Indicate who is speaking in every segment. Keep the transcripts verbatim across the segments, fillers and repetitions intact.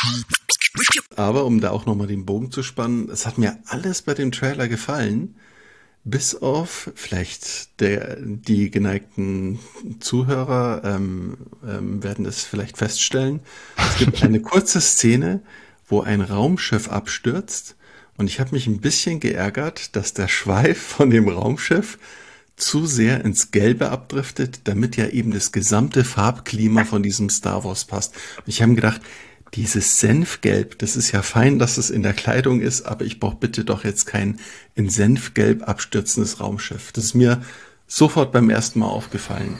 Speaker 1: Aber um da auch nochmal den Bogen zu spannen, es hat mir alles bei dem Trailer gefallen, bis auf vielleicht der, die geneigten Zuhörer ähm, ähm, werden es vielleicht feststellen. Es gibt eine kurze Szene, wo ein Raumschiff abstürzt und ich habe mich ein bisschen geärgert, dass der Schweif von dem Raumschiff zu sehr ins Gelbe abdriftet, damit ja eben das gesamte Farbklima von diesem Star Wars passt. Und ich habe mir gedacht, dieses Senfgelb, das ist ja fein, dass es in der Kleidung ist, aber ich brauche bitte doch jetzt kein in Senfgelb abstürzendes Raumschiff. Das ist mir sofort beim ersten Mal aufgefallen.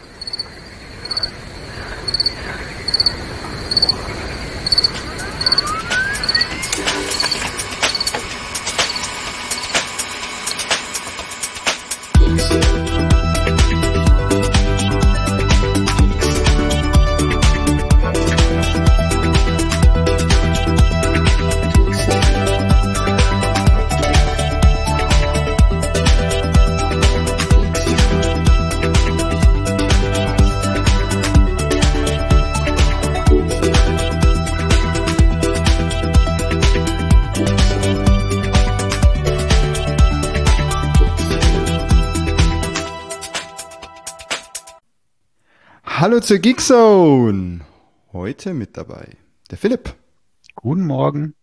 Speaker 2: Hallo zur Geekzone! Heute mit dabei der Philipp.
Speaker 3: Guten Morgen.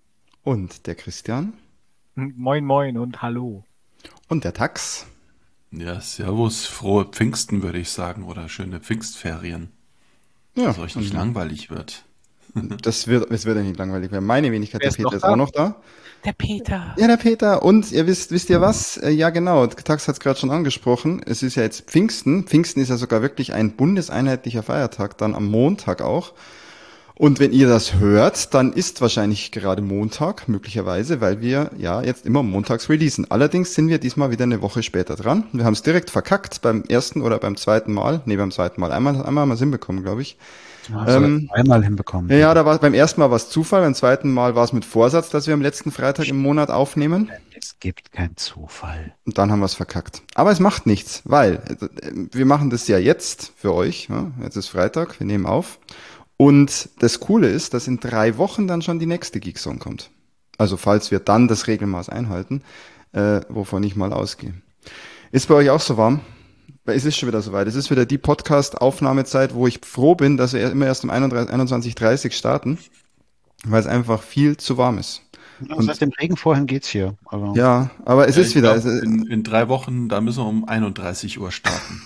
Speaker 2: Und der Christian.
Speaker 4: Moin moin und hallo.
Speaker 2: Und der Tax.
Speaker 1: Ja, servus, frohe Pfingsten würde ich sagen oder schöne Pfingstferien.
Speaker 2: Ja,
Speaker 1: dass euch nicht langweilig wird.
Speaker 2: Das wird, es wird ja nicht langweilig werden. Meine Wenigkeit,
Speaker 4: Wer
Speaker 2: der
Speaker 4: ist noch
Speaker 2: Peter ist
Speaker 4: da?
Speaker 2: auch noch da.
Speaker 4: Der Peter.
Speaker 2: Ja, der Peter. Und ihr wisst, wisst ihr was? Äh, Ja, genau. Tax hat es gerade schon angesprochen. Es ist ja jetzt Pfingsten. Pfingsten ist ja sogar wirklich ein bundeseinheitlicher Feiertag, dann am Montag auch. Und wenn ihr das hört, dann ist wahrscheinlich gerade Montag, möglicherweise, weil wir ja jetzt immer montags releasen. Allerdings sind wir diesmal wieder eine Woche später dran. Wir haben es direkt verkackt beim ersten oder beim zweiten Mal. Nee, beim zweiten Mal. Einmal, einmal haben wir es hinbekommen, glaube ich.
Speaker 3: Also
Speaker 2: Ähm,
Speaker 3: einmal hinbekommen.
Speaker 2: Ja, ja, da war beim ersten Mal war es Zufall, beim zweiten Mal war es mit Vorsatz, dass wir am letzten Freitag im Monat aufnehmen.
Speaker 3: Es gibt keinen Zufall.
Speaker 2: Und dann haben wir es verkackt. Aber es macht nichts, weil äh, wir machen das ja jetzt für euch. Ja? Jetzt ist Freitag, wir nehmen auf. Und das Coole ist, dass in drei Wochen dann schon die nächste Geekzone kommt. Also falls wir dann das Regelmaß einhalten, äh, wovon ich mal ausgehe. Ist bei euch auch so warm? Weil es ist schon wieder soweit. Es ist wieder die Podcast-Aufnahmezeit, wo ich froh bin, dass wir immer erst um einundzwanzig Uhr dreißig starten, weil es einfach viel zu warm ist.
Speaker 3: Ja,
Speaker 2: Und-
Speaker 3: seit dem Regen vorhin geht's hier. Aber
Speaker 2: Ja, aber es
Speaker 1: Ja,
Speaker 2: ist
Speaker 1: ich
Speaker 2: wieder.
Speaker 1: glaub,
Speaker 2: es,
Speaker 1: in, in drei Wochen, da müssen wir um einunddreißig Uhr starten.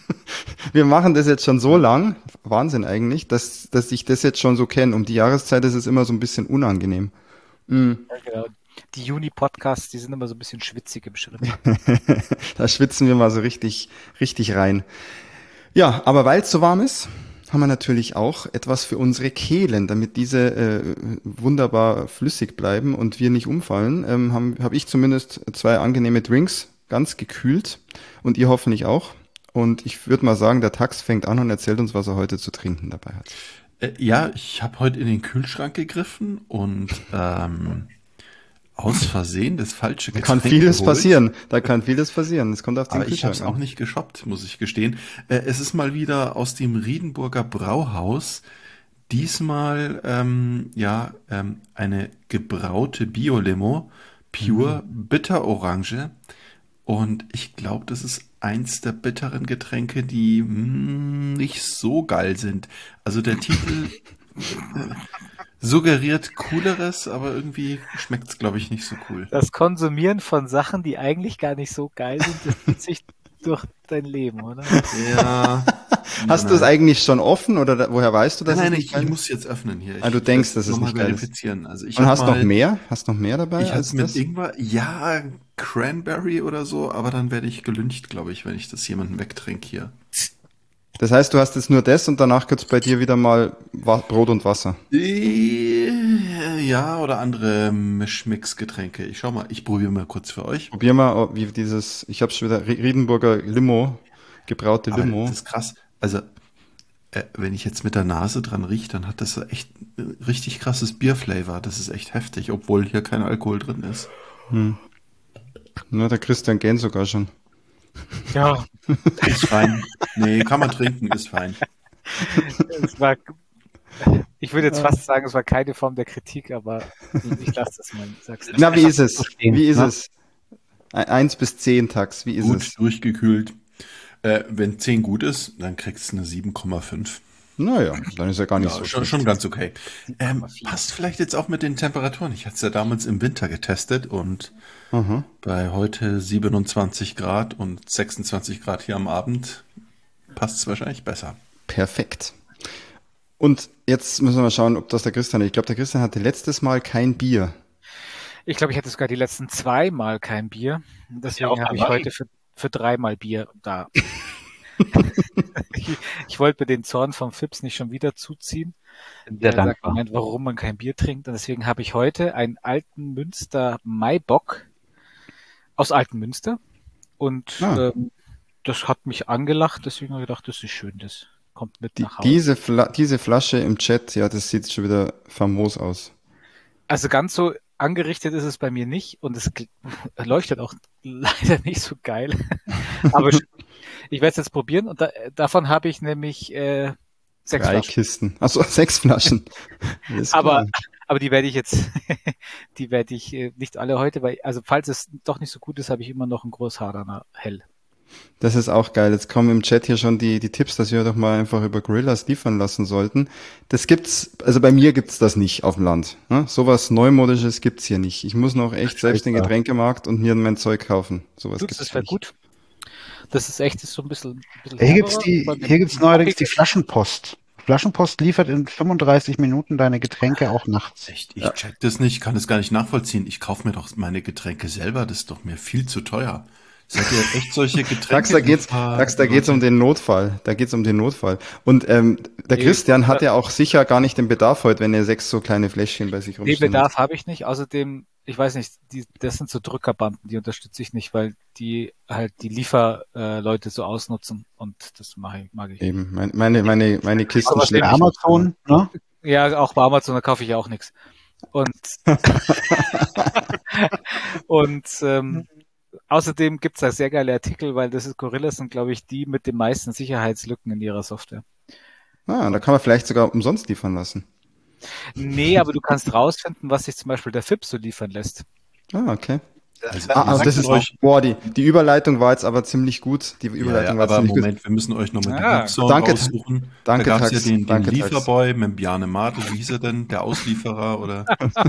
Speaker 2: Wir machen das jetzt schon so lang, Wahnsinn eigentlich, dass, dass ich das jetzt schon so kenne. Um die Jahreszeit ist es immer so ein bisschen unangenehm. Mm.
Speaker 4: Ja, genau. Die Juni-Podcasts, die sind immer so ein bisschen schwitzig im Schritt.
Speaker 2: Da schwitzen wir mal so richtig, richtig rein. Ja, aber weil es so warm ist, haben wir natürlich auch etwas für unsere Kehlen, damit diese äh, wunderbar flüssig bleiben und wir nicht umfallen. Ähm, habe hab ich zumindest zwei angenehme Drinks, ganz gekühlt und ihr hoffentlich auch. Und ich würde mal sagen, der Tax fängt an und erzählt uns, was er heute zu trinken dabei hat.
Speaker 1: Äh, ja, ich habe heute in den Kühlschrank gegriffen und ähm, aus Versehen das falsche
Speaker 2: Da
Speaker 1: Getränk
Speaker 2: kann vieles
Speaker 1: geholt.
Speaker 2: passieren. Da kann vieles passieren. Es kommt auf den
Speaker 1: Aber ich habe
Speaker 2: Kühlschrank
Speaker 1: es auch
Speaker 2: an.
Speaker 1: nicht geshoppt, muss ich gestehen. Äh, es ist mal wieder aus dem Riedenburger Brauhaus. Diesmal ähm, ja ähm, eine gebraute Bio-Limo, Pure Bitterorange. Und ich glaube, das ist eins der bitteren Getränke, die mm, nicht so geil sind. Also der Titel äh, suggeriert Cooleres, aber irgendwie schmeckt es, glaube ich, nicht so cool.
Speaker 4: Das Konsumieren von Sachen, die eigentlich gar nicht so geil sind, das zieht sich durch dein Leben, oder?
Speaker 1: Ja.
Speaker 2: Hast du es eigentlich schon offen oder da, woher weißt du das?
Speaker 1: Nein, nein, ich, ich muss jetzt öffnen hier. Ich
Speaker 2: Ah, du denkst,
Speaker 1: will
Speaker 2: dass es
Speaker 1: noch
Speaker 2: nicht
Speaker 1: mal
Speaker 2: geil ist.
Speaker 1: verifizieren. Also ich
Speaker 2: Und
Speaker 1: hab
Speaker 2: hast
Speaker 1: mal,
Speaker 2: noch mehr? Hast noch mehr dabei?
Speaker 1: Ich hatte
Speaker 2: als
Speaker 1: es mit
Speaker 2: das?
Speaker 1: Ingwer, ja, Cranberry oder so, aber dann werde ich gelüncht, glaube ich, wenn ich das jemandem wegtrinke hier.
Speaker 2: Das heißt, du hast jetzt nur das und danach gibt's bei dir wieder mal Wa- Brot und Wasser.
Speaker 1: Äh, Ja, oder andere Mischmix-Getränke. Ich schau mal, ich probiere mal kurz für euch.
Speaker 2: Probier mal, ob- wie dieses, ich hab's schon wieder, Rie- Riedenburger Limo, gebraute
Speaker 1: Aber
Speaker 2: Limo.
Speaker 1: das ist krass. Also, äh, wenn ich jetzt mit der Nase dran rieche, dann hat das so echt ein richtig krasses Bierflavor. Das ist echt heftig, obwohl hier kein Alkohol drin ist.
Speaker 2: Na, der Christian gähnt sogar schon.
Speaker 4: Ja,
Speaker 1: Ist fein. Nee, kann man trinken, ist fein.
Speaker 4: es war. Ich würde jetzt fast sagen, es war keine Form der Kritik, aber ich lasse das mal. Sag's nicht.
Speaker 2: Na, wie ist es?
Speaker 3: verstehen,
Speaker 2: Wie ist
Speaker 3: ne?
Speaker 2: es? Ein- Eins bis zehn Tax, wie ist
Speaker 1: Gut
Speaker 2: es?
Speaker 1: durchgekühlt. Äh, wenn zehn gut ist, dann kriegst du eine sieben Komma fünf.
Speaker 2: Naja, dann ist ja gar nicht
Speaker 1: Ja,
Speaker 2: so
Speaker 1: schon,
Speaker 2: schlecht.
Speaker 1: schon ganz okay. Ähm, passt vielleicht jetzt auch mit den Temperaturen. Ich hatte es ja damals im Winter getestet und
Speaker 2: Aha.
Speaker 1: bei heute siebenundzwanzig Grad und sechsundzwanzig Grad hier am Abend passt es wahrscheinlich besser.
Speaker 2: Perfekt. Und jetzt müssen wir mal schauen, ob das der Christian, ich glaube, der Christian hatte letztes Mal kein Bier.
Speaker 4: Ich glaube, ich hatte sogar die letzten zweimal kein Bier. Deswegen
Speaker 5: auch
Speaker 4: habe ich
Speaker 5: dabei.
Speaker 4: heute für, für dreimal Bier da. ich, ich wollte mir den Zorn vom Fips nicht schon wieder zuziehen.
Speaker 3: Sehr
Speaker 4: Er sagt,
Speaker 3: dankbar.
Speaker 4: meint, warum man kein Bier trinkt. Und deswegen habe ich heute einen alten Münster Maibock aus Alten Münster. Und
Speaker 2: Ah.
Speaker 4: ähm, das hat mich angelacht. Deswegen habe ich gedacht, das ist schön. Das kommt mit
Speaker 2: Die,
Speaker 4: nach Hause.
Speaker 2: diese, Fla diese Flasche im Chat, ja, das sieht schon wieder famos aus.
Speaker 4: Also ganz so angerichtet ist es bei mir nicht und es gl- leuchtet auch leider nicht so geil. Aber sch- ich werde es jetzt probieren und da, davon habe ich nämlich äh, sechs
Speaker 2: Drei
Speaker 4: Flaschen.
Speaker 2: Kisten. Achso, sechs Flaschen. Alles
Speaker 4: Aber,
Speaker 2: klar.
Speaker 4: aber die werde ich jetzt, die werde ich äh, nicht alle heute, weil, also falls es doch nicht so gut ist, habe ich immer noch ein Großhaderner Hell.
Speaker 2: Das ist auch geil. Jetzt kommen im Chat hier schon die, die Tipps, dass wir doch mal einfach über Gorillas liefern lassen sollten. Das gibt's, also bei mir gibt's das nicht auf dem Land. Ne? Sowas Neumodisches gibt's hier nicht. Ich muss noch echt selbst den
Speaker 3: Scheiße.
Speaker 2: Getränkemarkt und mir mein Zeug kaufen. Sowas
Speaker 4: Gut,
Speaker 2: gibt's
Speaker 4: das wäre
Speaker 2: nicht.
Speaker 4: gut. Das ist echt, ist so ein bisschen, ein bisschen
Speaker 3: Hier gibt's
Speaker 4: herberer,
Speaker 3: die,
Speaker 4: aber
Speaker 3: hier gibt's
Speaker 4: ein
Speaker 3: neuerdings die
Speaker 4: bockiges-
Speaker 3: Flaschenpost. Flaschenpost liefert in fünfunddreißig Minuten deine Getränke auch nachts.
Speaker 1: Echt, ich check das nicht, kann es gar nicht nachvollziehen. Ich kaufe mir doch meine Getränke selber, das ist doch mir viel zu teuer. Seid ihr echt solche Getränke?
Speaker 2: Dax, da geht's, Dax, da geht's um den Notfall. Da geht's um den Notfall. Und ähm, der
Speaker 4: Nee,
Speaker 2: Christian hat ja auch sicher gar nicht den Bedarf heute, wenn er sechs so kleine Fläschchen bei sich
Speaker 4: Nee,
Speaker 2: rumstehen
Speaker 4: Bedarf habe ich nicht. Außerdem, ich weiß nicht, die, das sind so Drückerbanden, die unterstütze ich nicht, weil die halt die Lieferleute äh, Leute so ausnutzen und das mache ich, mag ich.
Speaker 2: hat. Eben, mein- meine, meine, meine Kisten
Speaker 3: Aber bei
Speaker 2: schleppe ich
Speaker 3: Amazon, ne?
Speaker 4: Ja, auch bei Amazon, da kaufe ich auch nichts. Und und ähm, außerdem gibt's da sehr geile Artikel, weil das ist Gorillas sind, glaube ich, die mit den meisten Sicherheitslücken in ihrer Software.
Speaker 2: Ah, da kann man vielleicht sogar umsonst liefern lassen.
Speaker 4: Nee, aber du kannst rausfinden, was sich zum Beispiel der Fips so liefern lässt.
Speaker 2: Ah, okay.
Speaker 1: Also,
Speaker 2: Ah, ah,
Speaker 1: wir
Speaker 2: das
Speaker 1: sagen
Speaker 2: ist
Speaker 1: euch,
Speaker 2: boah, die, die Überleitung war jetzt aber ziemlich gut. Die
Speaker 1: ja,
Speaker 2: Überleitung
Speaker 1: ja,
Speaker 2: war
Speaker 1: aber
Speaker 2: ziemlich gut.
Speaker 1: Moment, wir müssen euch nochmal die
Speaker 4: Ah,
Speaker 1: Geekzone
Speaker 2: danke,
Speaker 1: raussuchen.
Speaker 2: danke,
Speaker 1: da gab's
Speaker 2: Tax,
Speaker 1: ja den, den
Speaker 2: danke, Tax.
Speaker 1: Lieferboy mit Bjarne Martel, wie hieß er denn? Der Auslieferer oder?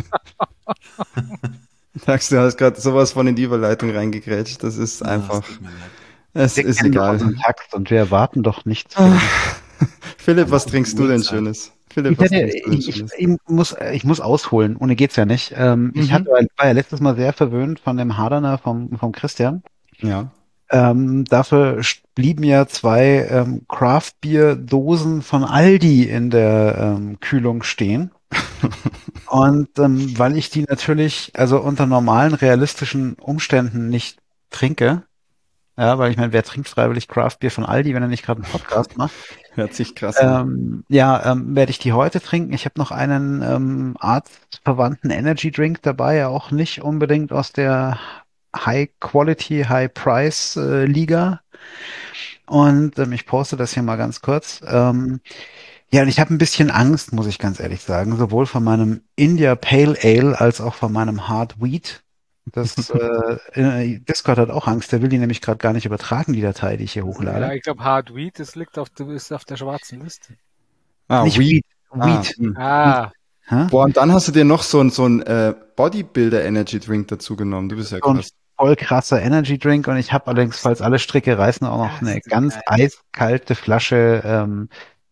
Speaker 2: Tax, du hast gerade sowas von in die Überleitung reingegrätscht. Das ist
Speaker 1: Ah,
Speaker 2: einfach,
Speaker 1: es tut mir leid.
Speaker 2: es
Speaker 3: Wir
Speaker 2: ist
Speaker 3: kennen doch
Speaker 2: egal.
Speaker 3: unseren Takt und wir erwarten doch nichts.
Speaker 2: Philipp, was trinkst du denn Schönes? Philipp,
Speaker 3: Ich,
Speaker 2: was
Speaker 3: hatte,
Speaker 2: trinkst du denn
Speaker 3: ich, ich,
Speaker 2: Schönes?
Speaker 3: ich, muss, ich muss ausholen, ohne geht's ja nicht. Ähm, Ich
Speaker 2: Mhm.
Speaker 3: hatte, war ja letztes Mal sehr verwöhnt von dem Hardener vom, vom Christian.
Speaker 2: Ja.
Speaker 3: Ähm, dafür st- blieben ja zwei ähm, Craft-Bier-Dosen von Aldi in der ähm, Kühlung stehen. Und ähm, weil ich die natürlich, also unter normalen, realistischen Umständen nicht trinke, ja, weil ich meine, wer trinkt freiwillig Craft-Bier von Aldi, wenn er nicht gerade einen Podcast macht?
Speaker 2: Hört sich krass an.
Speaker 3: Ähm, ja, ähm, werde ich die heute trinken. Ich habe noch einen ähm, arztverwandten Energy Drink dabei, auch nicht unbedingt aus der High Quality, High Price äh, Liga. Und ähm, ich poste das hier mal ganz kurz. Ähm, ja, und ich habe ein bisschen Angst, muss ich ganz ehrlich sagen, sowohl von meinem India Pale Ale als auch von meinem Hard Wheat. Das äh, äh, Discord hat auch Angst, der will die nämlich gerade gar nicht übertragen, die Datei, die ich hier hochlade.
Speaker 4: Ja, ich glaube, Hard Wheat, das liegt auf, der- ist auf der schwarzen Liste.
Speaker 2: Ah,
Speaker 3: Nicht
Speaker 2: Weed.
Speaker 3: Wheat,
Speaker 2: Ah,
Speaker 3: Wheat.
Speaker 2: hm.
Speaker 4: Ah,
Speaker 3: Hä?
Speaker 2: Boah, und dann hast du dir noch so ein, so ein äh, Bodybuilder Energy Drink dazu genommen. Du bist ja
Speaker 3: So ein
Speaker 2: krass.
Speaker 3: voll krasser Energy Drink und ich habe allerdings, falls alle Stricke reißen, auch noch
Speaker 4: Ja,
Speaker 3: eine
Speaker 4: ist
Speaker 3: ganz
Speaker 4: geil.
Speaker 3: eiskalte Flasche ähm,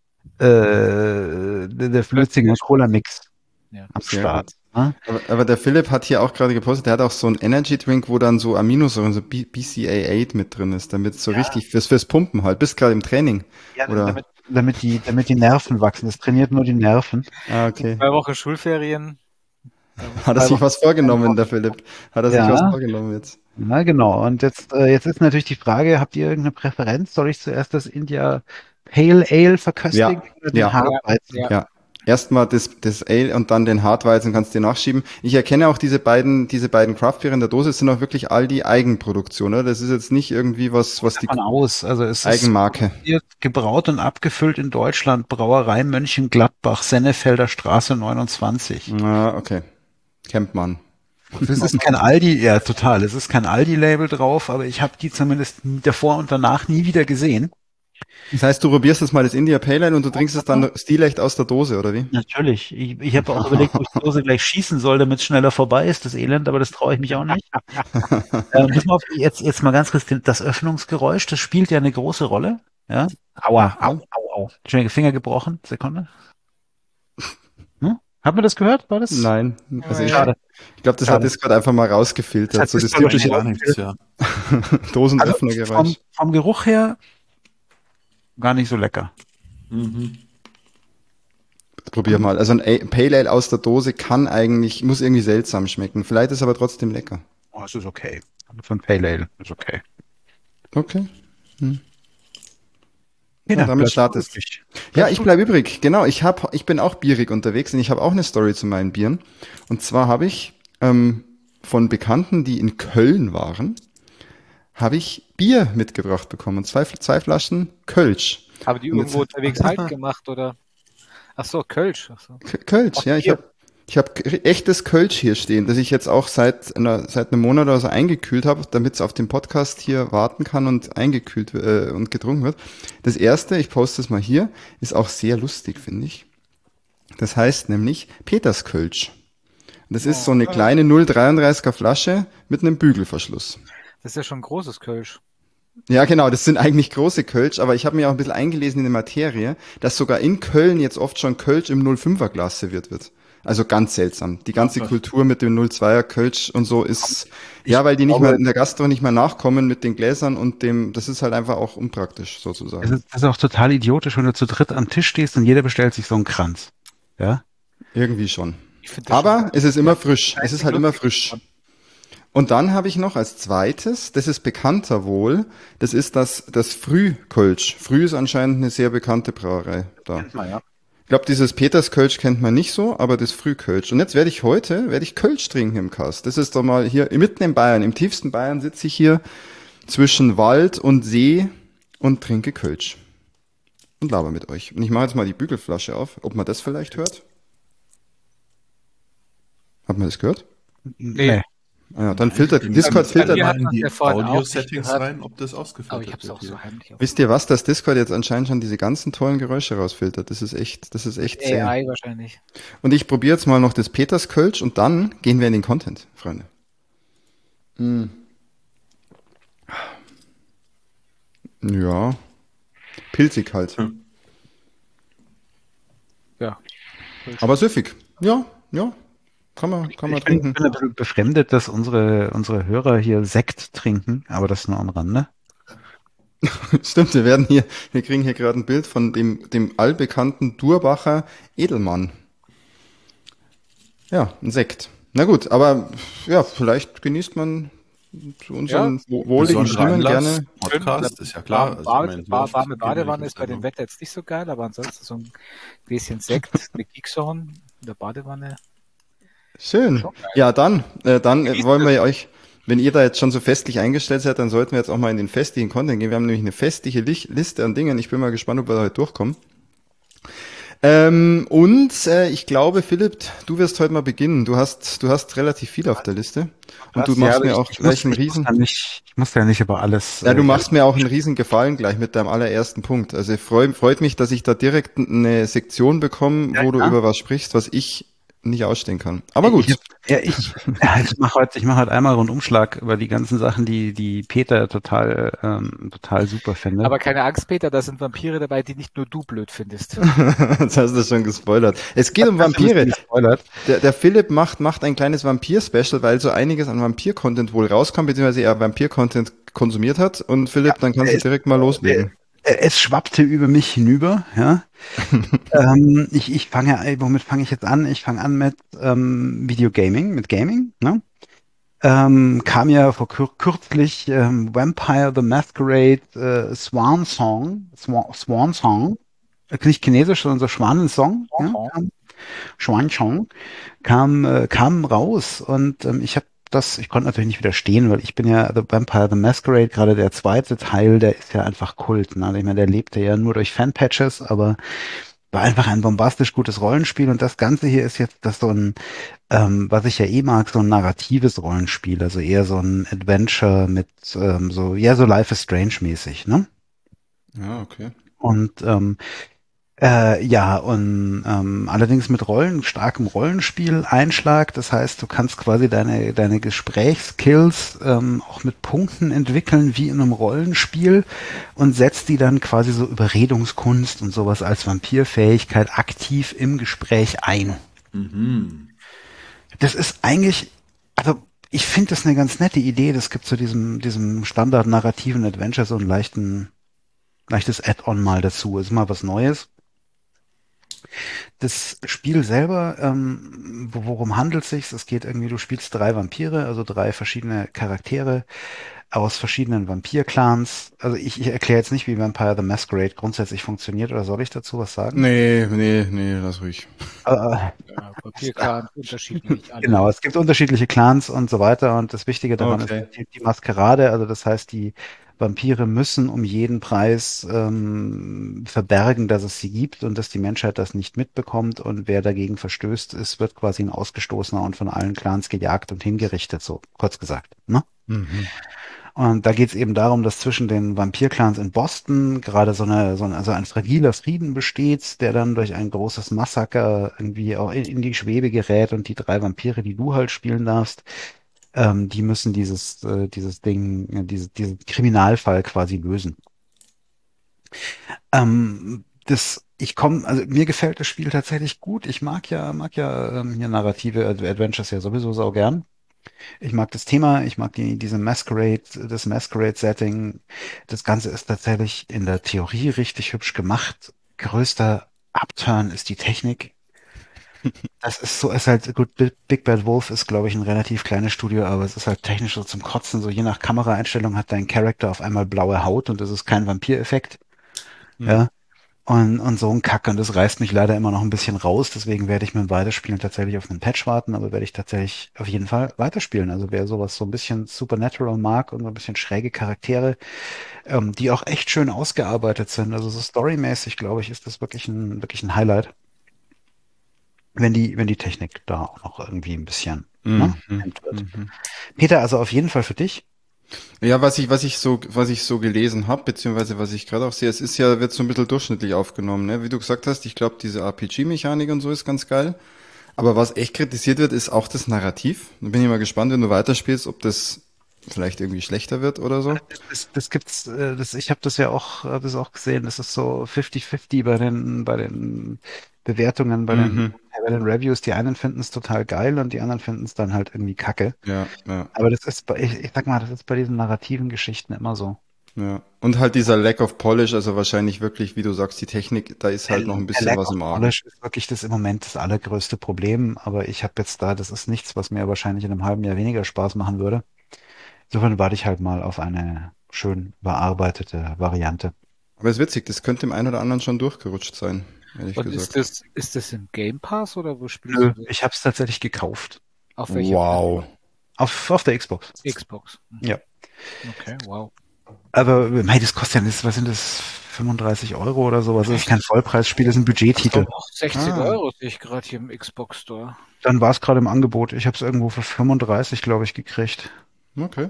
Speaker 3: äh, der der Flötzinger Cola Mix
Speaker 4: Ja.
Speaker 3: am
Speaker 2: Sehr
Speaker 3: Start.
Speaker 2: gut.
Speaker 3: Ne?
Speaker 2: Aber, aber der Philipp hat hier auch gerade gepostet, der hat auch so einen Energy Drink, wo dann so Aminosäuren, so B- BCAA mit drin ist, damit es so richtig fürs, fürs Pumpen halt. Bist gerade im Training.
Speaker 3: Ja,
Speaker 2: Oder?
Speaker 3: damit, damit, die, damit die Nerven wachsen. Das trainiert nur die Nerven.
Speaker 2: Ah, okay.
Speaker 4: Zwei Wochen Schulferien.
Speaker 2: Hat er sich was vorgenommen, der Philipp? Hat er sich
Speaker 3: Ja.
Speaker 2: was vorgenommen jetzt?
Speaker 3: Na genau. Und jetzt, äh, jetzt ist natürlich die Frage, habt ihr irgendeine Präferenz? Soll ich zuerst das India Pale Ale verköstigen
Speaker 2: Ja.
Speaker 3: oder den
Speaker 2: Ja.
Speaker 3: Hartweizen?
Speaker 4: Ja.
Speaker 2: Ja. erstmal das, das Ale und dann den Hartweizen kannst du dir nachschieben. Ich erkenne auch diese beiden, diese beiden Craftbeere in der Dose, sind auch wirklich all die Eigenproduktion, oder? Das ist jetzt nicht irgendwie was, was die
Speaker 3: Davon aus. Also es ist
Speaker 2: Eigenmarke.
Speaker 3: produziert, gebraut und abgefüllt in Deutschland, Brauerei Mönchengladbach, Sennefelder Straße neunundzwanzig.
Speaker 2: Ah, okay. Kennt man.
Speaker 3: Es ist kein Aldi, ja total, es ist kein Aldi-Label drauf, aber ich habe die zumindest nie- davor und danach nie wieder gesehen.
Speaker 2: Das heißt, du probierst jetzt mal das India Pale Ale und du trinkst es dann stilecht aus der Dose, oder wie?
Speaker 3: Natürlich. Ich, ich habe auch überlegt, ob ich die Dose gleich schießen soll, damit es schneller vorbei ist, das Elend, aber das traue ich mich auch nicht. ähm, pass mal auf, jetzt, jetzt mal ganz kurz, das Öffnungsgeräusch, das spielt ja eine große Rolle. Ja? Aua, au, au, au. Schnell Finger gebrochen, Sekunde. Hm? Hat man das gehört? War das?
Speaker 2: Nein. Also ich
Speaker 3: Schade.
Speaker 2: ich glaube, das
Speaker 3: Schade.
Speaker 2: hat Discord einfach mal rausgefiltert.
Speaker 3: Das
Speaker 2: So
Speaker 3: hat
Speaker 2: das
Speaker 3: Discord
Speaker 2: typische
Speaker 1: Gar nichts, ja.
Speaker 3: Also
Speaker 2: Dosenöffnergeräusch.
Speaker 3: vom, vom Geruch her gar nicht so lecker.
Speaker 1: Mhm.
Speaker 2: Probier mal. Also ein A- Pale Ale aus der Dose kann eigentlich, muss irgendwie seltsam schmecken. Vielleicht ist aber trotzdem lecker.
Speaker 3: Oh, es ist okay. Von Pale Ale ist okay.
Speaker 2: Okay.
Speaker 3: Peter,
Speaker 2: Ja, damit
Speaker 3: bleib
Speaker 2: startest.
Speaker 3: übrig.
Speaker 2: Ja, ich bleib übrig. Genau, ich hab, ich bin auch bierig unterwegs und ich habe auch eine Story zu meinen Bieren. Und zwar habe ich ähm, von Bekannten, die in Köln waren, habe ich Bier mitgebracht bekommen. Zwei, zwei Flaschen Kölsch.
Speaker 4: Haben die
Speaker 2: Und
Speaker 4: irgendwo
Speaker 2: jetzt-
Speaker 4: unterwegs halt gemacht oder? Ach so, Kölsch. Ach so.
Speaker 2: K- Kölsch, ja, ich
Speaker 4: Bier.
Speaker 2: habe ich hab echtes Kölsch hier stehen, das ich jetzt auch seit einer, seit einem Monat oder so eingekühlt habe, damit es auf den Podcast hier warten kann und eingekühlt äh, und getrunken wird. Das erste, ich poste es mal hier, ist auch sehr lustig, finde ich. Das heißt nämlich Peterskölsch. Und das ist so eine kleine null Komma dreiunddreißiger Flasche mit einem Bügelverschluss.
Speaker 4: Das ist ja schon ein großes Kölsch.
Speaker 2: Ja, genau, das sind eigentlich große Kölsch, aber ich habe mir auch ein bisschen eingelesen in die Materie, dass sogar in Köln jetzt oft schon Kölsch im null Komma fünfer Glas serviert wird. Also ganz seltsam. Die ganze
Speaker 1: Ach, was.
Speaker 2: Kultur mit dem null Komma zweier Kölsch und so ist, ja, weil die nicht
Speaker 3: glaube-
Speaker 2: mehr in der Gastro nicht mehr nachkommen mit den Gläsern und dem, das ist halt einfach auch unpraktisch
Speaker 3: Es
Speaker 2: sozusagen.
Speaker 3: ist, das ist auch total idiotisch, wenn du zu dritt am Tisch stehst und jeder bestellt sich so einen Kranz. Ja?
Speaker 2: Irgendwie schon.
Speaker 4: Ich finde das
Speaker 2: Aber
Speaker 4: schon-
Speaker 2: es ist immer frisch. Es ist halt immer
Speaker 4: lustig.
Speaker 2: frisch. Und dann habe ich noch als zweites, das ist bekannter wohl, das ist das, das Frühkölsch. Früh ist anscheinend eine sehr bekannte Brauerei da.
Speaker 3: Ja.
Speaker 2: Ich glaube, dieses Peterskölsch kennt man nicht so, aber das Frühkölsch. Und jetzt werde ich heute, werde ich Kölsch trinken im Cast. Das ist doch mal hier mitten in Bayern, im tiefsten Bayern sitze ich hier zwischen Wald und See und trinke Kölsch. Und laber mit euch. Und ich mache jetzt mal die Bügelflasche auf, ob man das vielleicht hört. Hat man das gehört?
Speaker 4: Nee.
Speaker 2: Ah ja, dann filtert, Discord
Speaker 1: Bei
Speaker 2: filtert.
Speaker 4: mir
Speaker 1: mal
Speaker 4: hat
Speaker 1: in
Speaker 4: man
Speaker 1: die
Speaker 4: ja vorhin auch
Speaker 1: Audio-Settings
Speaker 4: nicht gehört.
Speaker 1: rein, ob das
Speaker 4: Aber
Speaker 1: ausgefiltert
Speaker 4: ich habe es
Speaker 1: wird
Speaker 4: auch
Speaker 1: hier.
Speaker 4: so heimlich auf
Speaker 2: Wisst ihr was, dass Discord jetzt anscheinend schon diese ganzen tollen Geräusche rausfiltert? Das ist echt, das ist echt sehr.
Speaker 4: A I wahrscheinlich.
Speaker 2: Und ich probiere jetzt mal noch das Peterskölsch und dann gehen wir in den Content, Freunde. Mm. Ja. Pilzig halt.
Speaker 1: Hm.
Speaker 4: Ja.
Speaker 2: Aber süffig. Ja, ja. Kann man, kann man
Speaker 3: Ich bin,
Speaker 2: trinken.
Speaker 3: bin ein bisschen befremdet, dass unsere, unsere Hörer hier Sekt trinken, aber das nur am Rande.
Speaker 2: Stimmt, wir werden hier, wir kriegen hier gerade ein Bild von dem, dem allbekannten Durbacher Edelmann. Ja, ein Sekt. Na gut, aber ja, vielleicht genießt man zu unseren wo- wohligen
Speaker 1: Besonderer
Speaker 2: Stimmen
Speaker 1: Anlass,
Speaker 2: gerne.
Speaker 1: Podcast, ist ja klar. Also,
Speaker 4: Bar,
Speaker 1: ich meine, so
Speaker 4: Bar,
Speaker 1: oft
Speaker 4: warme
Speaker 1: gehen wir
Speaker 4: Badewanne
Speaker 1: nicht
Speaker 4: ist bei dem
Speaker 1: miteinander.
Speaker 4: Wetter jetzt nicht so geil, aber ansonsten so ein Gläschen Sekt mit Geekshorn in der Badewanne.
Speaker 2: Schön. Ja, dann, äh, dann äh, wollen wir euch, wenn ihr da jetzt schon so festlich eingestellt seid, dann sollten wir jetzt auch mal in den festlichen Content gehen. Wir haben nämlich eine festliche Lich- Liste an Dingen. Ich bin mal gespannt, ob wir da heute durchkommen. Ähm, und äh, ich glaube, Philipp, du wirst heute mal beginnen. Du hast, du hast relativ viel auf der Liste. Und du
Speaker 3: Ja,
Speaker 2: machst
Speaker 3: aber
Speaker 2: mir
Speaker 3: ich-
Speaker 2: auch
Speaker 3: ich
Speaker 2: gleich
Speaker 3: muss,
Speaker 2: einen
Speaker 3: ich muss
Speaker 2: riesen...
Speaker 3: ja nicht, ich muss ja nicht über alles.
Speaker 2: Ja, du
Speaker 3: äh,
Speaker 2: machst mir auch einen riesen Gefallen gleich mit deinem allerersten Punkt. Also freu, freut mich, dass ich da direkt eine Sektion bekomme,
Speaker 3: Ja,
Speaker 2: wo du
Speaker 3: klar.
Speaker 2: über was sprichst, was ich nicht ausstehen kann. Aber gut.
Speaker 3: Ich, ja, ich, ja, ich mache heute, ich mache heute einmal Rundumschlag über die ganzen Sachen, die die Peter total, ähm, total super findet.
Speaker 4: Aber keine Angst, Peter, da sind Vampire dabei, die nicht nur du blöd findest.
Speaker 2: Jetzt hast du schon gespoilert. Es geht um Vampire.
Speaker 3: Gespoilert.
Speaker 2: Der, der Philipp macht, macht ein kleines Vampir-Special, weil so einiges an Vampir-Content wohl rauskommt, beziehungsweise er Vampir-Content konsumiert hat. Und Philipp, dann kannst du
Speaker 3: es-
Speaker 2: direkt mal loslegen.
Speaker 3: Äh, Es schwappte über mich hinüber, ja. ähm, ich, ich fange, ey, womit fange ich jetzt an? Ich fange an mit ähm, Videogaming, mit Gaming, ne? Ähm, kam ja vor kür kürzlich ähm, Vampire the Masquerade äh, Swan Song, Swan, Swan Song nicht chinesisch, sondern so Schwanensong, ja, kam, Schwanchong, kam, äh, kam raus und ähm, ich habe das, ich konnte natürlich nicht widerstehen, weil ich bin ja The Vampire the Masquerade, gerade der zweite Teil, der ist ja einfach Kult, ne? Ich meine, der lebte ja nur durch Fanpatches, aber war einfach ein bombastisch gutes Rollenspiel und das Ganze hier ist jetzt das so ein, ähm, was ich ja eh mag, so ein narratives Rollenspiel, also eher so ein Adventure mit ähm, so, ja, so Life is Strange mäßig, ne?
Speaker 2: Ja, okay.
Speaker 3: Und ähm, Äh, ja, und ähm, allerdings mit Rollen, starkem Rollenspiel-Einschlag. Das heißt, du kannst quasi deine, deine Gesprächskills ähm, auch mit Punkten entwickeln, wie in einem Rollenspiel, und setzt die dann quasi so Überredungskunst und sowas als Vampirfähigkeit aktiv im Gespräch ein.
Speaker 1: Mhm.
Speaker 3: Das ist eigentlich, also ich finde das eine ganz nette Idee. Das gibt zu diesem, diesem Standard-narrativen Adventure so einen leichten, leichtes Add-on mal dazu. Ist mal was Neues. Das Spiel selber, ähm, wo- worum handelt es sich? Es geht irgendwie, du spielst drei Vampire, also drei verschiedene Charaktere aus verschiedenen Vampir-Clans. Also ich, ich erkläre jetzt nicht, wie Vampire the Masquerade grundsätzlich funktioniert, oder soll ich dazu was sagen?
Speaker 2: Nee, nee, nee, lass ruhig.
Speaker 3: Äh,
Speaker 4: Ja, Papierclan, unterschiedlich,
Speaker 3: genau,
Speaker 4: alle.
Speaker 3: es gibt unterschiedliche Clans und so weiter und das Wichtige daran ist
Speaker 2: Okay.
Speaker 3: die, die Maskerade, also das heißt, die Vampire müssen um jeden Preis ähm, verbergen, dass es sie gibt und dass die Menschheit das nicht mitbekommt, und wer dagegen verstößt, ist, wird quasi ein Ausgestoßener und von allen Clans gejagt und hingerichtet, so kurz gesagt. Ne?
Speaker 2: Mhm.
Speaker 3: Und da geht es eben darum, dass zwischen den Vampir-Clans in Boston gerade so eine, so ein, also ein fragiler Frieden besteht, der dann durch ein großes Massaker irgendwie auch in, in die Schwebe gerät, und die drei Vampire, die du halt spielen darfst, ähm, die müssen dieses, äh, dieses Ding, äh, diese, diesen Kriminalfall quasi lösen. Ähm, das, ich komme, also mir gefällt das Spiel tatsächlich gut. Ich mag ja, mag ja ähm, hier narrative Ad- Adventures ja sowieso sau gern. Ich mag das Thema, ich mag die, diese Masquerade, das Masquerade-Setting. Das Ganze ist tatsächlich in der Theorie richtig hübsch gemacht. Größter Upturn ist die Technik. Das ist so, ist halt, gut, Bi- Big Bad Wolf ist, glaube ich, ein relativ kleines Studio, aber es ist halt technisch so zum Kotzen. So je nach Kameraeinstellung hat dein Charakter auf einmal blaue Haut und das ist kein Vampireffekt.
Speaker 2: Hm.
Speaker 3: Ja. Und, und so ein Kack, und das reißt mich leider immer noch ein bisschen raus. Deswegen werde ich mit dem Weiterspielen tatsächlich auf einen Patch warten, aber werde ich tatsächlich auf jeden Fall weiterspielen. Also wer sowas so ein bisschen Supernatural mag und so ein bisschen schräge Charaktere, ähm, die auch echt schön ausgearbeitet sind. Also so storymäßig, glaube ich, ist das wirklich ein, wirklich ein Highlight, wenn die, wenn die Technik da auch noch irgendwie ein bisschen, ne,
Speaker 2: Mhm.
Speaker 3: hemmt wird.
Speaker 2: Mhm.
Speaker 3: Peter, also auf jeden Fall für dich.
Speaker 2: Ja, was ich, was ich so, was ich so gelesen habe, beziehungsweise was ich gerade auch sehe, es ist ja, wird so ein bisschen durchschnittlich aufgenommen, ne? Wie du gesagt hast, ich glaube, diese R P G-Mechanik und so ist ganz geil. Aber was echt kritisiert wird, ist auch das Narrativ. Da bin ich mal gespannt, wenn du weiterspielst, ob das vielleicht irgendwie schlechter wird oder so.
Speaker 3: Das, das gibt's, äh, das, ich habe das ja auch, hab das auch gesehen, das ist so fünfzig fünfzig bei den, bei den Bewertungen, bei den,
Speaker 2: Mhm.
Speaker 3: bei den Reviews. Die einen finden es total geil und die anderen finden es dann halt irgendwie kacke.
Speaker 2: Ja, ja,
Speaker 3: Aber das ist bei, ich, ich sag mal, das ist bei diesen narrativen Geschichten immer so.
Speaker 2: ja. Und halt dieser Lack of Polish, also wahrscheinlich wirklich, wie du sagst, die Technik, da ist
Speaker 3: Der,
Speaker 2: halt noch ein
Speaker 3: der
Speaker 2: bisschen
Speaker 3: Lack
Speaker 2: was
Speaker 3: of
Speaker 2: im Argen.
Speaker 3: Polish ist wirklich das im Moment das allergrößte Problem, aber ich habe jetzt da, das ist nichts, was mir wahrscheinlich in einem halben Jahr weniger Spaß machen würde. Insofern warte ich halt mal auf eine schön überarbeitete Variante.
Speaker 2: Aber es ist witzig, das könnte dem einen oder anderen schon durchgerutscht sein, ehrlich
Speaker 4: Und ist
Speaker 2: gesagt.
Speaker 4: das, ist das im Game Pass oder wo spielst
Speaker 3: Nö,
Speaker 4: du das?
Speaker 3: ich habe es tatsächlich gekauft.
Speaker 4: Auf welcher
Speaker 2: Wow.
Speaker 3: Auf, auf der Xbox.
Speaker 4: Xbox?
Speaker 3: Ja.
Speaker 4: Okay, wow.
Speaker 3: Aber mei, das kostet ja nicht, was sind das, fünfunddreißig Euro oder sowas? Das ist kein Vollpreisspiel, das ist ein Budgettitel.
Speaker 4: Oh, sechzig
Speaker 2: Ah,
Speaker 4: Euro sehe ich gerade hier im Xbox Store.
Speaker 3: Dann war es gerade im Angebot. Ich habe es irgendwo für fünfunddreißig, glaube ich, gekriegt.
Speaker 2: okay.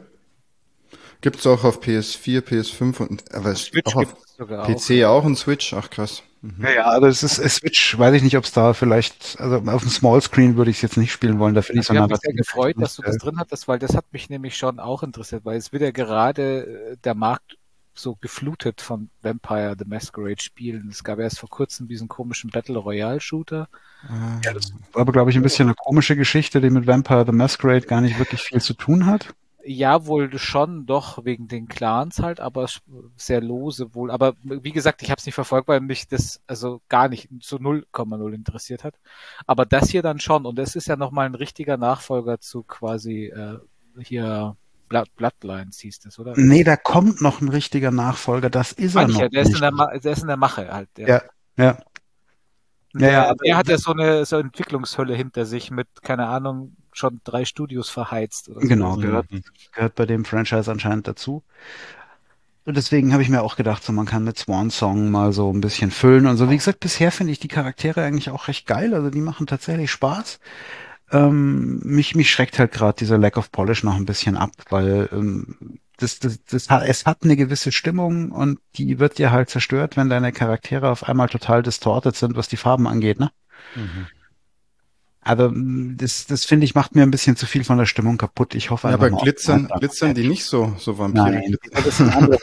Speaker 2: Gibt's auch auf P S vier, P S fünf und aber es,
Speaker 4: Switch
Speaker 2: auch auf
Speaker 4: gibt es sogar auch.
Speaker 2: P C auch und Switch. Ach krass.
Speaker 3: Ja, ja, also es ist es Switch, weiß ich nicht, ob es da vielleicht, also auf dem Small Screen würde ich es jetzt nicht spielen wollen, da finde ich
Speaker 4: Also
Speaker 3: so
Speaker 4: ich habe mich sehr
Speaker 3: narrativ
Speaker 4: gefreut,
Speaker 3: nicht
Speaker 4: dass du das
Speaker 3: geil.
Speaker 4: drin hattest, weil das hat mich nämlich schon auch interessiert, weil es wird ja gerade äh, der Markt so geflutet von Vampire the Masquerade Spielen. Es gab erst vor kurzem diesen komischen Battle Royale Shooter.
Speaker 2: Ah,
Speaker 3: Ja, das war aber, glaube ich, ein bisschen eine komische Geschichte, die mit Vampire the Masquerade gar nicht wirklich viel zu tun hat.
Speaker 4: Ja, wohl schon, doch, wegen den Clans halt, aber sch- sehr lose wohl. Aber wie gesagt, ich habe es nicht verfolgt, weil mich das also gar nicht zu null Komma null interessiert hat. Aber das hier dann schon. Und das ist ja nochmal ein richtiger Nachfolger zu quasi äh, hier Blood, Bloodlines hieß das, oder?
Speaker 3: Nee, da kommt noch ein richtiger Nachfolger, das ist er
Speaker 4: Meine ich
Speaker 3: noch
Speaker 4: ja, der ist in
Speaker 3: nicht.
Speaker 4: der, Ma der ist in der Mache halt, ja.
Speaker 3: Ja, Ja.
Speaker 4: Und
Speaker 3: Ja,
Speaker 4: der,
Speaker 3: ja, aber
Speaker 4: der hat ja so eine, so eine Entwicklungshölle hinter sich mit, keine Ahnung, schon drei Studios verheizt oder so.
Speaker 3: genau, gehört,
Speaker 2: Mhm.
Speaker 3: gehört bei dem Franchise anscheinend dazu. Und deswegen habe ich mir auch gedacht, so man kann mit Swan Song mal so ein bisschen füllen und so. Wie gesagt, bisher finde ich die Charaktere eigentlich auch recht geil. Also die machen tatsächlich Spaß. Ähm, mich, mich schreckt halt gerade dieser Lack of Polish noch ein bisschen ab, weil ähm, das, das, das hat, es hat eine gewisse Stimmung und die wird dir halt zerstört, wenn deine Charaktere auf einmal total distorted sind, was die Farben angeht, ne?
Speaker 2: Mhm.
Speaker 3: Aber mm, das, das finde ich, macht mir ein bisschen zu viel von der Stimmung kaputt. Ich hoffe
Speaker 2: Ja,
Speaker 3: einfach
Speaker 2: aber
Speaker 3: mal auf einen
Speaker 2: glitzern,
Speaker 3: Neustart.
Speaker 2: glitzern die nicht so, so Vampire
Speaker 3: Nein,
Speaker 2: glitzern.
Speaker 3: das sind andere.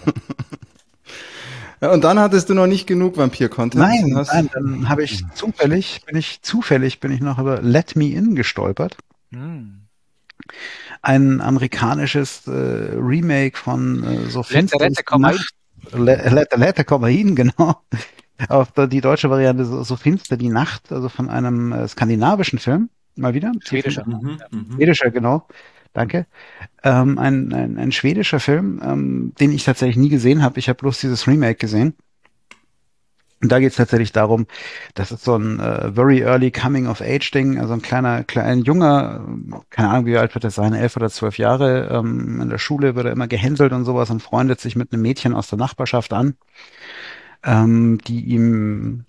Speaker 2: Ja, und dann hattest du noch nicht genug Vampir-Content.
Speaker 3: Nein,
Speaker 2: Hast,
Speaker 3: nein, dann habe ich zufällig, bin ich zufällig, bin ich noch über Let Me In gestolpert.
Speaker 4: Hm.
Speaker 3: Ein amerikanisches äh, Remake von äh, so
Speaker 4: Rette,
Speaker 3: finster
Speaker 4: rette,
Speaker 3: ist die
Speaker 4: komm rein.
Speaker 3: Nacht. Le- Let, let, komm mal hin, genau. Auf der, die deutsche Variante so, so finster die Nacht, also von einem äh, skandinavischen Film, mal wieder. Die
Speaker 4: Schwedischer.
Speaker 3: Film,
Speaker 1: Mhm, mhm.
Speaker 3: schwedischer, genau. Danke. Ähm, ein, ein, ein schwedischer Film, ähm, den ich tatsächlich nie gesehen habe. Ich habe bloß dieses Remake gesehen. Und da geht es tatsächlich darum, das ist so ein äh, very early coming of age Ding, also ein kleiner, kleiner junger, äh, keine Ahnung, wie alt wird er sein, elf oder zwölf Jahre, ähm, in der Schule wird er immer gehänselt und sowas und freundet sich mit einem Mädchen aus der Nachbarschaft an, ähm, die ihm,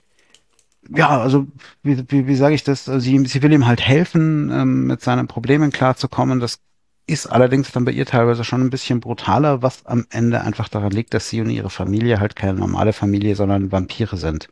Speaker 3: ja, also wie, wie, wie sage ich das, also sie, sie will ihm halt helfen, ähm, mit seinen Problemen klarzukommen. Das ist allerdings dann bei ihr teilweise schon ein bisschen brutaler, was am Ende einfach daran liegt, dass sie und ihre Familie halt keine normale Familie, sondern Vampire sind,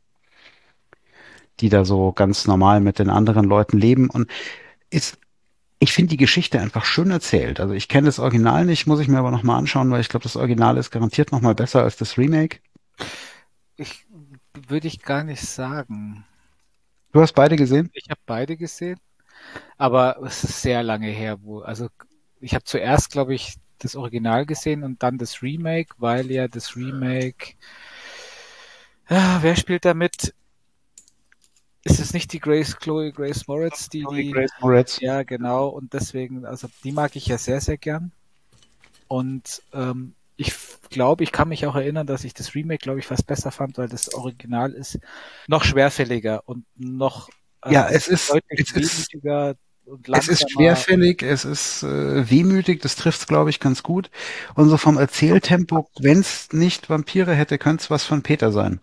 Speaker 3: die da so ganz normal mit den anderen Leuten leben und ist, ich finde die Geschichte einfach schön erzählt. Also ich kenne das Original nicht, muss ich mir aber nochmal anschauen, weil ich glaube, das Original ist garantiert nochmal besser als das Remake.
Speaker 4: Ich würde ich gar nicht sagen.
Speaker 3: Du hast beide gesehen?
Speaker 4: Ich habe beide gesehen, aber es ist sehr lange her, wo, also ich habe zuerst, glaube ich, das Original gesehen und dann das Remake, weil ja das Remake, ah, wer spielt da mit? Ist es nicht die Grace, Chloe Grace Moretz, die,
Speaker 3: Chloe
Speaker 4: die,
Speaker 3: Grace Moretz.
Speaker 4: ja, genau, und deswegen, also die mag ich ja sehr, sehr gern. Und ähm, ich glaube, ich kann mich auch erinnern, dass ich das Remake, glaube ich, fast besser fand, weil das Original ist noch schwerfälliger und noch, also
Speaker 3: Ja, es ist,
Speaker 4: deutlich
Speaker 3: es ist,
Speaker 4: wehmütiger und
Speaker 3: es ist
Speaker 4: langsamer.
Speaker 3: schwerfällig, es ist äh, wehmütig, das trifft's, glaube ich, ganz gut. Und so vom Erzähltempo, wenn's nicht Vampire hätte, könnte es was von Peter sein.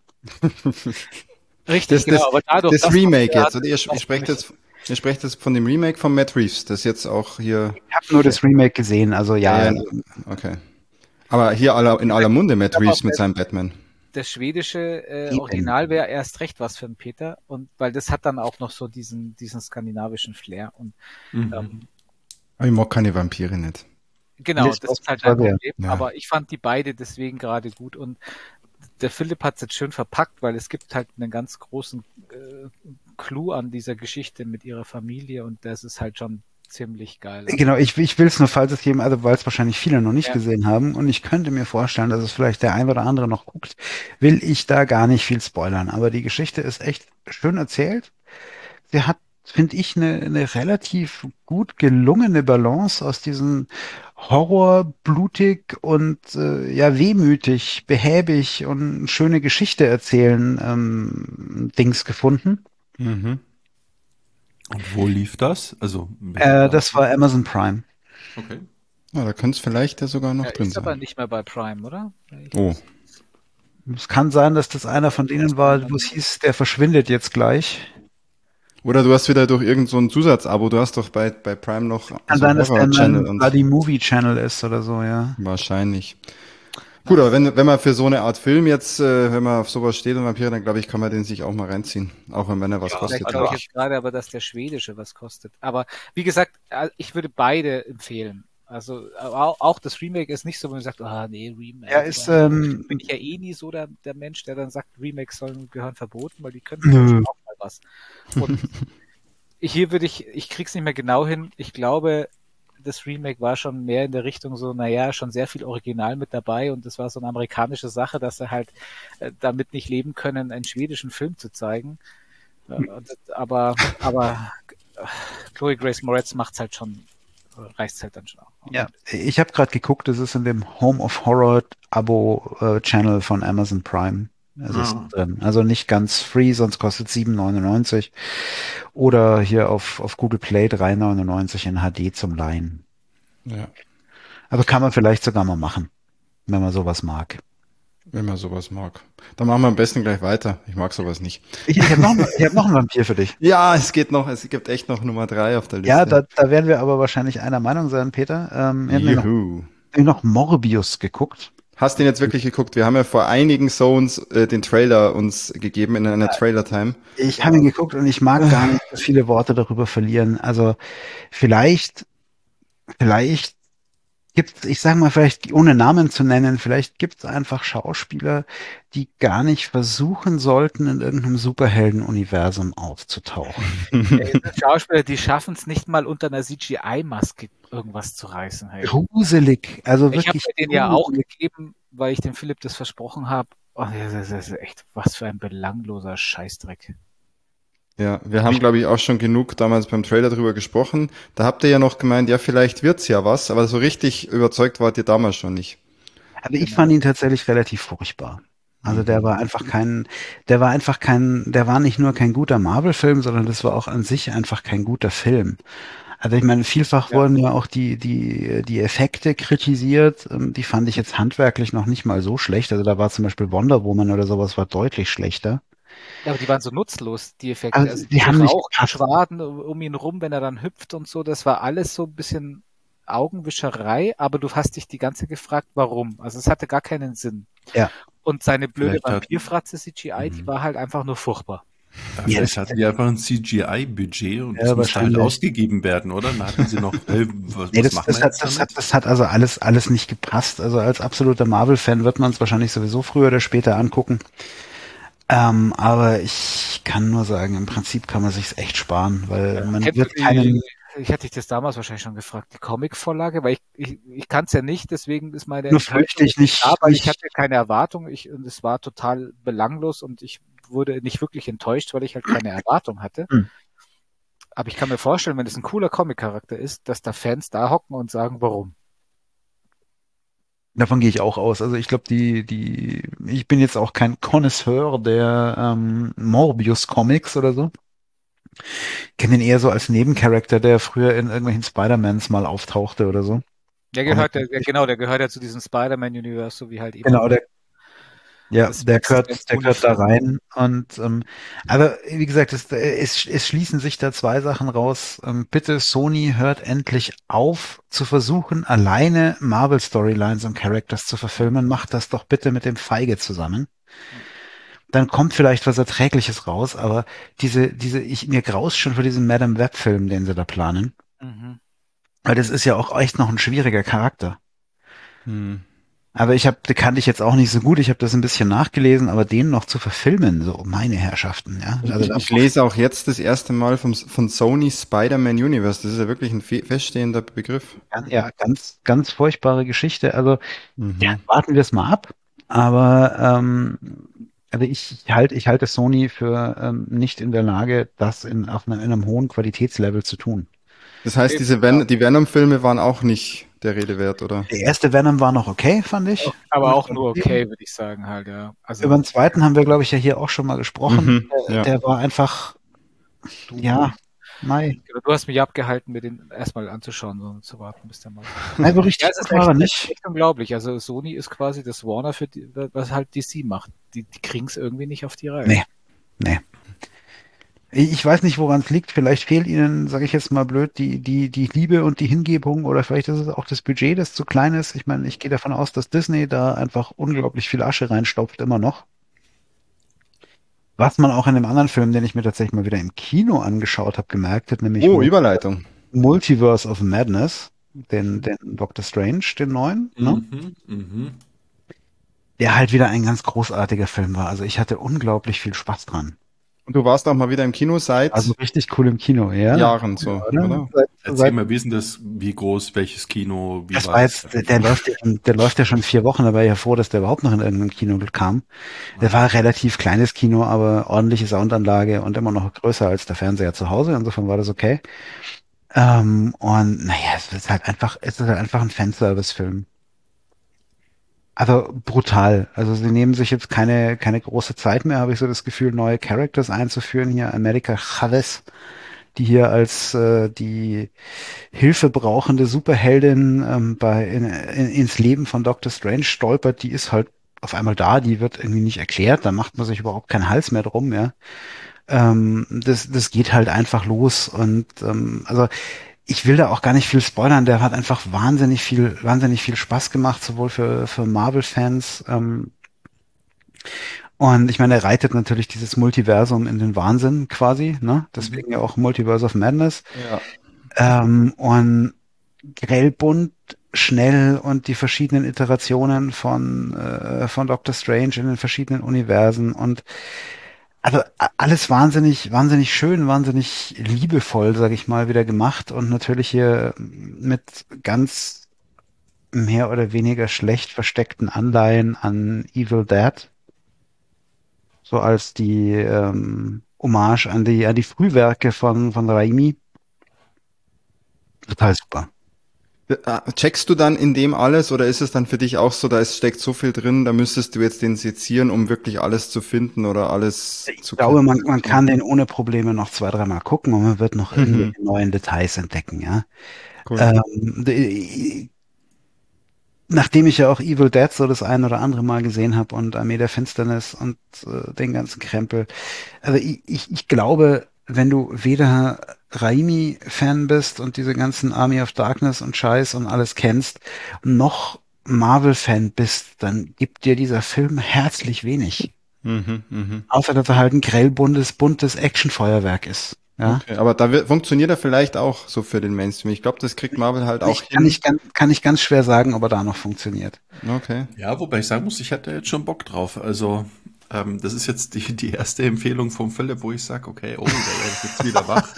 Speaker 4: Richtig,
Speaker 2: das,
Speaker 4: genau,
Speaker 2: das,
Speaker 4: aber dadurch,
Speaker 2: das
Speaker 4: dass
Speaker 2: Remake
Speaker 4: Vampire
Speaker 2: jetzt,
Speaker 4: hat,
Speaker 2: oder ihr, ihr
Speaker 4: passt für
Speaker 2: sprecht
Speaker 4: mich.
Speaker 2: jetzt, ihr sprecht jetzt von dem Remake von Matt Reeves, das jetzt auch hier,
Speaker 3: Ich habe nur das Remake gesehen, also
Speaker 2: ja,
Speaker 3: ja,
Speaker 2: ja, okay. Aber hier aller, in aller Munde Matt
Speaker 4: Aber
Speaker 2: Reeves mit seinem Batman.
Speaker 4: das schwedische äh,
Speaker 3: eben.
Speaker 4: Original wäre erst recht was für einen Peter und weil das hat dann auch noch so diesen, diesen skandinavischen Flair und
Speaker 1: Mhm.
Speaker 4: ähm,
Speaker 2: Aber ich mag keine Vampire nicht.
Speaker 4: genau,
Speaker 3: Licht
Speaker 4: das
Speaker 3: aus
Speaker 4: ist halt
Speaker 3: dem
Speaker 4: ein
Speaker 3: Feuer.
Speaker 4: Problem,
Speaker 2: Ja.
Speaker 4: aber ich fand die beide deswegen gerade gut und der Philipp hat es jetzt schön verpackt, weil es gibt halt einen ganz großen äh, Clou an dieser Geschichte mit ihrer Familie und das ist halt schon ziemlich geil. Also,
Speaker 3: Genau, ich, ich will es nur, falls es jemand, also weil es wahrscheinlich viele noch nicht
Speaker 4: Ja.
Speaker 3: gesehen haben und ich könnte mir vorstellen, dass es vielleicht der ein oder andere noch guckt, will ich da gar nicht viel spoilern. Aber die Geschichte ist echt schön erzählt. Sie hat, finde ich, eine, eine relativ gut gelungene Balance aus diesen Horror, blutig und äh, ja wehmütig, behäbig und schöne Geschichte erzählen ähm, Dings gefunden.
Speaker 2: Mhm.
Speaker 1: Und wo lief das? Also, welche
Speaker 3: Äh, das war
Speaker 1: Plattform?
Speaker 3: Amazon Prime.
Speaker 1: Okay.
Speaker 2: Ja, da könnte es vielleicht ja sogar noch
Speaker 4: ja,
Speaker 2: drin
Speaker 4: ist aber
Speaker 2: sein.
Speaker 4: nicht mehr bei Prime, oder? Ich
Speaker 2: Oh,
Speaker 3: Es kann sein, dass das einer von denen war, wo es hieß, der verschwindet jetzt gleich.
Speaker 2: oder du hast wieder durch irgend so ein Zusatzabo, du hast doch bei, bei Prime noch
Speaker 3: Kann
Speaker 2: so
Speaker 3: sein, dass der
Speaker 2: Horror-Channel
Speaker 3: ein
Speaker 2: und
Speaker 3: Buddy Movie Channel ist oder so, ja.
Speaker 2: wahrscheinlich. Gut, aber wenn, wenn man für so eine Art Film jetzt, äh, wenn man auf sowas steht und Vampire, dann glaube ich, kann man den sich auch mal reinziehen. Auch wenn, wenn er was
Speaker 4: Vielleicht
Speaker 2: kostet.
Speaker 4: glaube ich jetzt gerade aber, dass der schwedische was kostet. Aber wie gesagt, äh, ich würde beide empfehlen. Also au- auch das Remake ist nicht so, wenn man sagt, ah nee, Remake.
Speaker 3: Er ist,
Speaker 4: oder-
Speaker 3: ähm,
Speaker 4: bin ich ja eh nie so der, der Mensch, der dann sagt, Remakes sollen gehören verboten, weil die können
Speaker 3: Nö.
Speaker 4: schon auch mal was. Und hier würde ich, ich krieg's nicht mehr genau hin. Ich glaube, das Remake war schon mehr in der Richtung so, naja, schon sehr viel Original mit dabei und das war so eine amerikanische Sache, dass sie halt äh, damit nicht leben können, einen schwedischen Film zu zeigen. Äh, das- aber, aber äh, Chloe Grace Moretz macht's halt schon, reißt halt dann schon auch.
Speaker 3: ja, ich habe gerade geguckt, das ist in dem Home of Horror Abo äh, Channel von Amazon Prime. Es ist
Speaker 1: Ah.
Speaker 3: drin. Also nicht ganz free, sonst kostet sieben neunundneunzig. Oder hier auf, auf Google Play drei neunundneunzig in H D zum Leihen.
Speaker 2: Ja,
Speaker 3: Also kann man vielleicht sogar mal machen, wenn man sowas mag.
Speaker 2: wenn man sowas mag. Dann machen wir am besten gleich weiter. Ich mag sowas nicht.
Speaker 3: Ich, ich habe noch, einen- ich hab noch einen Vampir für dich.
Speaker 2: Ja, es geht noch, es gibt echt noch Nummer drei auf der Liste.
Speaker 3: Ja, da, da werden wir aber wahrscheinlich einer Meinung sein, Peter. Ähm, wir haben nämlich noch,
Speaker 2: Juhu.
Speaker 3: wir haben noch Morbius geguckt.
Speaker 2: Hast du den jetzt wirklich geguckt? Wir haben ja vor einigen Zones äh, den Trailer uns gegeben in einer Trailer-Time.
Speaker 3: Ich habe ihn geguckt und ich mag gar nicht so viele Worte darüber verlieren. Also vielleicht, vielleicht gibt's, ich sage mal, vielleicht ohne Namen zu nennen, vielleicht gibt's einfach Schauspieler, die gar nicht versuchen sollten, in irgendeinem Superhelden-Universum aufzutauchen.
Speaker 4: Ey, die Schauspieler, die schaffen es nicht mal unter einer C G I-Maske irgendwas zu reißen. Hey.
Speaker 3: Gruselig, also
Speaker 4: Ich habe
Speaker 3: wirklich
Speaker 4: mir den ja auch
Speaker 3: gruselig.
Speaker 4: gegeben, weil ich dem Philipp das versprochen habe. Oh, das ist echt was für ein belangloser Scheißdreck.
Speaker 2: Ja, wir haben, glaube ich, auch schon genug damals beim Trailer drüber gesprochen. Da habt ihr ja noch gemeint, ja, vielleicht wird's ja was, aber so richtig überzeugt wart ihr damals schon nicht.
Speaker 3: Also ich fand ihn tatsächlich relativ furchtbar. Also der war einfach kein, der war einfach kein, der war nicht nur kein guter Marvel-Film, sondern das war auch an sich einfach kein guter Film. Also ich meine, vielfach
Speaker 4: Ja.
Speaker 3: wurden ja auch die, die, die Effekte kritisiert. Ähm, Die fand ich jetzt handwerklich noch nicht mal so schlecht. Also da war zum Beispiel Wonder Woman oder sowas war deutlich schlechter.
Speaker 4: Ja, aber die waren so nutzlos, die Effekte.
Speaker 3: Also
Speaker 4: Also
Speaker 3: die haben nicht gepasst.
Speaker 4: Rauchschwaden um ihn rum, wenn er dann hüpft und so, das war alles so ein bisschen Augenwischerei, aber du hast dich die ganze Zeit gefragt, warum. Also es hatte gar keinen Sinn.
Speaker 3: Ja.
Speaker 4: Und seine blöde
Speaker 1: Vielleicht hat-
Speaker 4: Vampirfratze C G I, die war halt einfach nur furchtbar.
Speaker 1: Ja,
Speaker 3: Ja,
Speaker 1: vielleicht
Speaker 3: das-
Speaker 1: hatten die einfach ein C G I-Budget und
Speaker 3: Ja,
Speaker 1: das musste halt
Speaker 3: wahrscheinlich.
Speaker 1: ausgegeben werden, oder? Dann hatten sie noch, hey, was,
Speaker 3: Nee,
Speaker 1: was
Speaker 3: das,
Speaker 1: machen
Speaker 3: das,
Speaker 1: wir
Speaker 3: hat,
Speaker 1: jetzt
Speaker 3: das,
Speaker 1: damit?
Speaker 3: hat, das hat also alles, alles nicht gepasst. Also als absoluter Marvel-Fan wird man es wahrscheinlich sowieso früher oder später angucken. Ähm, aber ich kann nur sagen, im Prinzip kann man sich's echt sparen, weil man
Speaker 4: Kennst
Speaker 3: wird
Speaker 4: du die,
Speaker 3: keinen.
Speaker 4: ich hatte dich das damals wahrscheinlich schon gefragt, die Comic-Vorlage, weil ich, ich, ich kann es ja nicht, deswegen ist meine
Speaker 3: Nur fürchte ich nicht.
Speaker 4: da, weil ich
Speaker 3: nicht
Speaker 4: hatte keine Erwartung ich, und es war total belanglos und ich wurde nicht wirklich enttäuscht, weil ich halt keine Erwartung hatte.
Speaker 3: Hm.
Speaker 4: Aber ich kann mir vorstellen, wenn es ein cooler Comic-Charakter ist, dass da Fans da hocken und sagen, warum.
Speaker 3: Davon gehe ich auch aus. Also ich glaube, die, die, ich bin jetzt auch kein Connoisseur der ähm, Morbius-Comics oder so. Ich kenne ihn eher so als Nebencharakter, der früher in irgendwelchen Spider-Mans mal auftauchte oder so.
Speaker 4: Der gehört, der, der, genau, der gehört ja zu diesem Spider-Man-Universe, so wie halt eben.
Speaker 3: Genau, der, ja,
Speaker 4: Das-
Speaker 3: der
Speaker 4: das-
Speaker 3: gehört,
Speaker 4: das
Speaker 3: der gehört da
Speaker 4: Uniform.
Speaker 3: rein. Und ähm, aber wie gesagt, es, es, es schließen sich da zwei Sachen raus. Ähm, bitte, Sony, hört endlich auf zu versuchen, alleine Marvel-Storylines und Characters zu verfilmen. Macht das doch bitte mit dem Feige zusammen. Dann kommt vielleicht was Erträgliches raus, aber diese, diese, ich, mir graust schon vor diesem Madame Web-Film, den sie da planen.
Speaker 4: Mhm.
Speaker 3: Weil das ist ja auch echt noch ein schwieriger Charakter.
Speaker 2: Hm.
Speaker 3: Aber ich habe, die kannte ich jetzt auch nicht so gut. Ich habe das ein bisschen nachgelesen, aber den noch zu verfilmen, so meine Herrschaften, ja. Also
Speaker 2: Ich,
Speaker 3: da,
Speaker 2: ich lese auch jetzt das erste Mal vom, von Sony Spider-Man Universe. Das ist ja wirklich ein fe- feststehender Begriff.
Speaker 3: ja, ganz, ganz furchtbare Geschichte. Also
Speaker 2: Mhm.
Speaker 3: ja, warten wir es mal ab. Aber ähm, also ich halte, ich halte Sony für ähm, nicht in der Lage, das in, auf einem, in einem hohen Qualitätslevel zu tun.
Speaker 2: Das heißt, diese Ven die Venom-Filme waren auch nicht der Rede wert, oder?
Speaker 3: Der erste Venom war noch okay, fand ich.
Speaker 4: Aber auch nur okay, würde ich sagen, halt, ja. Also,
Speaker 3: Über den zweiten haben wir, glaube ich, ja hier auch schon mal gesprochen.
Speaker 2: Mhm,
Speaker 3: der,
Speaker 2: ja.
Speaker 3: der war einfach, ja, Mai.
Speaker 4: du hast mich abgehalten, mir den erstmal anzuschauen, sondern zu warten, bis der mal.
Speaker 3: Nein, so richtig
Speaker 4: Ja, es
Speaker 3: gut
Speaker 4: ist
Speaker 3: war
Speaker 4: echt,
Speaker 3: er
Speaker 4: echt,
Speaker 3: nicht.
Speaker 4: echt unglaublich. Also Sony ist quasi das Warner für die, was halt D C macht. Die, die kriegen es irgendwie nicht auf die Reihe.
Speaker 3: Nee. Nee. Ich weiß nicht, woran es liegt. Vielleicht fehlt ihnen, sage ich jetzt mal blöd, die, die, die Liebe und die Hingebung oder vielleicht ist es auch das Budget, das zu klein ist. Ich meine, ich gehe davon aus, dass Disney da einfach unglaublich viel Asche reinstopft, immer noch. Was man auch in dem anderen Film, den ich mir tatsächlich mal wieder im Kino angeschaut habe, gemerkt hat, nämlich
Speaker 2: Oh,
Speaker 3: Mul-
Speaker 2: Überleitung.
Speaker 3: Multiverse of Madness, den, den Doctor Strange, den neuen, ne?
Speaker 1: Mhm, mhm.
Speaker 3: Der halt wieder ein ganz großartiger Film war. Also ich hatte unglaublich viel Spaß dran.
Speaker 2: Und du warst auch mal wieder im Kino seit
Speaker 3: Also richtig cool im Kino, ja.
Speaker 2: Jahren so,
Speaker 3: Oder?
Speaker 2: oder?
Speaker 3: Seit,
Speaker 1: Erzähl
Speaker 3: seit,
Speaker 1: mal, wie ist denn das, wie groß, welches Kino, wie
Speaker 3: das
Speaker 1: war
Speaker 3: war
Speaker 1: das?
Speaker 3: jetzt, der, der läuft ja schon, der läuft ja schon vier Wochen, da war ich ja froh, dass der überhaupt noch in irgendeinem Kino kam. Der war ein relativ kleines Kino, aber ordentliche Soundanlage und immer noch größer als der Fernseher zu Hause. Insofern war das okay. Ähm, und naja, es ist halt einfach, es ist halt einfach ein Fanservice-Film. Also brutal. Also sie nehmen sich jetzt keine, keine große Zeit mehr, habe ich so das Gefühl, neue Characters einzuführen. Hier America Chavez, die hier als äh, die Hilfe brauchende Superheldin ähm, bei in, in, ins Leben von Doctor Strange stolpert, die ist halt auf einmal da, die wird irgendwie nicht erklärt, da macht man sich überhaupt keinen Hals mehr drum, ja. Ähm, das, das geht halt einfach los und ähm, also ich will da auch gar nicht viel spoilern, der hat einfach wahnsinnig viel, wahnsinnig viel Spaß gemacht, sowohl für, für Marvel-Fans, ähm, und ich meine, er reitet natürlich dieses Multiversum in den Wahnsinn quasi, ne?
Speaker 2: Mhm.
Speaker 3: Deswegen ja auch Multiverse of Madness.
Speaker 2: Ja.
Speaker 3: Ähm, und grell bunt, schnell und die verschiedenen Iterationen von, äh, von Doctor Strange in den verschiedenen Universen und also a- alles wahnsinnig, wahnsinnig schön, wahnsinnig liebevoll, sag ich mal, wieder gemacht und natürlich hier mit ganz mehr oder weniger schlecht versteckten Anleihen an Evil Dead, so als die ähm, Hommage an die, an die Frühwerke von, von Raimi. Total super.
Speaker 2: Äh, Checkst du dann in dem alles oder ist es dann für dich auch so, da ist, steckt so viel drin, da müsstest du jetzt den sezieren, um wirklich alles zu finden oder alles
Speaker 3: Ich
Speaker 2: zu
Speaker 3: glaube, man, man
Speaker 2: kapieren?
Speaker 3: kann den ohne Probleme noch zwei, dreimal gucken und man wird noch
Speaker 2: Mhm.
Speaker 3: irgendwelche neuen Details entdecken, ja.
Speaker 2: Cool.
Speaker 3: Ähm, die, nachdem ich ja auch Evil Dead so das ein oder andere Mal gesehen habe und Armee der Finsternis und äh, den ganzen Krempel. Also ich, ich, ich glaube, wenn du weder Raimi-Fan bist und diese ganzen Army of Darkness und Scheiß und alles kennst, noch Marvel-Fan bist, dann gibt dir dieser Film herzlich wenig.
Speaker 2: Mhm, mhm.
Speaker 3: Außer dass er halt ein grellbuntes, buntes Actionfeuerwerk ist. Ja.
Speaker 2: Okay, aber da wird, funktioniert er vielleicht auch so für den Mainstream. Ich glaube, das kriegt Marvel halt auch
Speaker 3: Ich kann
Speaker 2: hin.
Speaker 3: nicht, ganz- kann ich ganz schwer sagen, ob er da noch funktioniert.
Speaker 2: Okay.
Speaker 1: Ja, wobei ich sagen muss, ich hatte jetzt schon Bock drauf. Also, ähm, das ist jetzt die, die erste Empfehlung vom Philipp, wo ich sage, okay, oh, da werde ich jetzt wieder wach.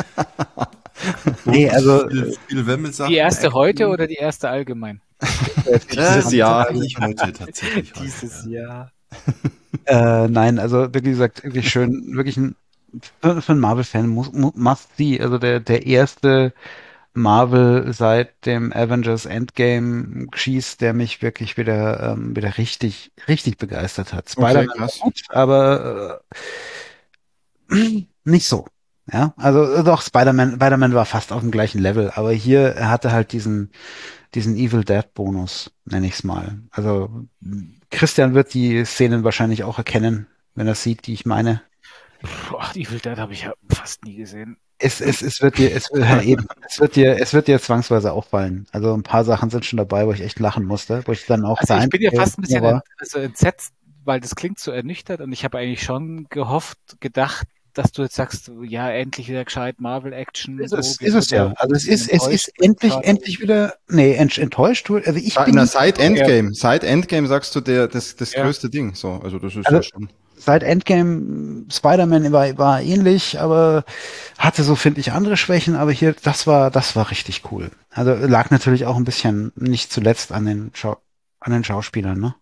Speaker 3: Nee,
Speaker 1: Fokus,
Speaker 3: also
Speaker 1: viel, viel Wemmelsachen,
Speaker 4: Die erste heute
Speaker 1: Action.
Speaker 4: oder die erste allgemein?
Speaker 2: Dieses Jahr.
Speaker 1: Tatsächlich heute, tatsächlich heute.
Speaker 4: Dieses
Speaker 1: Ja.
Speaker 4: Jahr.
Speaker 3: Äh, nein, also wie gesagt, wirklich schön, wirklich ein, für, für einen Marvel-Fan muss, mu- must see. Also der, der erste Marvel seit dem Avengers Endgame schießt, der mich wirklich wieder, ähm, wieder richtig, richtig begeistert hat.
Speaker 2: Okay,
Speaker 3: Spider-Man war
Speaker 2: krass.
Speaker 3: gut, aber äh, nicht so. Ja, also äh, doch, Spider-Man, Spider-Man war fast auf dem gleichen Level, aber hier er hatte halt diesen, diesen Evil Dead Bonus, nenne ich es mal. Also Christian wird die Szenen wahrscheinlich auch erkennen, wenn er sieht, die ich meine.
Speaker 4: Puh, ach, Evil Dead habe ich ja fast nie gesehen.
Speaker 3: Es, es, es wird dir, es, ja, eben, es wird dir, es wird dir zwangsweise auffallen. Also ein paar Sachen sind schon dabei, wo ich echt lachen musste, wo ich dann auch
Speaker 4: Also
Speaker 3: der
Speaker 4: ich bin ja
Speaker 3: Einzige
Speaker 4: fast ein bisschen
Speaker 3: war.
Speaker 4: ent, also entsetzt, weil das klingt so ernüchtert und ich habe eigentlich schon gehofft, gedacht, dass du jetzt sagst, ja, endlich wieder gescheit Marvel-Action,
Speaker 3: Ist
Speaker 4: so,
Speaker 3: es, ist
Speaker 4: bist du
Speaker 3: es
Speaker 4: da
Speaker 3: ja.
Speaker 4: ein
Speaker 3: Also es
Speaker 4: bisschen
Speaker 3: ist, es
Speaker 4: enttäuscht
Speaker 3: ist endlich,
Speaker 4: quasi?
Speaker 3: endlich wieder, nee, ent, enttäuscht. tu- Also ich
Speaker 2: Ah,
Speaker 3: bin
Speaker 2: na,
Speaker 3: nicht,
Speaker 2: seit
Speaker 4: Ja,
Speaker 2: Endgame, seit Endgame sagst du der, das, das
Speaker 4: ja.
Speaker 2: größte Ding. So, also das ist ja
Speaker 3: also
Speaker 2: schon.
Speaker 3: seit Endgame Spider-Man war, war ähnlich, aber hatte so, finde ich, andere Schwächen, aber hier, das war, das war richtig cool. Also lag natürlich auch ein bisschen nicht zuletzt an den Schau an den Schauspielern, ne?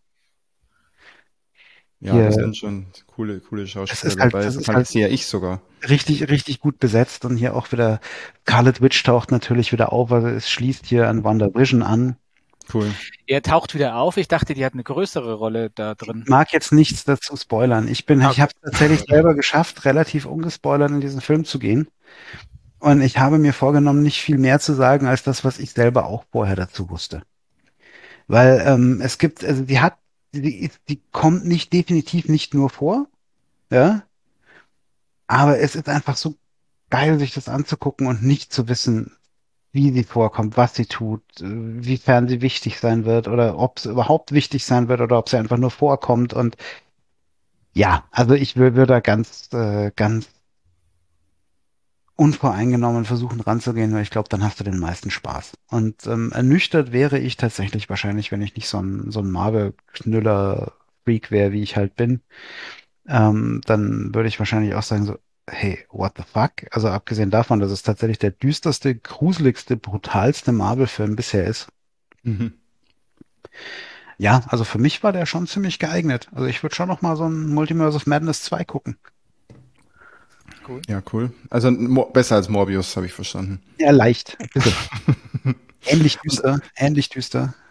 Speaker 2: Ja, das
Speaker 3: Hier,
Speaker 2: sind schon coole, coole
Speaker 3: das
Speaker 2: Schauspieler
Speaker 3: ist halt,
Speaker 2: dabei.
Speaker 3: das
Speaker 2: So
Speaker 3: ist halt
Speaker 2: fantasie ja ich sogar.
Speaker 3: richtig, richtig gut besetzt und hier auch wieder Scarlet Witch taucht natürlich wieder auf, also es schließt hier an WandaVision an.
Speaker 2: Cool.
Speaker 4: Er taucht wieder auf. Ich dachte, die hat eine größere Rolle da drin.
Speaker 3: Mag jetzt nichts dazu spoilern. Ich bin,
Speaker 4: Ah,
Speaker 3: ich
Speaker 4: okay.
Speaker 3: habe es tatsächlich selber geschafft, relativ ungespoilert in diesen Film zu gehen. Und ich habe mir vorgenommen, nicht viel mehr zu sagen als das, was ich selber auch vorher dazu wusste. Weil ähm, es gibt, also die hat, die, ist- die kommt nicht definitiv nicht nur vor, ja, aber es ist einfach so geil, sich das anzugucken und nicht zu wissen, wie sie vorkommt, was sie tut, äh, wiefern sie wichtig sein wird oder ob es überhaupt wichtig sein wird oder ob sie einfach nur vorkommt. Und ja, also ich würde würd da ganz, äh, ganz unvoreingenommen versuchen ranzugehen, weil ich glaube, dann hast du den meisten Spaß. Und ähm, ernüchtert wäre ich tatsächlich wahrscheinlich, wenn ich nicht so ein, so ein Marvel-Knüller-Freak wäre, wie ich halt bin. Ähm, dann würde ich wahrscheinlich auch sagen so, hey, what the fuck? Also abgesehen davon, dass es tatsächlich der düsterste, gruseligste, brutalste Marvel-Film bisher ist.
Speaker 2: Mhm.
Speaker 3: Ja, also für mich war der schon ziemlich geeignet. Also ich würde schon noch mal so ein Multiverse of Madness zwei gucken.
Speaker 4: Cool.
Speaker 2: Ja, cool. Also Mo besser als Morbius, habe ich verstanden.
Speaker 3: Ja, leicht. Bitte. Ähnlich
Speaker 2: Und
Speaker 3: düster, ähnlich düster.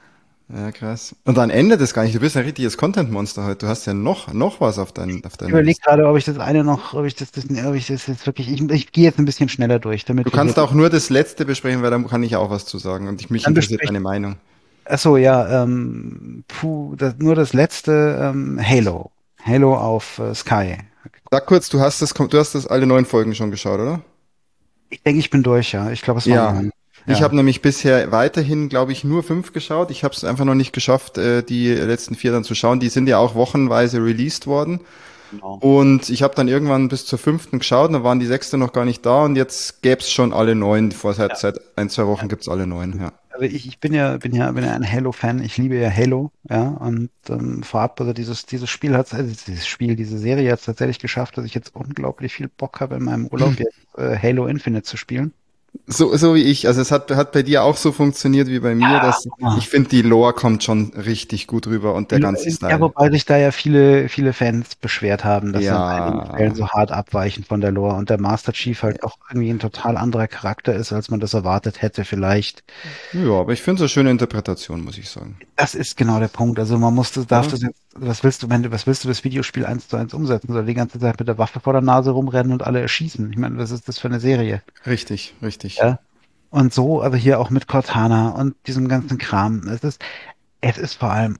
Speaker 2: Ja, krass. Und dann endet es gar nicht. Du bist ein richtiges Content-Monster heute. Du hast ja noch, noch was auf deinem, auf
Speaker 3: Ich
Speaker 2: deinem
Speaker 3: überlege
Speaker 2: List.
Speaker 3: gerade, ob ich das eine noch, ob ich das, das, ob ich das jetzt wirklich, ich, ich gehe jetzt ein bisschen schneller durch,
Speaker 2: Du
Speaker 3: damit wir hier,
Speaker 2: kannst auch nur das letzte besprechen, weil da kann ich auch was zu sagen. Und ich, mich
Speaker 3: dann
Speaker 2: interessiert
Speaker 3: besprechen.
Speaker 2: deine Meinung.
Speaker 3: Achso, ja, ähm, puh, das, nur das letzte, ähm, Halo. Halo auf äh, Sky.
Speaker 2: Sag kurz, du hast das, du hast das alle neun Folgen schon geschaut, oder?
Speaker 3: Ich denke, ich bin durch, ja. Ich glaube, es waren
Speaker 2: Ja.
Speaker 3: neun.
Speaker 2: Ich
Speaker 3: Ja,
Speaker 2: habe nämlich bisher weiterhin, glaube ich, nur fünf geschaut. Ich habe es einfach noch nicht geschafft, äh, die letzten vier dann zu schauen. Die sind ja auch wochenweise released worden.
Speaker 3: genau.
Speaker 2: Und ich habe dann irgendwann bis zur fünften geschaut, dann waren die sechste noch gar nicht da und jetzt gäb's schon alle neun. Vor seit,
Speaker 3: Ja.
Speaker 2: seit ein, zwei Wochen gibt's alle neun, ja.
Speaker 3: Also ich, ich bin ja, bin ja, bin ja ein Halo-Fan. Ich liebe ja Halo, ja. Und ähm, vorab, also dieses, dieses Spiel hat, also dieses Spiel, diese Serie hat es tatsächlich geschafft, dass ich jetzt unglaublich viel Bock habe, in meinem Urlaub jetzt äh, Halo Infinite zu spielen.
Speaker 2: So, so wie ich. Also es hat, hat bei dir auch so funktioniert wie bei mir, dass
Speaker 3: Ah.
Speaker 2: ich finde, die Lore kommt schon richtig gut rüber und der ganze
Speaker 3: Ja,
Speaker 2: Style.
Speaker 3: wobei sich da ja viele, viele Fans beschwert haben, dass sie an einigen Stellen
Speaker 2: Ja,
Speaker 3: so hart abweichen von der Lore und der Master Chief halt auch irgendwie ein total anderer Charakter ist, als man das erwartet hätte vielleicht.
Speaker 2: ja, aber ich finde es eine schöne Interpretation, muss ich sagen.
Speaker 3: Das ist genau der Punkt. Also man muss das, darf
Speaker 2: Oder?
Speaker 3: das jetzt, was willst du, wenn du, was willst du das Videospiel eins zu eins umsetzen? Soll die ganze Zeit mit der Waffe vor der Nase rumrennen und alle erschießen? Ich meine, was ist das für eine Serie?
Speaker 2: Richtig, richtig.
Speaker 3: Ja. Und so, also hier auch mit Cortana und diesem ganzen Kram. Es ist, es ist vor allem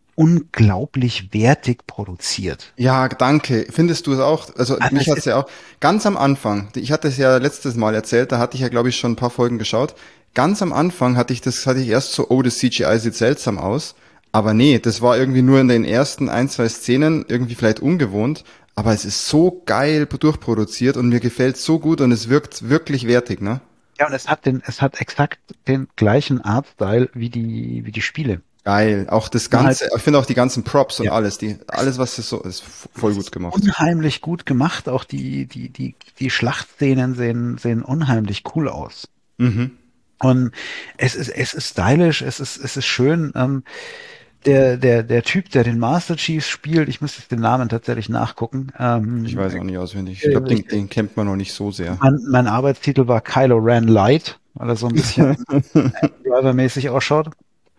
Speaker 3: unglaublich wertig produziert.
Speaker 2: Ja, danke. Findest du es auch? Also
Speaker 3: Also
Speaker 2: mich
Speaker 3: es
Speaker 2: hat's
Speaker 3: ist,
Speaker 2: ja auch ganz am Anfang, ich hatte es ja letztes Mal erzählt, da hatte ich ja, glaube ich, schon ein paar Folgen geschaut. Ganz am Anfang hatte ich das, hatte ich erst so, oh, das C G I sieht seltsam aus. Aber nee, das war irgendwie nur in den ersten ein, zwei Szenen irgendwie vielleicht ungewohnt. Aber es ist so geil durchproduziert und mir gefällt so gut und es wirkt wirklich wertig, ne?
Speaker 3: ja, und es hat den, es hat exakt den gleichen Artstyle wie die, wie die Spiele.
Speaker 2: Geil. Auch das
Speaker 3: Nur halt,
Speaker 2: Ganze, ich finde auch die ganzen Props und
Speaker 3: ja,
Speaker 2: alles, die, alles, was es so ist, voll
Speaker 3: es
Speaker 2: gut
Speaker 3: ist
Speaker 2: gemacht.
Speaker 3: unheimlich gut gemacht. Auch die, die, die, die Schlachtszenen sehen, sehen unheimlich cool aus.
Speaker 2: Mhm.
Speaker 3: Und es ist, es ist stylisch, es ist, es ist schön. Ähm, der, der, der Typ, der den Master Chief spielt, ich müsste jetzt den Namen tatsächlich nachgucken.
Speaker 2: Ich
Speaker 3: Ähm,
Speaker 2: weiß auch nicht auswendig. Ich
Speaker 3: äh,
Speaker 2: glaube, den, den kennt man noch nicht so sehr.
Speaker 3: mein, mein Arbeitstitel war Kylo Ren Light, weil er so ein bisschen Driver-mäßig ausschaut.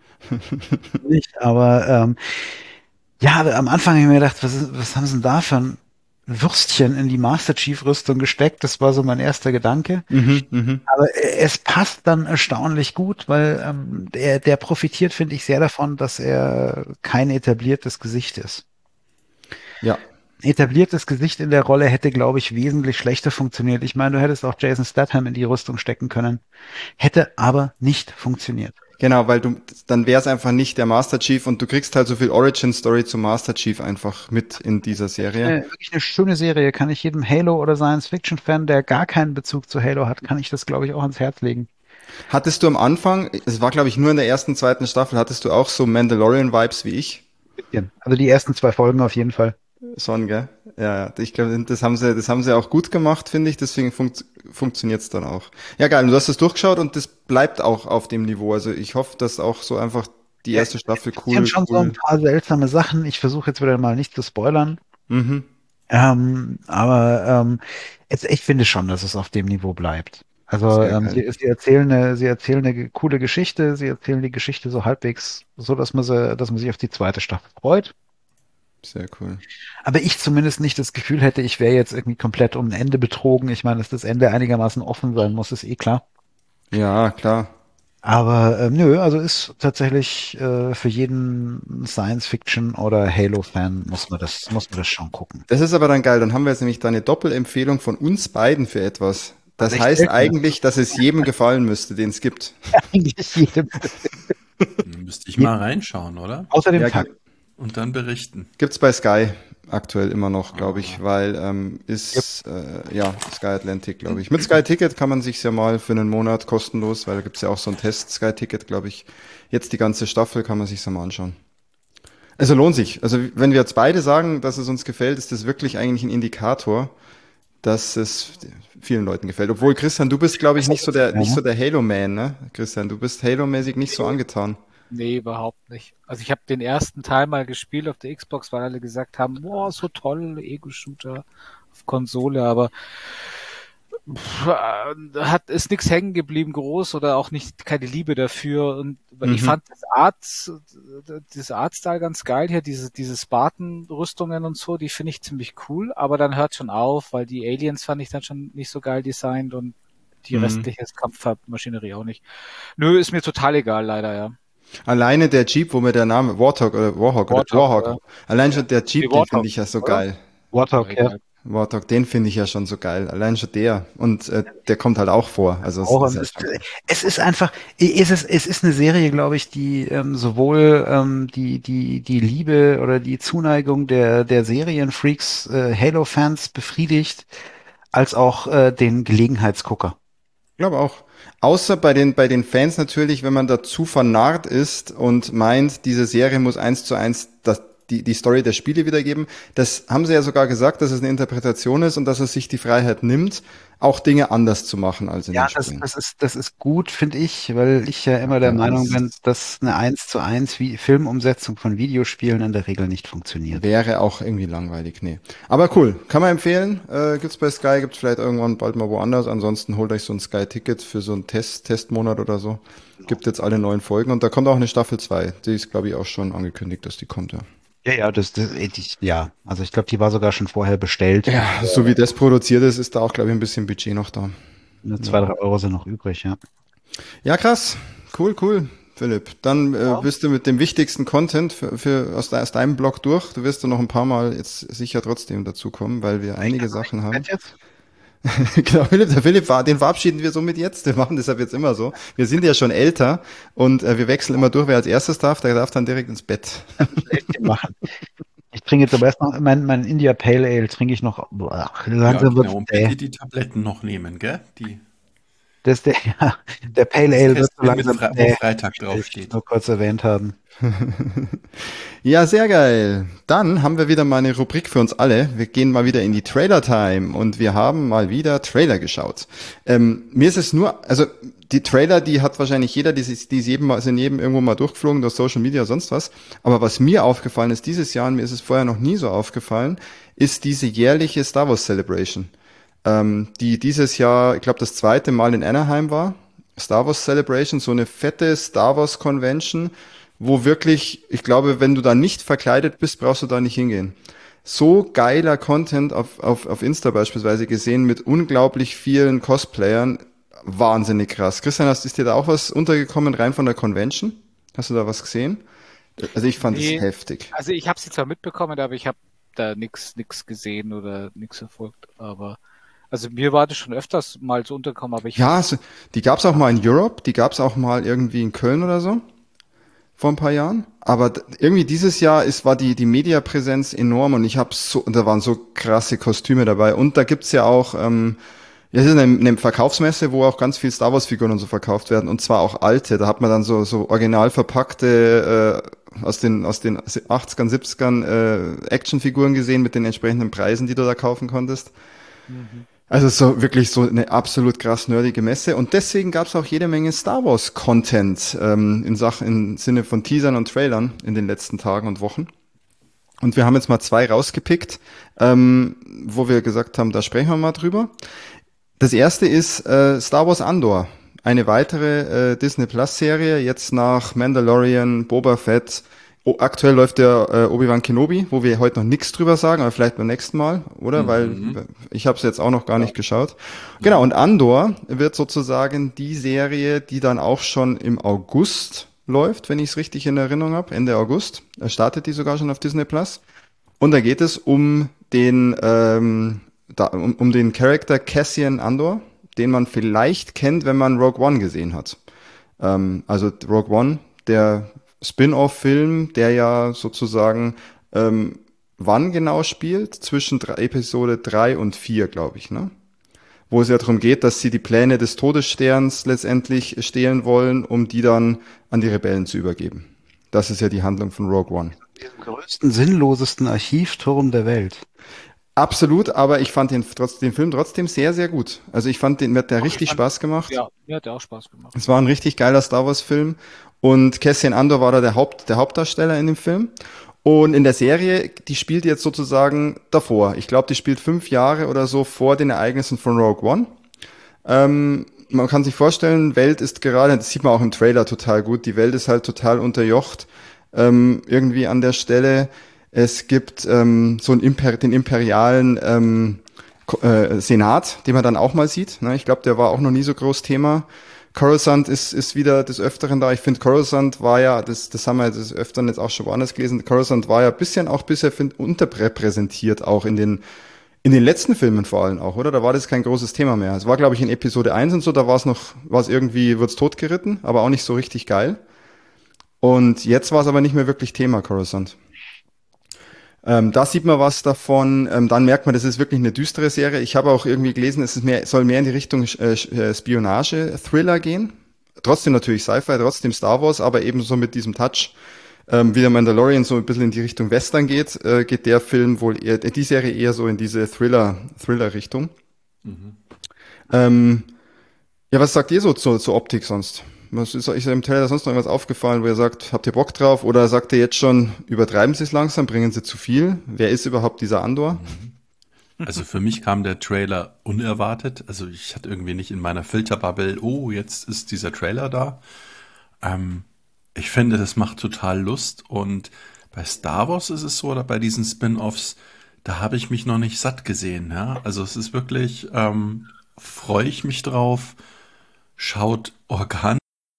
Speaker 3: Nicht, aber ähm, ja, aber am Anfang habe ich mir gedacht, was, ist, was haben sie denn da für ein Würstchen in die Master Chief Rüstung gesteckt? Das war so mein erster Gedanke.
Speaker 2: Mhm, mhm.
Speaker 3: Aber es passt dann erstaunlich gut, weil ähm, der, der profitiert, finde ich, sehr davon, dass er kein etabliertes Gesicht ist.
Speaker 2: Ja,
Speaker 3: Etabliertes Gesicht in der Rolle hätte, glaube ich, wesentlich schlechter funktioniert. Ich meine, du hättest auch Jason Statham in die Rüstung stecken können, hätte aber nicht funktioniert.
Speaker 2: genau, weil du, dann wäre es einfach nicht der Master Chief und du kriegst halt so viel Origin Story zum Master Chief einfach mit in dieser Serie.
Speaker 3: Eine, wirklich eine schöne Serie, kann ich jedem Halo- oder Science-Fiction-Fan, der gar keinen Bezug zu Halo hat, kann ich das, glaube ich, auch ans Herz legen.
Speaker 2: Hattest du am Anfang, es war glaube ich nur in der ersten, zweiten Staffel, hattest du auch so Mandalorian-Vibes wie ich?
Speaker 3: Bisschen. Also die ersten zwei Folgen auf jeden Fall.
Speaker 2: Son, gell? Ja, ja, ich glaube, das haben sie, das haben sie auch gut gemacht, finde ich, deswegen funkt, funktioniert's dann auch. Ja, geil, und du hast das durchgeschaut und das bleibt auch auf dem Niveau. Also ich hoffe, dass auch so einfach die
Speaker 3: Ja,
Speaker 2: erste Staffel
Speaker 3: es sind
Speaker 2: cool,
Speaker 3: schon so ein
Speaker 2: cool.
Speaker 3: paar seltsame Sachen. Ich versuche jetzt wieder mal nicht zu spoilern.
Speaker 2: Mhm.
Speaker 3: Ähm, aber ähm, jetzt, ich finde schon, dass es auf dem Niveau bleibt. Also
Speaker 2: Sehr
Speaker 3: ähm,
Speaker 2: geil.
Speaker 3: sie, sie erzählen eine, sie erzählen eine ge- coole Geschichte, sie erzählen die Geschichte so halbwegs so, dass man sie, dass man sich auf die zweite Staffel freut.
Speaker 2: Sehr cool.
Speaker 3: Aber ich zumindest nicht das Gefühl hätte, ich wäre jetzt irgendwie komplett um ein Ende betrogen. Ich meine, dass das Ende einigermaßen offen sein muss, ist eh klar.
Speaker 2: Ja, klar.
Speaker 3: Aber ähm, nö, also ist tatsächlich äh, für jeden Science-Fiction oder Halo-Fan muss man das, muss man das schon gucken.
Speaker 2: Das ist aber dann geil. Dann haben wir jetzt nämlich da eine Doppelempfehlung von uns beiden für etwas.
Speaker 3: Was
Speaker 2: Das
Speaker 3: echt
Speaker 2: heißt
Speaker 3: selten ist.
Speaker 2: eigentlich, dass es jedem gefallen müsste, den es gibt.
Speaker 3: Eigentlich jedem.
Speaker 1: Müsste ich mal reinschauen, oder?
Speaker 3: Außer dem
Speaker 2: Ja,
Speaker 3: Tag.
Speaker 1: Und dann berichten.
Speaker 2: gibt's bei Sky aktuell immer noch, glaube ich,
Speaker 1: Ah.
Speaker 2: weil ähm, ist äh, ja Sky Atlantic, glaube ich. Mit Sky Ticket kann man sich's ja mal für einen Monat kostenlos, weil da gibt's ja auch so ein Test Sky Ticket, glaube ich. Jetzt die ganze Staffel kann man sich's ja mal anschauen. Also lohnt sich. Also wenn wir jetzt beide sagen, dass es uns gefällt, ist das wirklich eigentlich ein Indikator, dass es vielen Leuten gefällt. Obwohl, Christian, du bist, glaube ich, nicht so der, nicht so der Halo-Man, ne? Christian, du bist Halo-mäßig nicht so angetan.
Speaker 4: Nee, überhaupt nicht. Also ich habe den ersten Teil mal gespielt auf der Xbox, weil alle gesagt haben, boah, so toll, Ego-Shooter auf Konsole, aber Pff, äh, hat ist nichts hängen geblieben groß oder auch nicht keine Liebe dafür und
Speaker 2: Mhm.
Speaker 4: ich fand das Art dieses Artstyle ganz geil hier diese diese Spartan-Rüstungen und so, die finde ich ziemlich cool, aber dann hört schon auf, weil die Aliens fand ich dann schon nicht so geil designt und die
Speaker 2: Mhm.
Speaker 4: restliche Kampfmaschinerie auch nicht. Nö, ist mir total egal leider, ja.
Speaker 2: Alleine der Jeep, wo mir der Name Warthog oder Warhawk oder
Speaker 4: Warthog,
Speaker 2: Warhawk,
Speaker 4: ja.
Speaker 2: allein
Speaker 4: Ja.
Speaker 2: schon der
Speaker 4: Nee,
Speaker 2: Jeep, den
Speaker 4: Warthog,
Speaker 2: finde ich ja so
Speaker 4: oder?
Speaker 2: geil.
Speaker 3: Warthog,
Speaker 4: Aber
Speaker 3: ja.
Speaker 4: egal.
Speaker 2: Warthog, den finde ich ja schon so geil. Allein schon der. Und äh, der kommt halt auch vor. Also es
Speaker 3: Auch,
Speaker 2: ist
Speaker 3: und
Speaker 2: halt
Speaker 3: es,
Speaker 2: schon cool.
Speaker 3: es ist einfach, es ist, es ist eine Serie, glaube ich, die ähm, sowohl ähm, die, die, die Liebe oder die Zuneigung der, der Serienfreaks, äh, Halo-Fans befriedigt, als auch äh, den Gelegenheitsgucker.
Speaker 2: Ich glaube auch. Außer bei den, bei den Fans natürlich, wenn man da zu vernarrt ist und meint, diese Serie muss eins zu eins das, die, die Story der Spiele wiedergeben. Das haben sie ja sogar gesagt, dass es eine Interpretation ist und dass er sich die Freiheit nimmt, auch Dinge anders zu machen als in
Speaker 3: Ja,
Speaker 2: den
Speaker 3: das,
Speaker 2: Spielen.
Speaker 3: das ist, das ist gut, finde ich, weil ich ja immer der
Speaker 2: Ja,
Speaker 3: Meinung
Speaker 2: das
Speaker 3: bin, dass eine eins zu eins wie Filmumsetzung von Videospielen in der Regel nicht funktioniert.
Speaker 2: wäre auch irgendwie langweilig. Nee. Aber cool. Kann man empfehlen. Äh, gibt's bei Sky, gibt's vielleicht irgendwann bald mal woanders. Ansonsten holt euch so ein Sky-Ticket für so einen Test, Testmonat oder so. Gibt jetzt alle neuen Folgen und da kommt auch eine Staffel zwei. Die ist, glaube ich, auch schon angekündigt, dass die kommt, ja.
Speaker 3: Ja, ja, das, das ich, ja, also ich glaube, die war sogar schon vorher bestellt.
Speaker 2: Ja, so wie das produziert ist, ist da auch, glaube ich, ein bisschen Budget noch da.
Speaker 3: Nur zwei, drei Euro sind noch übrig, ja.
Speaker 2: Ja, krass. Cool, cool, Philipp. Dann äh,
Speaker 4: Ja.
Speaker 2: bist du mit dem wichtigsten Content für, für aus, de, aus deinem Blog durch. Du wirst da noch ein paar Mal jetzt sicher trotzdem dazukommen, weil wir einige Sachen haben.
Speaker 3: Jetzt?
Speaker 2: Genau, Philipp, der Philipp war, den verabschieden wir so mit jetzt. Wir machen das ab jetzt immer so. Wir sind ja schon älter und äh, wir wechseln immer durch, wer als erstes darf, der darf dann direkt ins Bett.
Speaker 3: Schläfchen machen. Ich trinke jetzt aber erst noch, mein, mein India Pale Ale trinke ich noch, boah,
Speaker 1: Ja,
Speaker 3: langsam
Speaker 1: genau.
Speaker 3: wird's
Speaker 1: Und
Speaker 3: zäh.
Speaker 1: bitte die Tabletten noch nehmen, gell? Die,
Speaker 3: Das ist der, ja, der Pale
Speaker 1: das
Speaker 3: Ale wird so
Speaker 1: Testbild mit
Speaker 3: langsam
Speaker 1: Fre wo
Speaker 3: zäh.
Speaker 1: Freitag
Speaker 3: Ich will
Speaker 1: draufsteht.
Speaker 3: nur kurz erwähnt haben.
Speaker 2: Ja, sehr geil. Dann haben wir wieder mal eine Rubrik für uns alle. Wir gehen mal wieder in die Trailer-Time und wir haben mal wieder Trailer geschaut. Ähm, mir ist es nur, also die Trailer, die hat wahrscheinlich jeder, die, ist- die ist jedem, mal- sind jedem irgendwo mal durchgeflogen durch Social Media, sonst was. Aber was mir aufgefallen ist dieses Jahr, und mir ist es vorher noch nie so aufgefallen, ist diese jährliche Star Wars Celebration, ähm, die dieses Jahr, ich glaube, das zweite Mal in Anaheim war. Star Wars Celebration, so eine fette Star Wars Convention, wo wirklich, ich glaube, wenn du da nicht verkleidet bist, brauchst du da nicht hingehen. So geiler Content auf, auf, auf Insta beispielsweise gesehen mit unglaublich vielen Cosplayern. Wahnsinnig krass. Christian, hast, ist dir da auch was untergekommen rein von der Convention? Hast du da was gesehen? Also ich fand es
Speaker 4: Nee,
Speaker 2: heftig.
Speaker 4: also ich habe sie zwar mitbekommen, aber ich habe da nix nix gesehen oder nix verfolgt. Aber also mir war das schon öfters mal so untergekommen, aber ich
Speaker 2: Ja, also, die gab's auch mal in Europe, die gab's auch mal irgendwie in Köln oder so. Vor ein paar Jahren. Aber d- irgendwie dieses Jahr ist, war die, die Mediapräsenz enorm und ich habe so, da waren so krasse Kostüme dabei. Und da gibt's ja auch, ähm, ja, es ist eine, eine Verkaufsmesse, wo auch ganz viel Star Wars Figuren und so verkauft werden und zwar auch alte. Da hat man dann so, so original verpackte, äh, aus den, aus den achtzigern, siebzigern, äh, Actionfiguren gesehen mit den entsprechenden Preisen, die du da kaufen konntest.
Speaker 4: Mhm.
Speaker 2: Also so wirklich so eine absolut krass nerdige Messe und deswegen gab es auch jede Menge Star Wars Content ähm, in Sachen im Sinne von Teasern und Trailern in den letzten Tagen und Wochen. Und wir haben jetzt mal zwei rausgepickt, ähm, wo wir gesagt haben, da sprechen wir mal drüber. Das erste ist äh, Star Wars Andor, eine weitere äh, Disney Plus Serie jetzt nach Mandalorian, Boba Fett. Oh, aktuell läuft der äh, Obi-Wan Kenobi, wo wir heute noch nichts drüber sagen, aber vielleicht beim nächsten Mal, oder?
Speaker 1: Mhm.
Speaker 2: Weil ich habe es jetzt auch noch gar nicht geschaut. Genau, und Andor wird sozusagen die Serie, die dann auch schon im August läuft, wenn ich es richtig in Erinnerung habe, Ende August. Da startet die sogar schon auf Disney Plus. Und da geht es um den ähm, da, um, um den Charakter Cassian Andor, den man vielleicht kennt, wenn man Rogue One gesehen hat. Ähm, also Rogue One, der Spin-off-Film, der ja sozusagen ähm, wann genau spielt? Zwischen drei, Episode drei und vier, glaube ich, ne? Wo es ja darum geht, dass sie die Pläne des Todessterns letztendlich stehlen wollen, um die dann an die Rebellen zu übergeben. Das ist ja die Handlung von Rogue One.
Speaker 3: Den größten, sinnlosesten Archivturm der Welt.
Speaker 2: Absolut, aber ich fand den, trotz, den Film trotzdem sehr, sehr gut. Also ich fand den, mir hat der richtig
Speaker 4: fand-
Speaker 2: Spaß gemacht.
Speaker 4: Ja, mir hat der auch Spaß gemacht.
Speaker 2: Es war ein richtig geiler Star Wars Film und Cassian Andor war da der Haupt, der Hauptdarsteller in dem Film. Und in der Serie, die spielt jetzt sozusagen davor. Ich glaube, die spielt fünf Jahre oder so vor den Ereignissen von Rogue One. Ähm, man kann sich vorstellen, Welt ist gerade, das sieht man auch im Trailer total gut, die Welt ist halt total unterjocht, ähm, irgendwie an der Stelle. Es gibt ähm, so einen Imper den imperialen ähm, Ko- äh, Senat, den man dann auch mal sieht. Ne? Ich glaube, der war auch noch nie so groß Thema. Coruscant ist, ist wieder des Öfteren da. Ich finde, Coruscant war ja, das, das haben wir des Öfteren jetzt auch schon woanders gelesen, Coruscant war ja ein bisschen auch bisher find, unterrepräsentiert, auch in den in den letzten Filmen vor allem auch, oder? Da war das kein großes Thema mehr. Es war, glaube ich, in Episode eins und so, da war es noch, war es irgendwie, wird's totgeritten, aber auch nicht so richtig geil. Und jetzt war es aber nicht mehr wirklich Thema, Coruscant. Ähm, da sieht man was davon. Ähm, dann merkt man, das ist wirklich eine düstere Serie. Ich habe auch irgendwie gelesen, es ist mehr, soll mehr in die Richtung äh, äh, Spionage-Thriller gehen. Trotzdem natürlich Sci-Fi, trotzdem Star Wars, aber ebenso mit diesem Touch. Ähm, wie der Mandalorian so ein bisschen in die Richtung Western geht, äh, geht der Film wohl eher, äh, die Serie eher so in diese Thriller, Thriller-Richtung.
Speaker 1: Mhm.
Speaker 2: Ähm, ja, was sagt ihr so zur, zur Optik sonst? Was ist euch im Trailer sonst noch irgendwas aufgefallen, wo ihr sagt, habt ihr Bock drauf? Oder sagt ihr jetzt schon, übertreiben sie es langsam, bringen sie zu viel? Wer ist überhaupt dieser Andor?
Speaker 1: Mhm. Also für mich kam der Trailer unerwartet. Also ich hatte irgendwie nicht in meiner Filterbubble, oh, jetzt ist dieser Trailer da. Ähm, ich finde, das macht total Lust. Und bei Star Wars ist es so, oder bei diesen Spin-offs, da habe ich mich noch nicht satt gesehen. Ja? Also es ist wirklich, ähm, freue ich mich drauf, schaut organisch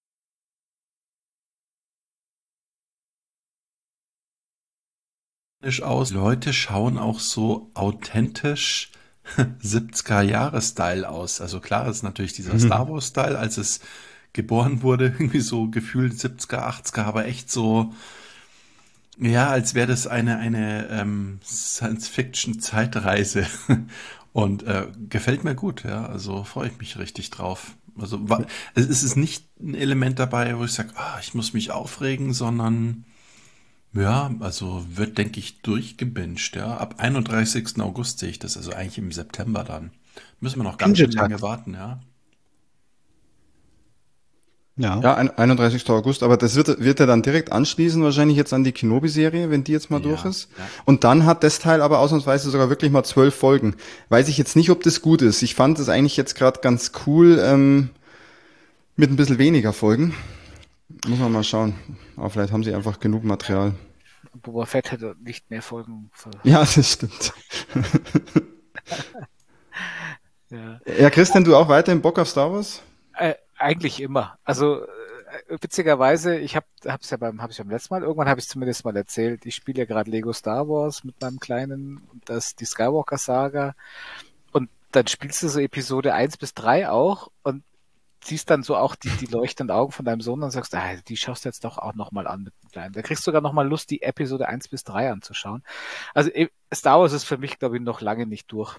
Speaker 1: aus. Die Leute schauen auch so authentisch siebziger-Jahre-Style aus. Also klar ist natürlich dieser Star
Speaker 2: Mhm.
Speaker 1: Wars-Style, als es geboren wurde, irgendwie so gefühlt siebziger, achtziger, aber echt so, ja, als wäre das eine, eine ähm, Science-Fiction-Zeitreise. Und äh, gefällt mir gut, ja. Also freue ich mich richtig drauf. Also wa- es es ist nicht ein Element dabei, wo ich sage, ah, ich muss mich aufregen, sondern ja, also wird, denke ich, durchgebinged, ja. Ab einunddreißigsten August sehe ich das, also eigentlich im September dann. Müssen wir noch ganz schön lange
Speaker 3: Binge-Takt.
Speaker 1: warten, ja.
Speaker 3: Ja.
Speaker 2: Ja, ein, einunddreißigster August, aber das wird, wird er dann direkt anschließen, wahrscheinlich jetzt an die Kenobi-Serie, wenn die jetzt mal durch
Speaker 1: Ja,
Speaker 2: ist.
Speaker 1: ja.
Speaker 2: Und dann hat das Teil aber ausnahmsweise sogar wirklich mal zwölf Folgen. Weiß ich jetzt nicht, ob das gut ist. Ich fand es eigentlich jetzt gerade ganz cool, ähm, mit ein bisschen weniger Folgen. Muss man mal schauen. Aber vielleicht haben sie einfach genug Material.
Speaker 4: Boba Fett hätte nicht mehr Folgen. Für,
Speaker 2: Ja, das stimmt.
Speaker 4: ja.
Speaker 2: Ja, Christian, du auch weiterhin Bock auf Star Wars?
Speaker 4: Äh, eigentlich immer. Also äh, witzigerweise, ich habe es ja beim, habe ich beim letzten Mal, irgendwann habe ich zumindest mal erzählt, ich spiele ja gerade Lego Star Wars mit meinem Kleinen und das die Skywalker Saga und dann spielst du so Episode eins bis drei auch und siehst dann so auch die, die leuchtenden Augen von deinem Sohn und sagst, ah, die schaust du jetzt doch auch nochmal an mit dem Kleinen. Da kriegst du sogar nochmal Lust, die Episode eins bis drei anzuschauen. Also eh, Star Wars ist für mich, glaube ich, noch lange nicht durch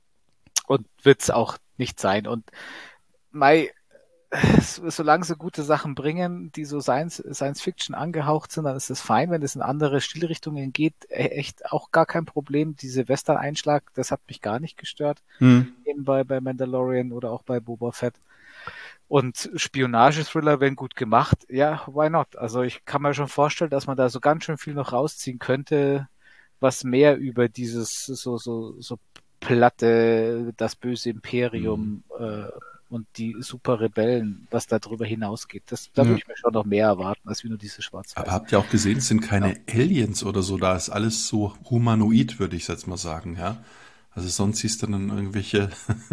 Speaker 4: und wird's auch nicht sein. Und Mai, solange sie gute Sachen bringen, die so Science, Science Fiction angehaucht sind, dann ist es fein. Wenn es in andere Stilrichtungen geht, e- echt auch gar kein Problem. Diese Western-Einschlag, das hat mich gar nicht gestört.
Speaker 2: Hm.
Speaker 4: Eben bei, bei Mandalorian oder auch bei Boba Fett. Und Spionage-Thriller, wenn gut gemacht, ja, why not? Also ich kann mir schon vorstellen, dass man da so ganz schön viel noch rausziehen könnte, was mehr über dieses so, so, so platte, das böse
Speaker 1: Hm.
Speaker 4: Imperium äh, und die super Rebellen, was da drüber hinausgeht. Das, da würde
Speaker 2: Ja.
Speaker 4: ich mir schon noch mehr erwarten, als wie nur diese
Speaker 1: Aber
Speaker 4: Schwarz-Weiß.
Speaker 1: habt ihr auch gesehen, es sind
Speaker 4: Ja.
Speaker 1: keine Aliens oder so, da ist alles so humanoid, würde ich jetzt mal sagen, ja. Also sonst siehst du dann irgendwelche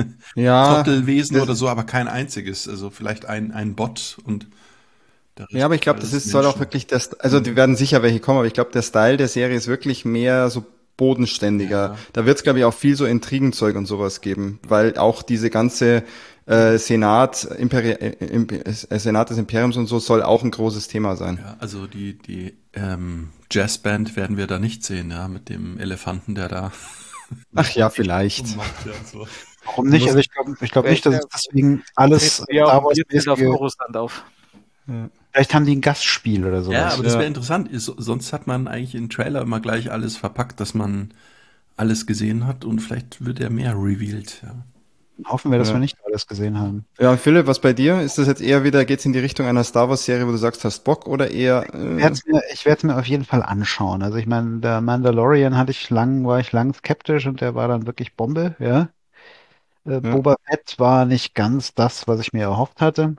Speaker 2: Ja,
Speaker 1: Trottelwesen
Speaker 2: das,
Speaker 1: oder so, aber kein einziges. Also vielleicht ein, ein Bot und der
Speaker 2: ja,
Speaker 1: Rest
Speaker 2: aber ich
Speaker 1: ist
Speaker 2: glaube, das
Speaker 1: alles
Speaker 2: ist, soll auch
Speaker 1: Menschen.
Speaker 2: wirklich das, also die
Speaker 1: Mhm.
Speaker 2: werden sicher welche kommen, aber ich glaube, der Style der Serie ist wirklich mehr so bodenständiger.
Speaker 1: Ja.
Speaker 2: Da wird es, glaube ich, auch viel so Intrigenzeug und sowas geben, weil auch diese ganze äh, Senat, Imperi äh, Imp äh, Senat des Imperiums und so soll auch ein großes Thema sein.
Speaker 1: Ja, also die, die ähm, Jazzband werden wir da nicht sehen, ja, mit dem Elefanten, der da
Speaker 2: Ach ja, vielleicht.
Speaker 1: macht, ja, so.
Speaker 3: Warum nicht?
Speaker 2: Muss,
Speaker 3: Also ich glaube, ich glaube nicht,
Speaker 4: Vielleicht
Speaker 3: dass
Speaker 4: äh,
Speaker 3: es deswegen alles
Speaker 4: treten wir
Speaker 3: Star
Speaker 4: auch ein Bierzelt auf
Speaker 3: Wars-mäßige.
Speaker 4: Coruscant auf.
Speaker 2: ja.
Speaker 3: Vielleicht haben die ein Gastspiel oder
Speaker 1: Ja,
Speaker 3: sowas.
Speaker 1: aber das wäre
Speaker 2: Ja.
Speaker 1: interessant. Ist- Sonst hat man eigentlich im Trailer immer gleich alles verpackt, dass man alles gesehen hat und vielleicht wird er mehr revealed. Ja.
Speaker 3: Hoffen wir, dass wir
Speaker 2: Ja.
Speaker 3: nicht alles gesehen haben.
Speaker 2: Ja, Philipp, was bei dir? Ist das jetzt eher wieder, geht's in die Richtung einer Star Wars Serie, wo du sagst, hast Bock oder eher,
Speaker 3: Ich
Speaker 2: äh,
Speaker 3: werde es mir, ich werd's mir auf jeden Fall anschauen. Also ich meine, der Mandalorian hatte ich lang, war ich lang skeptisch und der war dann wirklich Bombe, ja. Äh,
Speaker 2: Ja.
Speaker 3: Boba Fett war nicht ganz das, was ich mir erhofft hatte.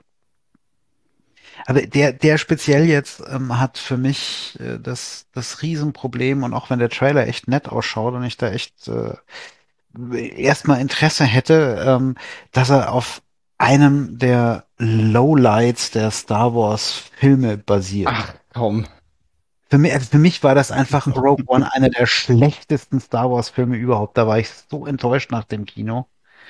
Speaker 3: Aber der, der speziell jetzt ähm, hat für mich äh, das, das Riesenproblem und auch wenn der Trailer echt nett ausschaut und ich da echt äh, erstmal Interesse hätte, ähm, dass er auf einem der Lowlights der Star Wars Filme basiert.
Speaker 2: Ach, komm.
Speaker 3: Für mich, also für mich war das einfach Rogue One einer der schlechtesten Star Wars Filme überhaupt. Da war ich so enttäuscht nach dem Kino.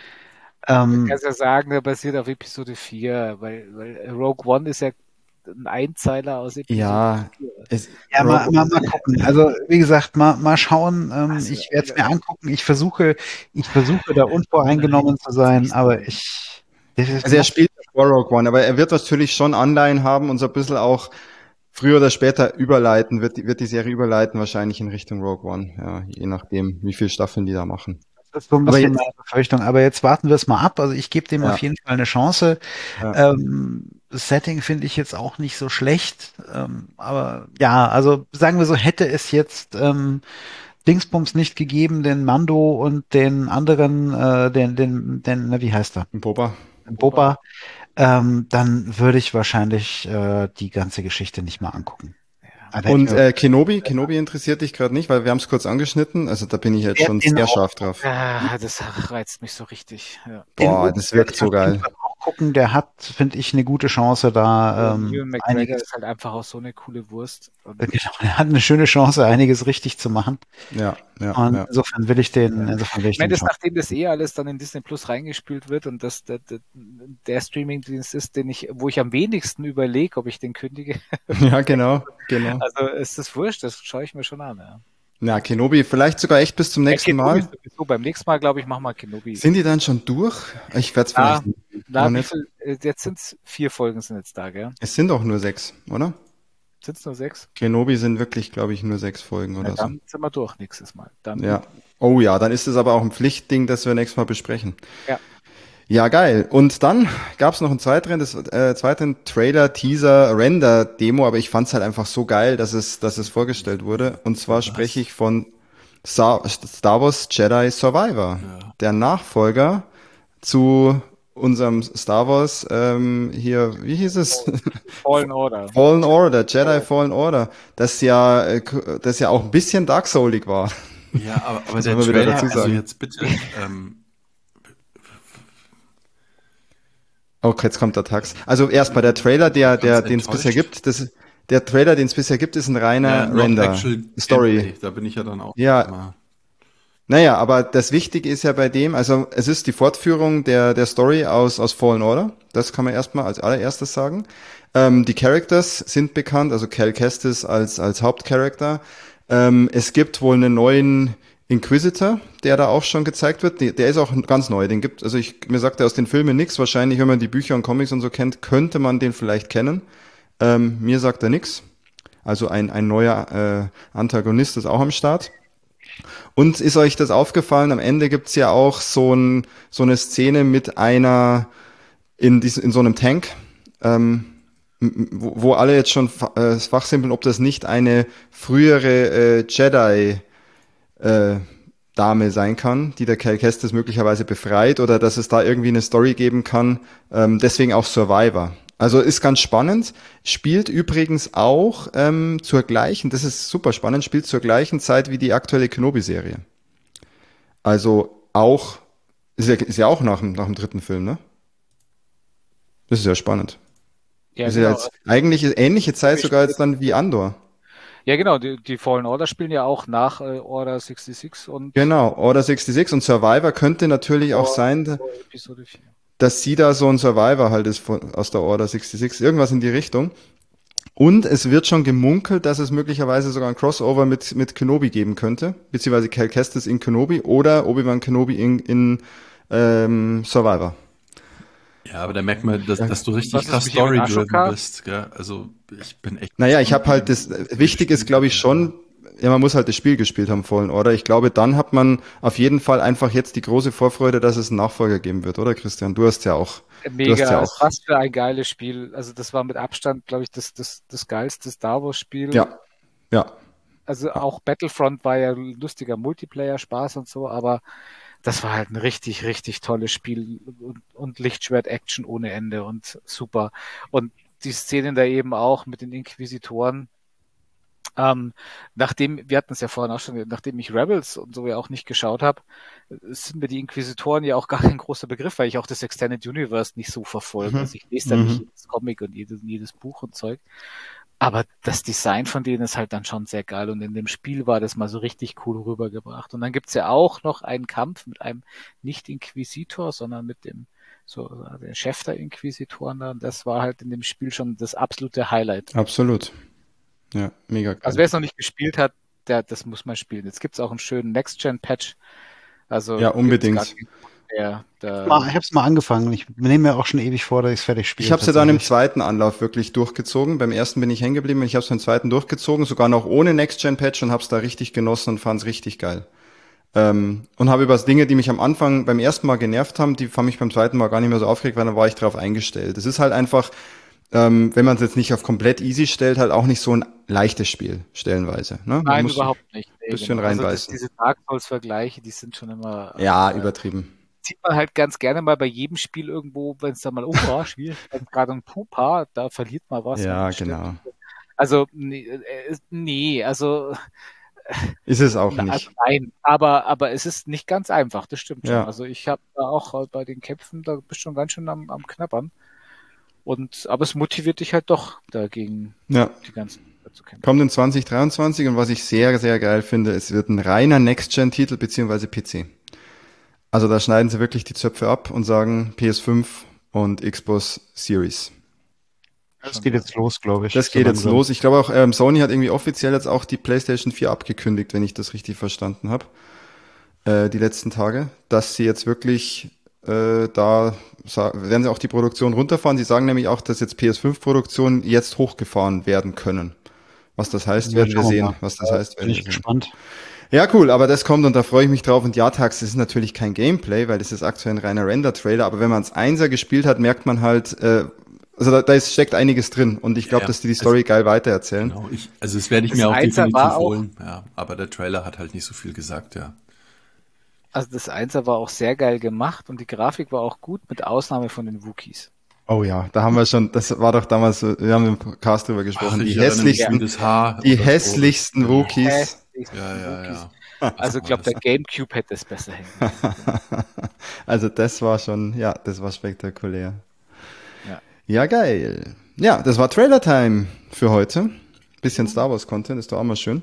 Speaker 4: Du
Speaker 3: Ähm,
Speaker 4: kannst ja sagen, der basiert auf Episode vier, weil, weil Rogue One ist ja ein Einzeiler aus Episode
Speaker 2: Ja,
Speaker 4: vier.
Speaker 2: es,
Speaker 3: ja, mal,
Speaker 2: Rogue
Speaker 3: mal, mal gucken. Also, wie gesagt, mal, mal schauen. Ähm,
Speaker 4: Also,
Speaker 3: ich werde es mir angucken. Ich versuche, ich versuche da unvoreingenommen zu sein, aber ich, das ist
Speaker 2: Also er
Speaker 3: noch,
Speaker 2: spielt vor Rogue One, aber er wird natürlich schon Anleihen haben und so ein bisschen auch früher oder später überleiten, wird die, wird die Serie überleiten, wahrscheinlich in Richtung Rogue One, ja, je nachdem, wie viele Staffeln die da machen.
Speaker 3: das ist so ein
Speaker 2: Aber
Speaker 3: bisschen
Speaker 2: jetzt,
Speaker 3: meine Befürchtung. Aber jetzt warten wir es mal ab. Also ich gebe dem auf
Speaker 2: ja,
Speaker 3: jeden Fall eine Chance.
Speaker 2: ja.
Speaker 3: Ähm, das Setting finde ich jetzt auch nicht so schlecht. Ähm, aber ja, also sagen wir so, hätte es jetzt ähm, Dingsbums nicht gegeben, den Mando und den anderen, äh, den, den, den, na, wie heißt er?
Speaker 2: Boba.
Speaker 3: Boba, ähm, dann würde ich wahrscheinlich äh, die ganze Geschichte nicht mal angucken.
Speaker 4: Ja.
Speaker 3: Aber ich
Speaker 2: Und
Speaker 3: mir,
Speaker 2: äh, Kenobi, Kenobi interessiert dich gerade nicht, weil wir haben es kurz angeschnitten, also da bin ich
Speaker 3: ich
Speaker 2: jetzt
Speaker 3: werde
Speaker 2: schon
Speaker 3: den
Speaker 2: sehr
Speaker 3: auch,
Speaker 2: scharf drauf.
Speaker 4: Ah, das reizt mich so richtig. Ja.
Speaker 3: den
Speaker 2: Boah,
Speaker 3: Obi
Speaker 2: das
Speaker 3: werde
Speaker 2: wirkt
Speaker 3: ich
Speaker 2: so
Speaker 3: auf jeden
Speaker 2: geil.
Speaker 3: Fall auch gucken. Der hat, finde ich, eine gute Chance, da
Speaker 4: Und
Speaker 3: ähm,
Speaker 4: Ewan McGregor
Speaker 3: einiges,
Speaker 4: ist halt einfach auch so eine coole Wurst. Und
Speaker 3: genau, er hat eine schöne Chance, einiges richtig zu machen.
Speaker 2: Ja, ja,
Speaker 3: Und
Speaker 2: ja.
Speaker 3: insofern will ich den,
Speaker 4: ja.
Speaker 3: insofern will
Speaker 4: Ich
Speaker 3: ich
Speaker 4: meine,
Speaker 3: den
Speaker 4: das,
Speaker 3: schauen.
Speaker 4: nachdem das eh alles dann in Disney Plus reingespült wird und das der, der, der Streamingdienst ist, den ich, wo ich am wenigsten überlege, ob ich den kündige.
Speaker 2: Ja, genau, genau.
Speaker 4: Also ist das wurscht, das schaue ich mir schon an. Ja,
Speaker 2: Na, Kenobi, vielleicht sogar echt bis zum
Speaker 4: ja
Speaker 2: nächsten
Speaker 4: Kenobi
Speaker 2: Mal.
Speaker 4: sowieso. Beim nächsten Mal, glaube ich, machen wir Kenobi.
Speaker 2: Sind die dann schon durch? Ich werde es
Speaker 4: Na,
Speaker 2: vielleicht noch
Speaker 4: na, wie
Speaker 2: nicht.
Speaker 4: viel, äh, jetzt sind es vier Folgen sind jetzt da, gell?
Speaker 2: Es sind doch nur sechs, oder?
Speaker 4: Sind es nur sechs?
Speaker 2: Kenobi sind wirklich, glaube ich, nur sechs Folgen
Speaker 4: Na,
Speaker 2: oder so.
Speaker 4: dann sind wir durch nächstes Mal. Dann,
Speaker 2: Ja. Oh ja, dann ist es aber auch ein Pflichtding, das wir nächstes Mal besprechen.
Speaker 4: ja.
Speaker 2: Ja, geil. Und dann gab es noch einen zweiten, das, äh, zweiten Trailer, Teaser, Render-Demo, aber ich fand es halt einfach so geil, dass es, dass es vorgestellt wurde. Und zwar
Speaker 1: Was?
Speaker 2: spreche ich von Star, Star Wars Jedi Survivor,
Speaker 1: Ja.
Speaker 2: der Nachfolger zu unserem Star Wars, ähm, hier, wie hieß es?
Speaker 4: Fallen Order.
Speaker 2: Fallen Order, Jedi Fallen Order, das ja, äh, das ja auch ein bisschen Dark Soulig war.
Speaker 1: Ja, aber, aber
Speaker 2: Muss
Speaker 1: der
Speaker 2: man wieder
Speaker 1: Trailer,
Speaker 2: dazu
Speaker 1: also
Speaker 2: sagen.
Speaker 1: jetzt bitte, ähm,
Speaker 2: Oh, jetzt kommt der Tax. Also erstmal der Trailer, der, der,
Speaker 1: Ganz
Speaker 2: den es bisher
Speaker 1: enttäuscht.
Speaker 2: gibt, das, der Trailer, den es bisher gibt, ist ein
Speaker 1: ja,
Speaker 2: reiner
Speaker 1: not
Speaker 2: Render
Speaker 1: actual
Speaker 2: Story.
Speaker 1: Gameplay, da bin ich ja dann auch
Speaker 2: Ja,
Speaker 1: immer.
Speaker 2: naja, aber das Wichtige ist ja bei dem, also es ist die Fortführung der, der Story aus, aus Fallen Order. Das kann man erstmal als allererstes sagen. Ähm, die Characters sind bekannt, also Cal Kestis als, als Hauptcharakter. Ähm, es gibt wohl einen neuen Inquisitor, der da auch schon gezeigt wird. Der, der ist auch ganz neu. Den gibt, also ich, mir sagt er aus den Filmen nichts. Wahrscheinlich, wenn man die Bücher und Comics und so kennt, könnte man den vielleicht kennen. Ähm, mir sagt er nichts. Also ein, ein neuer äh, Antagonist ist auch am Start. Und ist euch das aufgefallen? Am Ende gibt's ja auch so, ein, so eine Szene mit einer in, diesem, in so einem Tank, ähm, m- wo, wo alle jetzt schon fa- äh, fachsimpeln, ob das nicht eine frühere äh, Jedi äh, Dame sein kann, die der Cal Kestis möglicherweise befreit oder dass es da irgendwie eine Story geben kann. Ähm, deswegen auch Survivor. Also ist ganz spannend. Spielt übrigens auch ähm, zur gleichen, das ist super spannend, spielt zur gleichen Zeit wie die aktuelle Kenobi-Serie. Also auch, ist ja, ist ja auch nach dem, nach dem dritten Film, ne? Das ist ja spannend.
Speaker 4: Ja,
Speaker 2: Ist ja
Speaker 4: genau.
Speaker 2: jetzt eigentlich ähnliche Zeit sogar jetzt dann wie Andor.
Speaker 4: Ja, genau. Die, die Fallen Order spielen ja auch nach äh, Order sechsundsechzig und
Speaker 2: Genau, Order sechsundsechzig und Survivor könnte natürlich auch
Speaker 4: vor,
Speaker 2: sein,
Speaker 4: vor Episode vier.
Speaker 2: dass sie da so ein Survivor halt ist von, aus der Order sechsundsechzig, irgendwas in die Richtung. Und es wird schon gemunkelt, dass es möglicherweise sogar ein Crossover mit, mit Kenobi geben könnte, beziehungsweise Cal Kestis in Kenobi oder Obi-Wan Kenobi in, in ähm, Survivor.
Speaker 1: Ja, aber da merkt man, dass,
Speaker 2: Ja.
Speaker 1: dass du richtig
Speaker 4: Was ist
Speaker 1: krass
Speaker 4: mit Ewan
Speaker 1: story-driven
Speaker 4: Ashoka?
Speaker 1: bist, gell? Also ich bin echt.
Speaker 2: Naja, ich habe halt das, wichtig ist, glaube ich, schon, ja, man muss halt das Spiel gespielt haben, Fallen Order. Ich glaube, dann hat man auf jeden Fall einfach jetzt die große Vorfreude, dass es einen Nachfolger geben wird, oder Christian? Du hast ja auch, du hast
Speaker 4: Mega,
Speaker 2: ja auch,
Speaker 4: was für ein geiles Spiel. Also das war mit Abstand, glaube ich, das, das, das geilste Star Wars Spiel.
Speaker 2: ja, ja,
Speaker 4: Also auch Battlefront war ja lustiger Multiplayer-Spaß und so, aber das war halt ein richtig, richtig tolles Spiel und, und Lichtschwert-Action ohne Ende und super. Und die Szenen da eben auch mit den Inquisitoren, ähm, nachdem, wir hatten es ja vorhin auch schon, nachdem ich Rebels und so ja auch nicht geschaut habe, sind mir die Inquisitoren ja auch gar kein großer Begriff, weil ich auch das Extended Universe nicht so verfolge.
Speaker 2: Mhm.
Speaker 4: Also ich lese da
Speaker 2: Mhm.
Speaker 4: nicht jedes Comic und jedes, jedes Buch und Zeug. Aber das Design von denen ist halt dann schon sehr geil und in dem Spiel war das mal so richtig cool rübergebracht. Und dann gibt's ja auch noch einen Kampf mit einem Nicht-Inquisitor, sondern mit dem so der Chef der Inquisitoren da. Und das war halt in dem Spiel schon das absolute Highlight.
Speaker 2: Absolut. Ja, mega geil.
Speaker 4: Also wer es noch nicht gespielt hat, der, das muss man spielen. Jetzt gibt's auch einen schönen Next-Gen-Patch. Also
Speaker 2: Ja, unbedingt.
Speaker 4: gibt's gar keinen, der, der,
Speaker 3: Mal, ich habe es mal angefangen. Ich nehme mir auch schon ewig vor, dass ich es fertig spiele.
Speaker 2: Ich habe es ja dann im
Speaker 3: tatsächlich.
Speaker 2: zweiten Anlauf wirklich durchgezogen. Beim ersten bin ich hängen geblieben und ich habe es beim zweiten durchgezogen, sogar noch ohne Next-Gen-Patch und habe es da richtig genossen und fand es richtig geil. Ähm, und habe über Dinge, die mich am Anfang beim ersten Mal genervt haben, die fand mich beim zweiten Mal gar nicht mehr so aufgeregt, weil dann war ich drauf eingestellt. Es ist halt einfach, ähm, wenn man es jetzt nicht auf komplett easy stellt, halt auch nicht so ein leichtes Spiel, stellenweise. Ne? Man
Speaker 4: Nein,
Speaker 2: muss
Speaker 4: überhaupt nicht. Nee,
Speaker 2: ein bisschen
Speaker 4: genau. Also das,
Speaker 2: reinbeißen.
Speaker 4: diese Dark Souls-Vergleiche, die sind schon immer,
Speaker 2: Ja,
Speaker 4: äh,
Speaker 2: übertrieben.
Speaker 4: sieht man halt ganz gerne mal bei jedem Spiel irgendwo, wenn es da mal, oh, war schwierig, gerade ein Pupa, da verliert man was.
Speaker 2: Ja,
Speaker 4: und stimmt.
Speaker 2: genau.
Speaker 4: Also, nee, äh, nee, also,
Speaker 2: Ist es auch
Speaker 4: na, also
Speaker 2: nicht.
Speaker 4: nein, aber, aber es ist nicht ganz einfach, das stimmt schon.
Speaker 2: Ja.
Speaker 4: Also ich habe da auch äh, bei den Kämpfen, da bist du schon ganz schön am, am Knabbern. Und, aber es motiviert dich halt doch dagegen,
Speaker 2: Ja.
Speaker 4: die ganzen zu kämpfen.
Speaker 2: Kommt in zwanzig dreiundzwanzig und was ich sehr, sehr geil finde, es wird ein reiner Next-Gen-Titel beziehungsweise P C. Also da schneiden sie wirklich die Zöpfe ab und sagen P S fünf und Xbox Series.
Speaker 3: Das geht jetzt los, glaube ich.
Speaker 2: Das
Speaker 3: so
Speaker 2: geht jetzt
Speaker 3: langsam.
Speaker 2: los. Ich glaube auch, ähm, Sony hat irgendwie offiziell jetzt auch die PlayStation vier abgekündigt, wenn ich das richtig verstanden habe, äh, die letzten Tage, dass sie jetzt wirklich äh, da sa- werden sie auch die Produktion runterfahren. Sie sagen nämlich auch, dass jetzt P S fünf Produktionen jetzt hochgefahren werden können. Was das heißt,
Speaker 3: Ja,
Speaker 2: werden wir
Speaker 3: schauen wir
Speaker 2: sehen.
Speaker 3: mal.
Speaker 2: Was das
Speaker 3: Da
Speaker 2: heißt,
Speaker 3: bin
Speaker 2: werden wir
Speaker 3: ich
Speaker 2: sehen.
Speaker 3: gespannt.
Speaker 2: Ja, cool, aber das kommt und da freue ich mich drauf. Und ja, Tax, das ist natürlich kein Gameplay, weil das ist aktuell ein reiner Render-Trailer, aber wenn man es Einser gespielt hat, merkt man halt, äh, also da, da ist, steckt einiges drin und ich glaube,
Speaker 1: Ja,
Speaker 2: dass die die Story geil weitererzählen.
Speaker 1: Genau, ich, also das werde ich
Speaker 4: Das
Speaker 1: mir auch
Speaker 4: Einser
Speaker 1: definitiv
Speaker 4: war auch-
Speaker 1: holen. Ja, aber der Trailer hat halt nicht so viel gesagt, ja.
Speaker 4: Also das Einser war auch sehr geil gemacht und die Grafik war auch gut, mit Ausnahme von den Wookies.
Speaker 2: Oh ja, da haben wir schon, das war doch damals, so, wir haben im Cast drüber gesprochen, die
Speaker 1: ich erinnere mich,
Speaker 2: hässlichsten,
Speaker 1: wie das Haar
Speaker 2: die
Speaker 1: oder so.
Speaker 2: hässlichsten Wookies.
Speaker 4: Hässlich
Speaker 1: Ja, ja,
Speaker 4: Wookies.
Speaker 1: ja.
Speaker 4: Also ich glaube, der Gamecube hätte es besser hingekriegt.
Speaker 2: Also das war schon, ja, das war spektakulär.
Speaker 4: Ja.
Speaker 2: Ja, geil. Ja, das war Trailer Time für heute. Bisschen Star Wars Content, ist doch auch mal schön.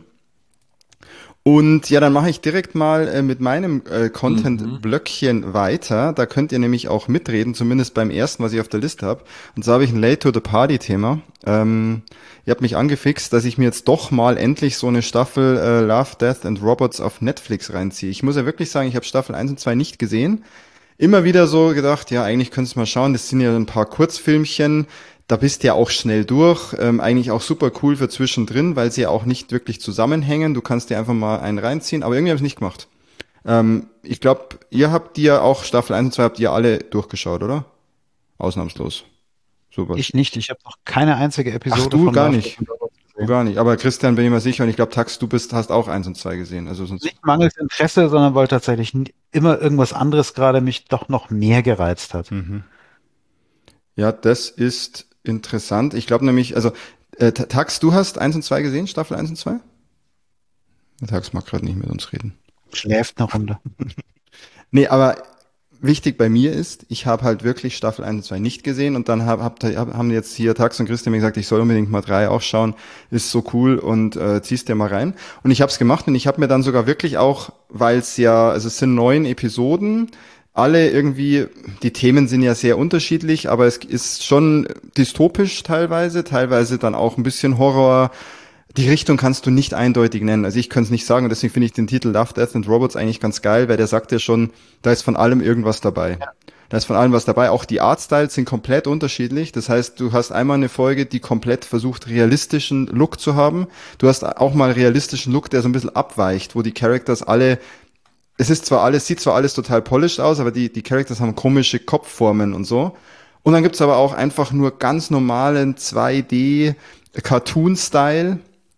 Speaker 2: Und ja, dann mache ich direkt mal äh, mit meinem äh, Content-Blöckchen weiter. Da könnt ihr nämlich auch mitreden, zumindest beim ersten, was ich auf der Liste habe. Und so habe ich ein Late to the Party-Thema. Ähm, ihr habt mich angefixt, dass ich mir jetzt doch mal endlich so eine Staffel äh, Love, Death and Robots auf Netflix reinziehe. Ich muss ja wirklich sagen, ich habe Staffel eins und zwei nicht gesehen. Immer wieder so gedacht, ja, eigentlich könntest du mal schauen, das sind ja ein paar Kurzfilmchen, da bist du ja auch schnell durch, ähm, eigentlich auch super cool für zwischendrin, weil sie ja auch nicht wirklich zusammenhängen, du kannst dir einfach mal einen reinziehen, aber irgendwie habe ich es nicht gemacht. Ähm, ich glaube, ihr habt die ja auch, Staffel eins und zwei habt ihr alle durchgeschaut, oder? Ausnahmslos. Super.
Speaker 3: Ich nicht. Ich habe noch keine einzige Episode
Speaker 2: Ach, du
Speaker 3: von
Speaker 2: gar
Speaker 3: Love,
Speaker 2: nicht.
Speaker 3: Death and Robots
Speaker 2: Du
Speaker 3: gesehen.
Speaker 2: gar nicht, aber Christian bin ich mir sicher und ich glaube, Tax, du bist, hast auch eins und zwei gesehen, also sonst.
Speaker 3: Nicht mangels Interesse, sondern weil tatsächlich n- immer irgendwas anderes gerade mich doch noch mehr gereizt hat.
Speaker 2: Mhm. Ja, das ist interessant. Ich glaube nämlich, also äh, Ta- Tax, du hast eins und zwei gesehen, Staffel eins und zwei? Der Tax mag gerade nicht mit uns reden.
Speaker 3: Schläft eine Runde.
Speaker 2: Nee, aber wichtig bei mir ist, ich habe halt wirklich Staffel eins und zwei nicht gesehen und dann hab, hab, hab, haben jetzt hier Tax und Christian mir gesagt, ich soll unbedingt mal drei auch schauen, ist so cool und äh, ziehst dir mal rein. Und ich habe es gemacht und ich habe mir dann sogar wirklich auch, weil es ja, also es sind neun Episoden, alle irgendwie, die Themen sind ja sehr unterschiedlich, aber es ist schon dystopisch teilweise, teilweise dann auch ein bisschen Horror. Die Richtung kannst du nicht eindeutig nennen. Also ich kann es nicht sagen und deswegen finde ich den Titel Love, Death and Robots eigentlich ganz geil, weil der sagt ja schon, da ist von allem irgendwas dabei. Da ist von allem was dabei. Auch die Artstyles sind komplett unterschiedlich. Das heißt, du hast einmal eine Folge, die komplett versucht, realistischen Look zu haben. Du hast auch mal realistischen Look, der so ein bisschen abweicht, wo die Characters alle, es ist zwar alles, sieht zwar alles total polished aus, aber die, die Characters haben komische Kopfformen und so. Und dann gibt's aber auch einfach nur ganz normalen zwei D Cartoon-Style,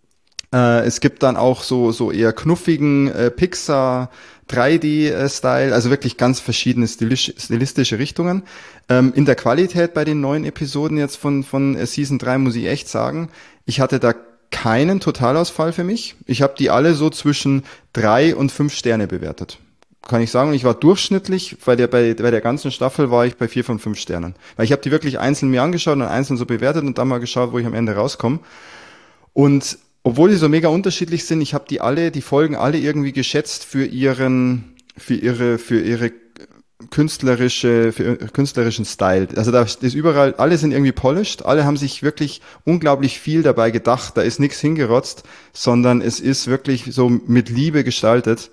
Speaker 2: Äh, es gibt dann auch so, so eher knuffigen äh, Pixar drei D-Style, also wirklich ganz verschiedene stilisch, stilistische Richtungen. Ähm, in der Qualität bei den neuen Episoden jetzt von, von äh, Season drei muss ich echt sagen, ich hatte da keinen Totalausfall für mich. Ich habe die alle so zwischen drei und fünf Sterne bewertet. Kann ich sagen, ich war durchschnittlich, bei der, bei, bei der ganzen Staffel war ich bei vier von fünf Sternen. Weil ich habe die wirklich einzeln mir angeschaut und einzeln so bewertet und dann mal geschaut, wo ich am Ende rauskomme. Und obwohl die so mega unterschiedlich sind, ich habe die alle, die Folgen alle irgendwie geschätzt für ihren, für ihre, für ihre künstlerische, für ihren künstlerischen Style. Also da ist überall, alle sind irgendwie polished, alle haben sich wirklich unglaublich viel dabei gedacht, da ist nichts hingerotzt, sondern es ist wirklich so mit Liebe gestaltet.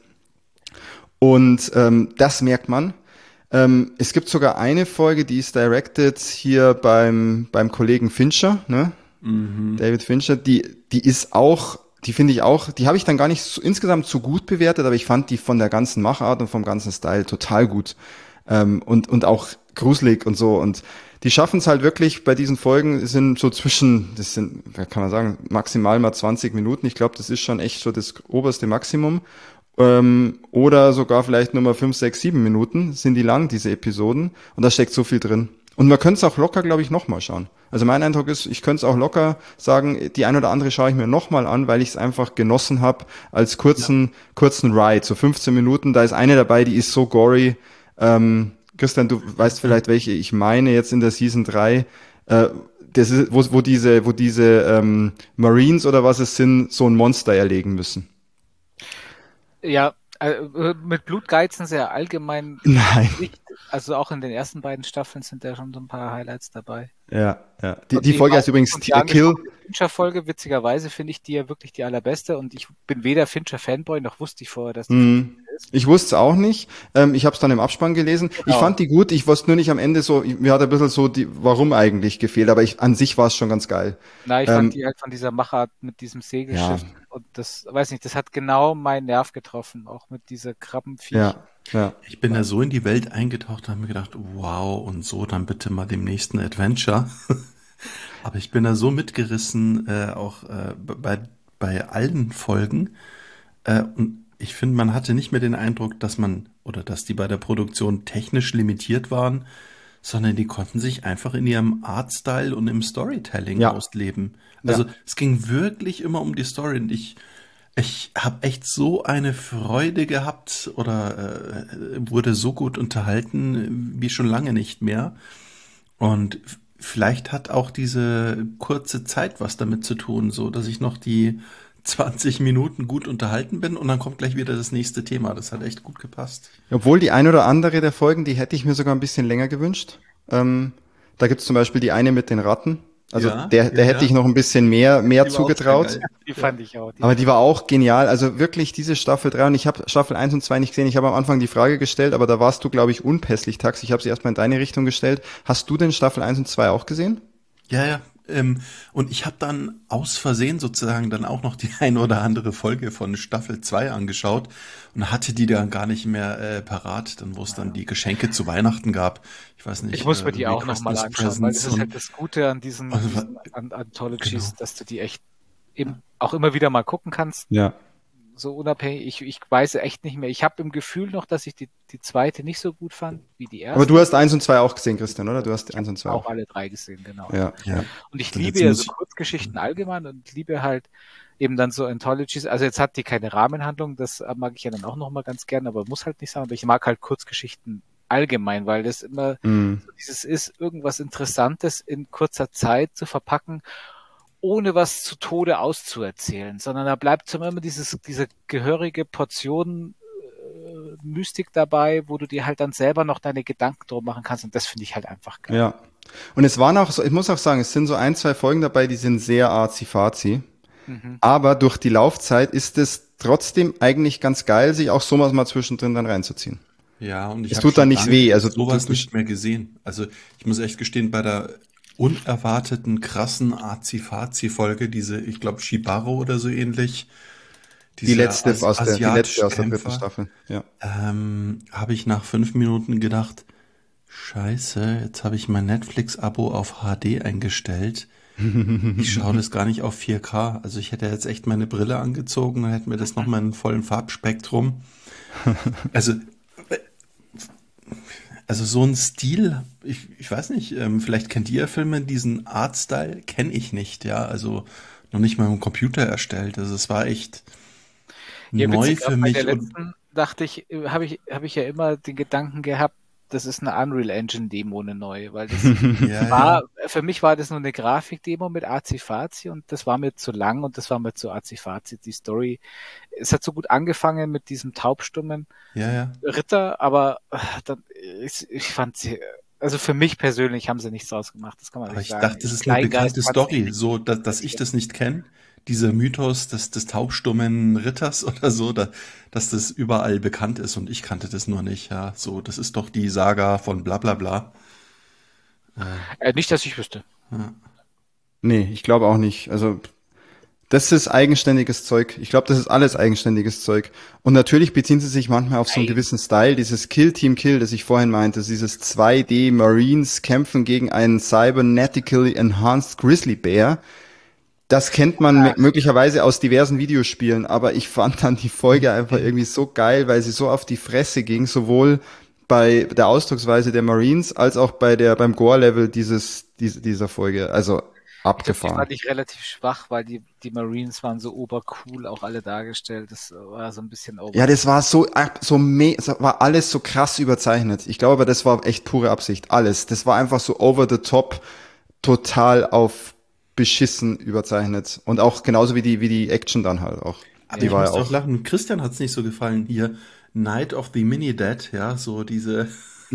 Speaker 2: Und ähm, das merkt man. Ähm, es gibt sogar eine Folge, die ist directed hier beim, beim Kollegen Fincher, ne? Mhm. David Fincher, die, die ist auch, die finde ich auch, die habe ich dann gar nicht so, insgesamt so gut bewertet, aber ich fand die von der ganzen Machart und vom ganzen Style total gut. Ähm, und, und auch gruselig und so. Und die schaffen es halt wirklich bei diesen Folgen, sind so zwischen, das sind, kann man sagen, maximal mal zwanzig Minuten. Ich glaube, das ist schon echt so das oberste Maximum. Ähm, oder sogar vielleicht nur mal fünf, sechs, sieben Minuten sind die lang, diese Episoden. Und da steckt so viel drin. Und man könnte es auch locker, glaube ich, nochmal schauen. Also mein Eindruck ist, ich könnte es auch locker sagen, die ein oder andere schaue ich mir nochmal an, weil ich es einfach genossen habe als kurzen, ja. kurzen Ride, so fünfzehn Minuten. Da ist eine dabei, die ist so gory. Ähm, Christian, du weißt vielleicht, welche ich meine jetzt in der Season drei. Äh, das ist, wo, wo diese, wo diese ähm, Marines oder was es sind, so ein Monster erlegen müssen.
Speaker 4: Ja, äh, mit Blutgeizen sehr allgemein.
Speaker 2: Nein.
Speaker 4: Nicht. Also auch in den ersten beiden Staffeln sind da schon so ein paar Highlights dabei.
Speaker 2: Ja, ja. Die, die Folge heißt übrigens
Speaker 4: die
Speaker 2: Kill.
Speaker 4: Die Fincher-Folge, witzigerweise, finde ich die ja wirklich die allerbeste und ich bin weder Fincher-Fanboy, noch wusste ich vorher, dass die
Speaker 2: mm. ist. Ich wusste es auch nicht. Ähm, ich habe es dann im Abspann gelesen. Genau. Ich fand die gut. Ich wusste nur nicht am Ende so, mir hat ein bisschen so die, warum eigentlich gefehlt, aber ich, an sich war es schon ganz geil.
Speaker 4: Na, ich ähm, fand die halt von dieser Machart mit diesem Segelschiff ja. und das, weiß nicht, das hat genau meinen Nerv getroffen, auch mit dieser Krabbenviech.
Speaker 2: Ja. Ja.
Speaker 1: Ich bin da so in die Welt eingetaucht und habe mir gedacht, wow, und so, dann bitte mal dem nächsten Adventure. Aber ich bin da so mitgerissen, äh, auch äh, bei, bei allen Folgen. Äh, und ich finde, man hatte nicht mehr den Eindruck, dass man, oder dass die bei der Produktion technisch limitiert waren, sondern die konnten sich einfach in ihrem Artstyle und im Storytelling ja. ausleben. Also ja. es ging wirklich immer um die Story und ich Ich habe echt so eine Freude gehabt oder äh, wurde so gut unterhalten wie schon lange nicht mehr. Und f- vielleicht hat auch diese kurze Zeit was damit zu tun, so dass ich noch die zwanzig Minuten gut unterhalten bin und dann kommt gleich wieder das nächste Thema. Das hat echt gut gepasst.
Speaker 2: Obwohl die ein oder andere der Folgen, die hätte ich mir sogar ein bisschen länger gewünscht. Ähm, da gibt es zum Beispiel die eine mit den Ratten. Also
Speaker 1: Ja,
Speaker 2: der, der
Speaker 1: ja,
Speaker 2: hätte
Speaker 1: ja.
Speaker 2: ich noch ein bisschen mehr, mehr
Speaker 1: Die war auch
Speaker 2: zugetraut.
Speaker 1: sehr geil.
Speaker 4: Die fand ich auch. Die
Speaker 2: Aber die war auch genial. Also wirklich diese Staffel drei und ich habe Staffel eins und zwei nicht gesehen. Ich habe am Anfang die Frage gestellt, aber da warst du, glaube ich, unpässlich, Tax. Ich habe sie erstmal in deine Richtung gestellt. Hast du denn Staffel eins und zwei auch gesehen?
Speaker 1: Ja, ja. Ähm, und ich habe dann aus Versehen sozusagen dann auch noch die ein oder andere Folge von Staffel zwei angeschaut und hatte die dann gar nicht mehr äh, parat, dann wo es dann die Geschenke zu Weihnachten gab. Ich weiß nicht.
Speaker 4: Ich muss mir
Speaker 1: äh,
Speaker 4: die auch nochmal anschauen, weil das ist halt das Gute an diesen,
Speaker 1: Also,
Speaker 4: diesen an Anthologies,
Speaker 1: genau.
Speaker 4: dass du die echt eben auch immer wieder mal gucken kannst.
Speaker 2: Ja.
Speaker 4: So unabhängig, ich, ich weiß echt nicht mehr. Ich habe im Gefühl noch, dass ich die, die zweite nicht so gut fand wie die erste.
Speaker 2: Aber du hast eins und zwei auch gesehen, Christian, oder? Du hast eins und zwei
Speaker 4: auch
Speaker 2: auch.
Speaker 4: alle drei gesehen, genau.
Speaker 2: Ja, ja.
Speaker 4: Und ich
Speaker 1: Und
Speaker 4: liebe
Speaker 1: jetzt
Speaker 4: ja
Speaker 1: muss
Speaker 4: so
Speaker 1: ich-
Speaker 4: Kurzgeschichten allgemein und liebe halt eben dann so Anthologies. Also jetzt hat die keine Rahmenhandlung, das mag ich ja dann auch nochmal ganz gern, aber muss halt nicht sein. Aber ich mag halt Kurzgeschichten allgemein, weil das immer
Speaker 2: Mhm.
Speaker 4: so dieses ist, irgendwas Interessantes in kurzer Zeit zu verpacken, ohne was zu Tode auszuerzählen, sondern da bleibt immer dieses, diese gehörige Portion äh, Mystik dabei, wo du dir halt dann selber noch deine Gedanken drum machen kannst und das finde ich halt einfach geil.
Speaker 2: Ja. Und es waren auch so, ich muss auch sagen, es sind so ein, zwei Folgen dabei, die sind sehr arzi-fazi.
Speaker 4: Mhm.
Speaker 2: Aber durch die Laufzeit ist es trotzdem eigentlich ganz geil, sich auch sowas mal zwischendrin dann reinzuziehen.
Speaker 1: Ja, und ich
Speaker 2: Es
Speaker 1: hab
Speaker 2: tut
Speaker 1: schon
Speaker 2: dann nicht
Speaker 1: lange
Speaker 2: weh, also
Speaker 1: sowas
Speaker 2: du- du-
Speaker 1: nicht mehr gesehen. Also ich muss echt gestehen, bei der unerwarteten, krassen Azi-Fazi-Folge, diese, ich glaube, Shibaro oder so ähnlich,
Speaker 2: Die
Speaker 1: dieser
Speaker 2: letzte
Speaker 1: As-
Speaker 2: aus der, die letzte aus der dritten
Speaker 1: Asiatisch-Kämpfer,
Speaker 2: Staffel. Ja.
Speaker 1: ähm, habe ich nach fünf Minuten gedacht, Scheiße, jetzt habe ich mein Netflix-Abo auf H D eingestellt. Ich schaue das gar nicht auf vier K. Also ich hätte jetzt echt meine Brille angezogen und hätte mir das nochmal in vollem Farbspektrum. Also, also so ein Stil, ich, ich weiß nicht, ähm, vielleicht kennt ihr Filme, diesen Artstyle kenne ich nicht, ja. Also noch nicht mal im Computer erstellt. Also es war echt
Speaker 4: Ja,
Speaker 1: neu
Speaker 4: witzig, auch
Speaker 1: für
Speaker 4: bei der
Speaker 1: mich und
Speaker 4: letzten dachte ich, äh, habe ich, habe ich ja immer den Gedanken gehabt, das ist eine Unreal Engine Demo, eine neue, weil das
Speaker 1: ja,
Speaker 4: war,
Speaker 1: ja.
Speaker 4: für mich war das nur eine Grafikdemo mit Azi-Fazi und das war mir zu lang und das war mir zu Azi-Fazi. Die Story, es hat so gut angefangen mit diesem taubstummen
Speaker 1: Ja, ja.
Speaker 4: Ritter, aber äh, dann, ich, ich fand sie, also für mich persönlich haben sie nichts draus gemacht, das kann man
Speaker 1: Aber
Speaker 4: nicht
Speaker 1: ich
Speaker 4: sagen.
Speaker 1: dachte, das ist eine
Speaker 4: Kleingeist
Speaker 1: bekannte
Speaker 4: fand es
Speaker 1: Story,
Speaker 4: ähnlich
Speaker 1: so, da, dass ich
Speaker 4: interessiert.
Speaker 1: das nicht kenne. Dieser Mythos des, des taubstummen Ritters oder so, da, dass das überall bekannt ist und ich kannte das nur nicht. Ja, so, das ist doch die Saga von bla bla bla. Äh,
Speaker 4: Äh, nicht, dass ich wüsste.
Speaker 1: ja.
Speaker 2: Nee, ich glaube auch nicht. Also das ist eigenständiges Zeug. Ich glaube, das ist alles eigenständiges Zeug. Und natürlich beziehen sie sich manchmal auf so einen
Speaker 4: Nein.
Speaker 2: gewissen Style. Dieses Kill Team Kill, das ich vorhin meinte, dieses zwei D Marines kämpfen gegen einen cybernetically enhanced Grizzly Bear. Das kennt man m- möglicherweise aus diversen Videospielen, aber ich fand dann die Folge einfach irgendwie so geil, weil sie so auf die Fresse ging, sowohl bei der Ausdrucksweise der Marines als auch bei der beim Gore-Level dieses dies- dieser Folge. Also
Speaker 4: Ich glaube, die
Speaker 2: abgefahren.
Speaker 4: fand ich relativ schwach, weil die, die Marines waren so obercool auch alle dargestellt. Das war so ein bisschen over.
Speaker 2: Ja, das war so, ab- so me es war alles so krass überzeichnet. Ich glaube aber, das war echt pure Absicht. Alles. Das war einfach so over the top, total auf beschissen überzeichnet. Und auch genauso wie die, wie die Action dann halt auch.
Speaker 1: Aber
Speaker 2: Die
Speaker 1: ich
Speaker 2: war ja
Speaker 1: musste auch
Speaker 2: auch.
Speaker 1: lachen. Christian hat es nicht so gefallen hier. Night of the Mini-Dead, ja, so diese,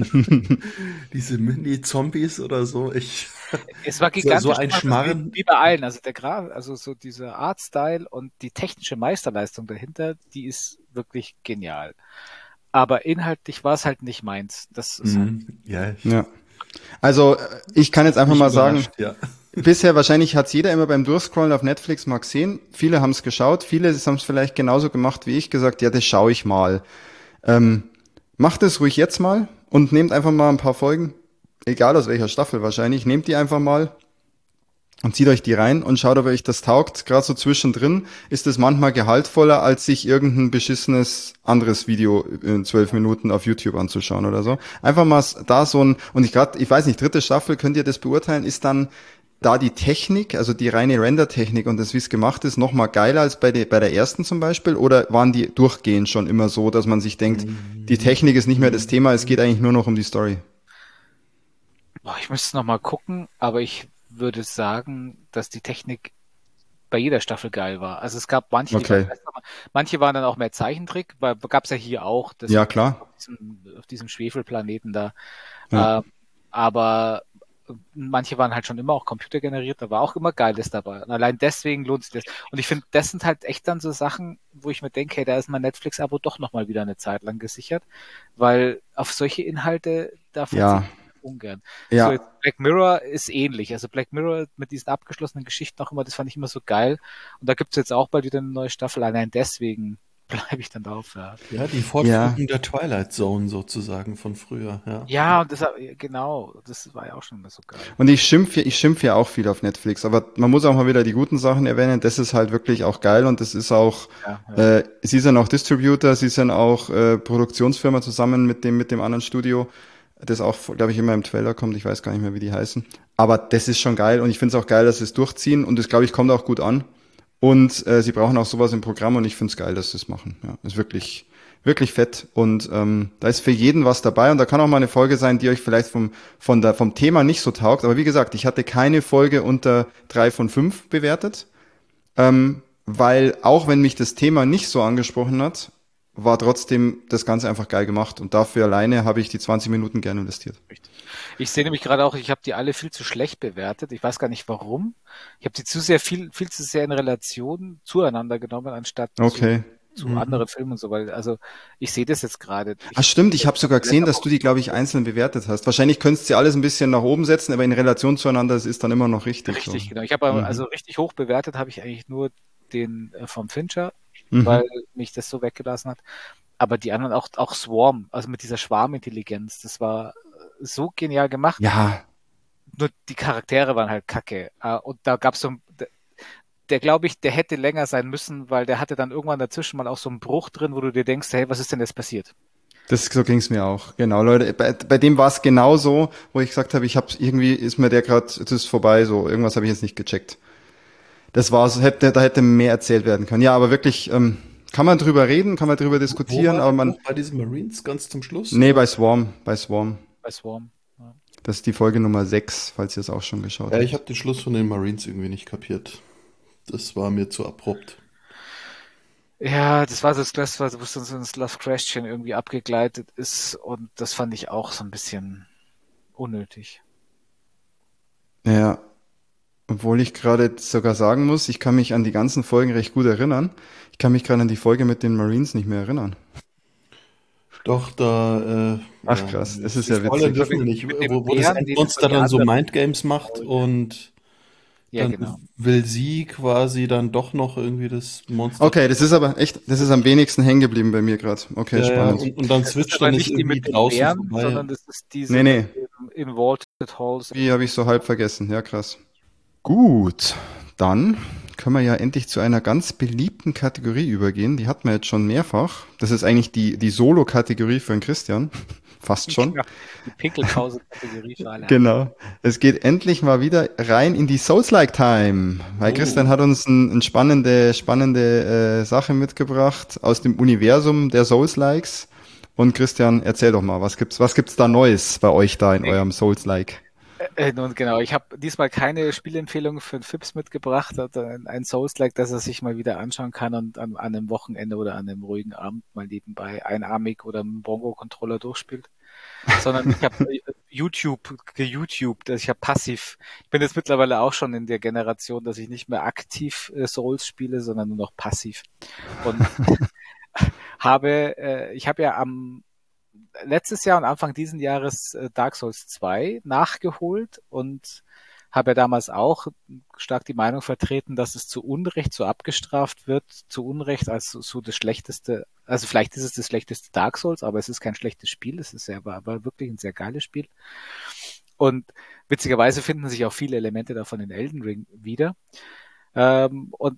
Speaker 1: diese Mini-Zombies oder so. Ich,
Speaker 4: Es war
Speaker 1: so, so
Speaker 4: gigantisch,
Speaker 1: ein
Speaker 4: also wie,
Speaker 1: Schmarren.
Speaker 4: wie bei allen. Also der Graf, also so dieser Artstyle und die technische Meisterleistung dahinter, die ist wirklich genial. Aber inhaltlich war es halt nicht meins. Das ist halt
Speaker 1: Mhm. Ja, ich
Speaker 2: Ja. Also, äh, ich kann jetzt einfach
Speaker 1: mich
Speaker 2: mal sagen,
Speaker 1: überrascht, ja.
Speaker 2: bisher wahrscheinlich hat's jeder immer beim Durchscrollen auf Netflix mal gesehen. Viele haben's geschaut, viele haben es vielleicht genauso gemacht wie ich, gesagt, ja, das schaue ich mal. Ähm, macht es ruhig jetzt mal und nehmt einfach mal ein paar Folgen, egal aus welcher Staffel wahrscheinlich, nehmt die einfach mal und zieht euch die rein und schaut, ob euch das taugt. Gerade so zwischendrin ist es manchmal gehaltvoller, als sich irgendein beschissenes anderes Video in zwölf Minuten auf YouTube anzuschauen oder so. Einfach mal da so ein, und ich gerade, ich weiß nicht, dritte Staffel, könnt ihr das beurteilen, ist dann da die Technik, also die reine Render-Technik und das, wie es gemacht ist, noch mal geiler als bei, der bei der ersten zum Beispiel? Oder waren die durchgehend schon immer so, dass man sich denkt, die Technik ist nicht mehr das Thema, es geht eigentlich nur noch um die Story?
Speaker 4: Boah, ich müsste noch mal gucken, aber ich würde sagen, dass die Technik bei jeder Staffel geil war. Also es gab manche, die waren
Speaker 2: Okay.
Speaker 4: besser, manche waren dann auch mehr Zeichentrick, weil gab es ja hier auch, das
Speaker 2: Ja, klar.
Speaker 4: auf diesem, auf diesem Schwefelplaneten da.
Speaker 2: Ja.
Speaker 4: Ähm, aber manche waren halt schon immer auch computergeneriert, da war auch immer Geiles dabei. Und allein deswegen lohnt sich das. Und ich finde, das sind halt echt dann so Sachen, wo ich mir denke, hey, da ist mein Netflix-Abo doch nochmal wieder eine Zeit lang gesichert, weil auf solche Inhalte, da
Speaker 2: Ja.
Speaker 4: verzichte ich ungern.
Speaker 2: Ja.
Speaker 4: So, jetzt Black Mirror ist ähnlich. Also Black Mirror mit diesen abgeschlossenen Geschichten auch immer, das fand ich immer so geil. Und da gibt's jetzt auch bald wieder eine neue Staffel. Allein deswegen bleibe ich dann drauf. Ja,
Speaker 1: Ja, die
Speaker 2: Ja.
Speaker 1: Fortführung der Twilight Zone sozusagen von früher, ja.
Speaker 4: ja und das, genau, das war ja auch schon immer so geil.
Speaker 2: Und ich schimpfe, ich schimpfe ja auch viel auf Netflix, aber man muss auch mal wieder die guten Sachen erwähnen. Das ist halt wirklich auch geil und das ist auch,
Speaker 4: Ja, ja.
Speaker 2: äh, sie sind auch Distributor, sie sind auch äh, Produktionsfirma zusammen mit dem mit dem anderen Studio, das auch, glaube ich, immer im Trailer kommt. Ich weiß gar nicht mehr, wie die heißen. Aber das ist schon geil und ich finde es auch geil, dass sie es durchziehen und das, glaube ich, kommt auch gut an. Und äh, sie brauchen auch sowas im Programm und ich finde es geil, dass sie es machen. Ja, ist wirklich, wirklich fett. Und ähm, da ist für jeden was dabei und da kann auch mal eine Folge sein, die euch vielleicht vom, von der, vom Thema nicht so taugt. Aber wie gesagt, ich hatte keine Folge unter drei von fünf bewertet, ähm, weil auch wenn mich das Thema nicht so angesprochen hat, war trotzdem das Ganze einfach geil gemacht. Und dafür alleine habe ich die zwanzig Minuten gerne investiert.
Speaker 4: Richtig. Ich sehe nämlich gerade auch, ich habe die alle viel zu schlecht bewertet. Ich weiß gar nicht warum. Ich habe die zu sehr viel, viel zu sehr in Relation zueinander genommen, anstatt
Speaker 2: Okay.
Speaker 4: zu, zu
Speaker 1: Mhm.
Speaker 4: anderen Filmen und so, weil, also ich sehe das jetzt gerade. Ich,
Speaker 2: Ah, stimmt, ich habe sogar gesehen, dass du die, glaube ich, einzeln bewertet hast. Wahrscheinlich könntest du alles ein bisschen nach oben setzen, aber in Relation zueinander, das ist dann immer noch richtig.
Speaker 4: Richtig,
Speaker 2: so.
Speaker 4: genau. Ich habe
Speaker 2: Mhm.
Speaker 4: also richtig hoch bewertet, habe ich eigentlich nur den äh, vom Fincher,
Speaker 2: Mhm.
Speaker 4: weil mich das so weggelassen hat. Aber die anderen auch, auch Swarm, also mit dieser Schwarmintelligenz, das war so genial gemacht.
Speaker 2: Ja,
Speaker 4: Nur die Charaktere waren halt kacke. Äh, Und da gab's so ein, der, der glaube ich, der hätte länger sein müssen, weil der hatte dann irgendwann dazwischen mal auch so einen Bruch drin, wo du dir denkst, hey, was ist denn jetzt passiert?
Speaker 2: das, so ging's mir auch. Genau, Leute. Bei, bei dem war es genauso, wo ich gesagt habe, ich habe irgendwie, ist mir der gerade, es ist vorbei, so irgendwas habe ich jetzt nicht gecheckt. Das war's, hätte, da hätte mehr erzählt werden können. Ja, aber wirklich, ähm, kann man drüber reden, kann man drüber
Speaker 1: Wo
Speaker 2: diskutieren,
Speaker 1: war
Speaker 2: aber
Speaker 1: das
Speaker 2: man,
Speaker 1: noch? Bei diesen Marines ganz zum Schluss?
Speaker 2: nee,
Speaker 1: Oder?
Speaker 2: bei Swarm, bei Swarm.
Speaker 4: Bei Swarm. Ja.
Speaker 2: Das ist die Folge Nummer sechs, falls ihr es auch schon geschaut
Speaker 1: Ja, ich
Speaker 2: habt.
Speaker 1: habe den Schluss von den Marines irgendwie nicht kapiert. Das war mir zu abrupt.
Speaker 4: Ja, das war das, das war, wo so ein Lovecraftchen irgendwie abgegleitet ist und das fand ich auch so ein bisschen unnötig.
Speaker 2: Ja, obwohl ich gerade jetzt sogar sagen muss, ich kann mich an die ganzen Folgen recht gut erinnern. Ich kann mich gerade an die Folge mit den Marines nicht mehr erinnern.
Speaker 1: Doch, da, äh,
Speaker 2: Ach
Speaker 1: ja,
Speaker 2: krass, das ist ja
Speaker 1: Spoiler
Speaker 2: witzig.
Speaker 1: dürfen wir nicht,
Speaker 4: Mit dem
Speaker 1: wo, wo das
Speaker 4: Bären, den
Speaker 1: Endmonster
Speaker 4: die
Speaker 1: dann so
Speaker 4: anderen
Speaker 1: Mindgames macht
Speaker 4: holen.
Speaker 1: und
Speaker 4: Ja,
Speaker 1: dann
Speaker 4: genau.
Speaker 1: will sie quasi dann doch noch irgendwie das Monster.
Speaker 2: Okay, das ist aber echt, das ist am wenigsten hängen geblieben bei mir gerade. Okay,
Speaker 1: Ja, ja,
Speaker 2: spannend.
Speaker 1: und, und dann
Speaker 4: Das ist
Speaker 1: switcht,
Speaker 4: aber
Speaker 1: dann ist
Speaker 4: nicht die
Speaker 1: irgendwie
Speaker 4: mit den
Speaker 1: draußen
Speaker 4: Bären,
Speaker 1: vorbei.
Speaker 4: sondern das ist diese
Speaker 2: Nee, nee,
Speaker 4: mit dem in Vaulted Halls.
Speaker 2: die habe ich so halb vergessen. Ja, krass. Gut, dann können wir ja endlich zu einer ganz beliebten Kategorie übergehen. Die hatten wir jetzt schon mehrfach. Das ist eigentlich die, die Solo-Kategorie für den Christian. Fast schon.
Speaker 4: Ja, die Pinkelpause-Kategorie für alle.
Speaker 2: Genau. Es geht endlich mal wieder rein in die Souls-like-Time. Weil
Speaker 1: Oh.
Speaker 2: Christian hat uns ein, ein spannende, spannende äh, Sache mitgebracht aus dem Universum der Souls-likes. Und Christian, erzähl doch mal, was gibt's, was gibt's da Neues bei euch da in eurem Souls-like?
Speaker 4: Äh, nun genau, ich habe diesmal keine Spielempfehlung für den Fips mitgebracht, also ein, ein Souls-like, das er sich mal wieder anschauen kann und an, an einem Wochenende oder an einem ruhigen Abend mal nebenbei einarmig oder mit dem Bongo-Controller durchspielt. Sondern ich habe YouTube geYouTubed, also ich habe passiv. Ich bin jetzt mittlerweile auch schon in der Generation, dass ich nicht mehr aktiv äh, Souls spiele, sondern nur noch passiv. Und habe, äh, ich habe ja am letztes Jahr und Anfang diesen Jahres äh, Dark Souls zwei nachgeholt und habe ja damals auch stark die Meinung vertreten, dass es zu Unrecht so abgestraft wird, zu Unrecht als so, so das schlechteste, also vielleicht ist es das schlechteste Dark Souls, aber es ist kein schlechtes Spiel, es ist aber, aber wirklich ein sehr geiles Spiel. Und witzigerweise finden sich auch viele Elemente davon in Elden Ring wieder. Ähm, und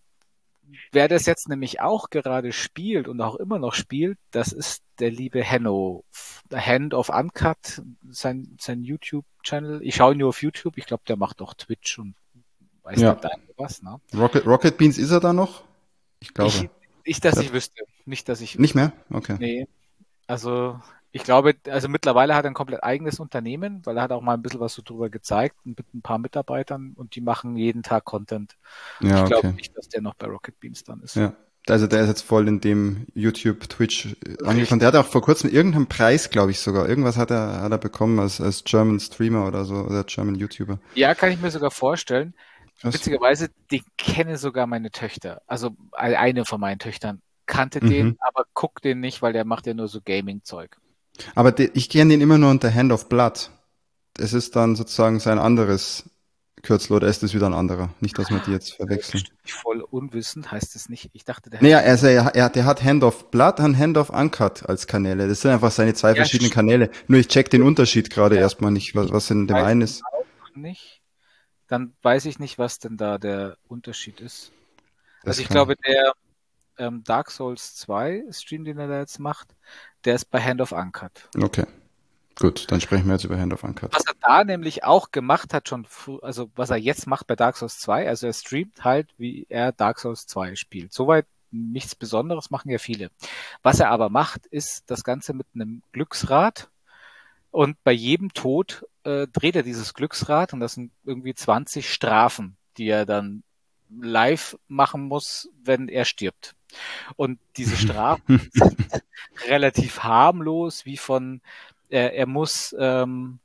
Speaker 4: wer das jetzt nämlich auch gerade spielt und auch immer noch spielt, das ist der liebe Henno. Hand of Uncut, sein, sein YouTube-Channel. Ich schaue ihn nur auf YouTube. Ich glaube, der macht auch Twitch und weiß
Speaker 2: Ja.
Speaker 4: nicht da was. Ne?
Speaker 2: Rocket, Rocket Beans ist er da noch? Ich glaube.
Speaker 4: Ich, nicht, dass
Speaker 2: Ja.
Speaker 4: ich wüsste. Nicht, dass ich
Speaker 2: Nicht mehr? Okay.
Speaker 4: Nee. Also ich glaube, also mittlerweile hat er ein komplett eigenes Unternehmen, weil er hat auch mal ein bisschen was so drüber gezeigt mit ein paar Mitarbeitern und die machen jeden Tag Content.
Speaker 2: Ja,
Speaker 4: ich glaube
Speaker 2: okay.
Speaker 4: nicht, dass der noch bei Rocket Beans dann ist.
Speaker 2: Ja. Also der ist jetzt voll in dem YouTube, Twitch äh, angefangen. Der hat auch vor kurzem irgendeinen Preis, glaube ich sogar. Irgendwas hat er, hat er bekommen als, als German Streamer oder so, oder German YouTuber.
Speaker 4: Ja, kann ich mir sogar vorstellen.
Speaker 2: Krass.
Speaker 4: Witzigerweise, den kennen sogar meine Töchter. Also eine von meinen Töchtern kannte
Speaker 2: Mhm.
Speaker 4: den, aber guckt den nicht, weil der macht ja nur so Gaming-Zeug.
Speaker 2: Aber de, ich kenne den immer nur unter Hand of Blood. Es ist dann sozusagen sein anderes Kürzel oder ist es wieder ein anderer? Nicht, dass wir die jetzt verwechseln.
Speaker 4: Bestimmt voll unwissend heißt es nicht. Ich dachte, der
Speaker 2: Naja, also er, er, der hat Hand of Blood und Hand of Uncut als Kanäle. Das sind einfach seine zwei
Speaker 4: Ja,
Speaker 2: verschiedenen
Speaker 4: stimmt.
Speaker 2: Kanäle. Nur ich check den Unterschied gerade
Speaker 4: Ja.
Speaker 2: erstmal nicht, was, was in dem
Speaker 4: Weiß
Speaker 2: einen ist.
Speaker 4: auch nicht. Dann weiß ich nicht, was denn da der Unterschied ist.
Speaker 2: Das
Speaker 4: Also ich
Speaker 2: kann-
Speaker 4: glaube, der ähm, Dark Souls zwei Stream, den er da jetzt macht, der ist bei Hand of Uncut.
Speaker 2: Okay. Gut, dann sprechen wir jetzt über Hand of Uncut.
Speaker 4: Was er da nämlich auch gemacht hat, schon, frü- also was er jetzt macht bei Dark Souls zwei, also er streamt halt, wie er Dark Souls zwei spielt. Soweit nichts Besonderes, machen ja viele. Was er aber macht, ist das Ganze mit einem Glücksrad und bei jedem Tod äh, dreht er dieses Glücksrad und das sind irgendwie zwanzig Strafen, die er dann live machen muss, wenn er stirbt. Und diese Strafen sind relativ harmlos, wie von er, er muss ähm,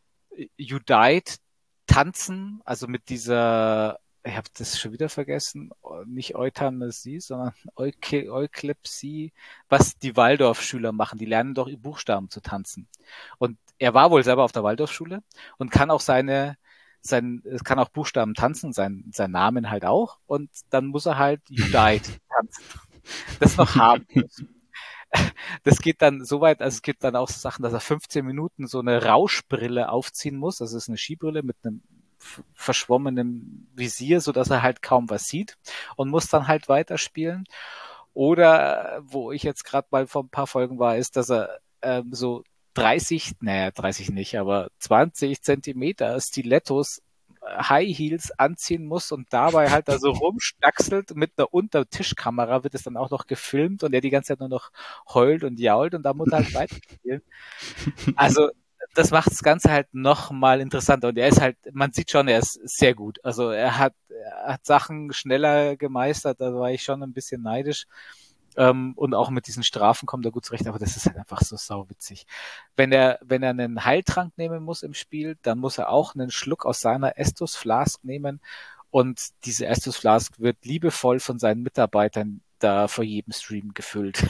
Speaker 4: You Died tanzen, also mit dieser, ich habe das schon wieder vergessen, nicht Euthanasie, sondern Euke- Euklepsie, was die Waldorfschüler machen, die lernen doch Buchstaben zu tanzen. Und er war wohl selber auf der Waldorfschule und kann auch seine, sein, es kann auch Buchstaben tanzen, sein, sein Namen halt auch, und dann muss er halt You Died tanzen. Das ist noch harmlos. das geht dann so weit, also es gibt dann auch so Sachen, dass er fünfzehn Minuten so eine Rauschbrille aufziehen muss. Das ist eine Skibrille mit einem verschwommenen Visier, so dass er halt kaum was sieht und muss dann halt weiterspielen. Oder wo ich jetzt gerade mal vor ein paar Folgen war, ist, dass er ähm, so dreißig, naja, dreißig nicht, aber zwanzig Zentimeter Stilettos, High Heels anziehen muss und dabei halt da so rumschnackselt. Mit einer Untertischkamera wird es dann auch noch gefilmt und er die ganze Zeit nur noch heult und jault und da muss er halt weiterspielen. Also das macht das Ganze halt noch mal interessanter und er ist halt, man sieht schon, er ist sehr gut. Also er hat, er hat Sachen schneller gemeistert, da war ich schon ein bisschen neidisch. Ähm, und auch mit diesen Strafen kommt er gut zurecht, aber das ist halt einfach so sauwitzig. Wenn er, wenn er einen Heiltrank nehmen muss im Spiel, dann muss er auch einen Schluck aus seiner Estus Flask nehmen und diese Estus Flask wird liebevoll von seinen Mitarbeitern da vor jedem Stream gefüllt.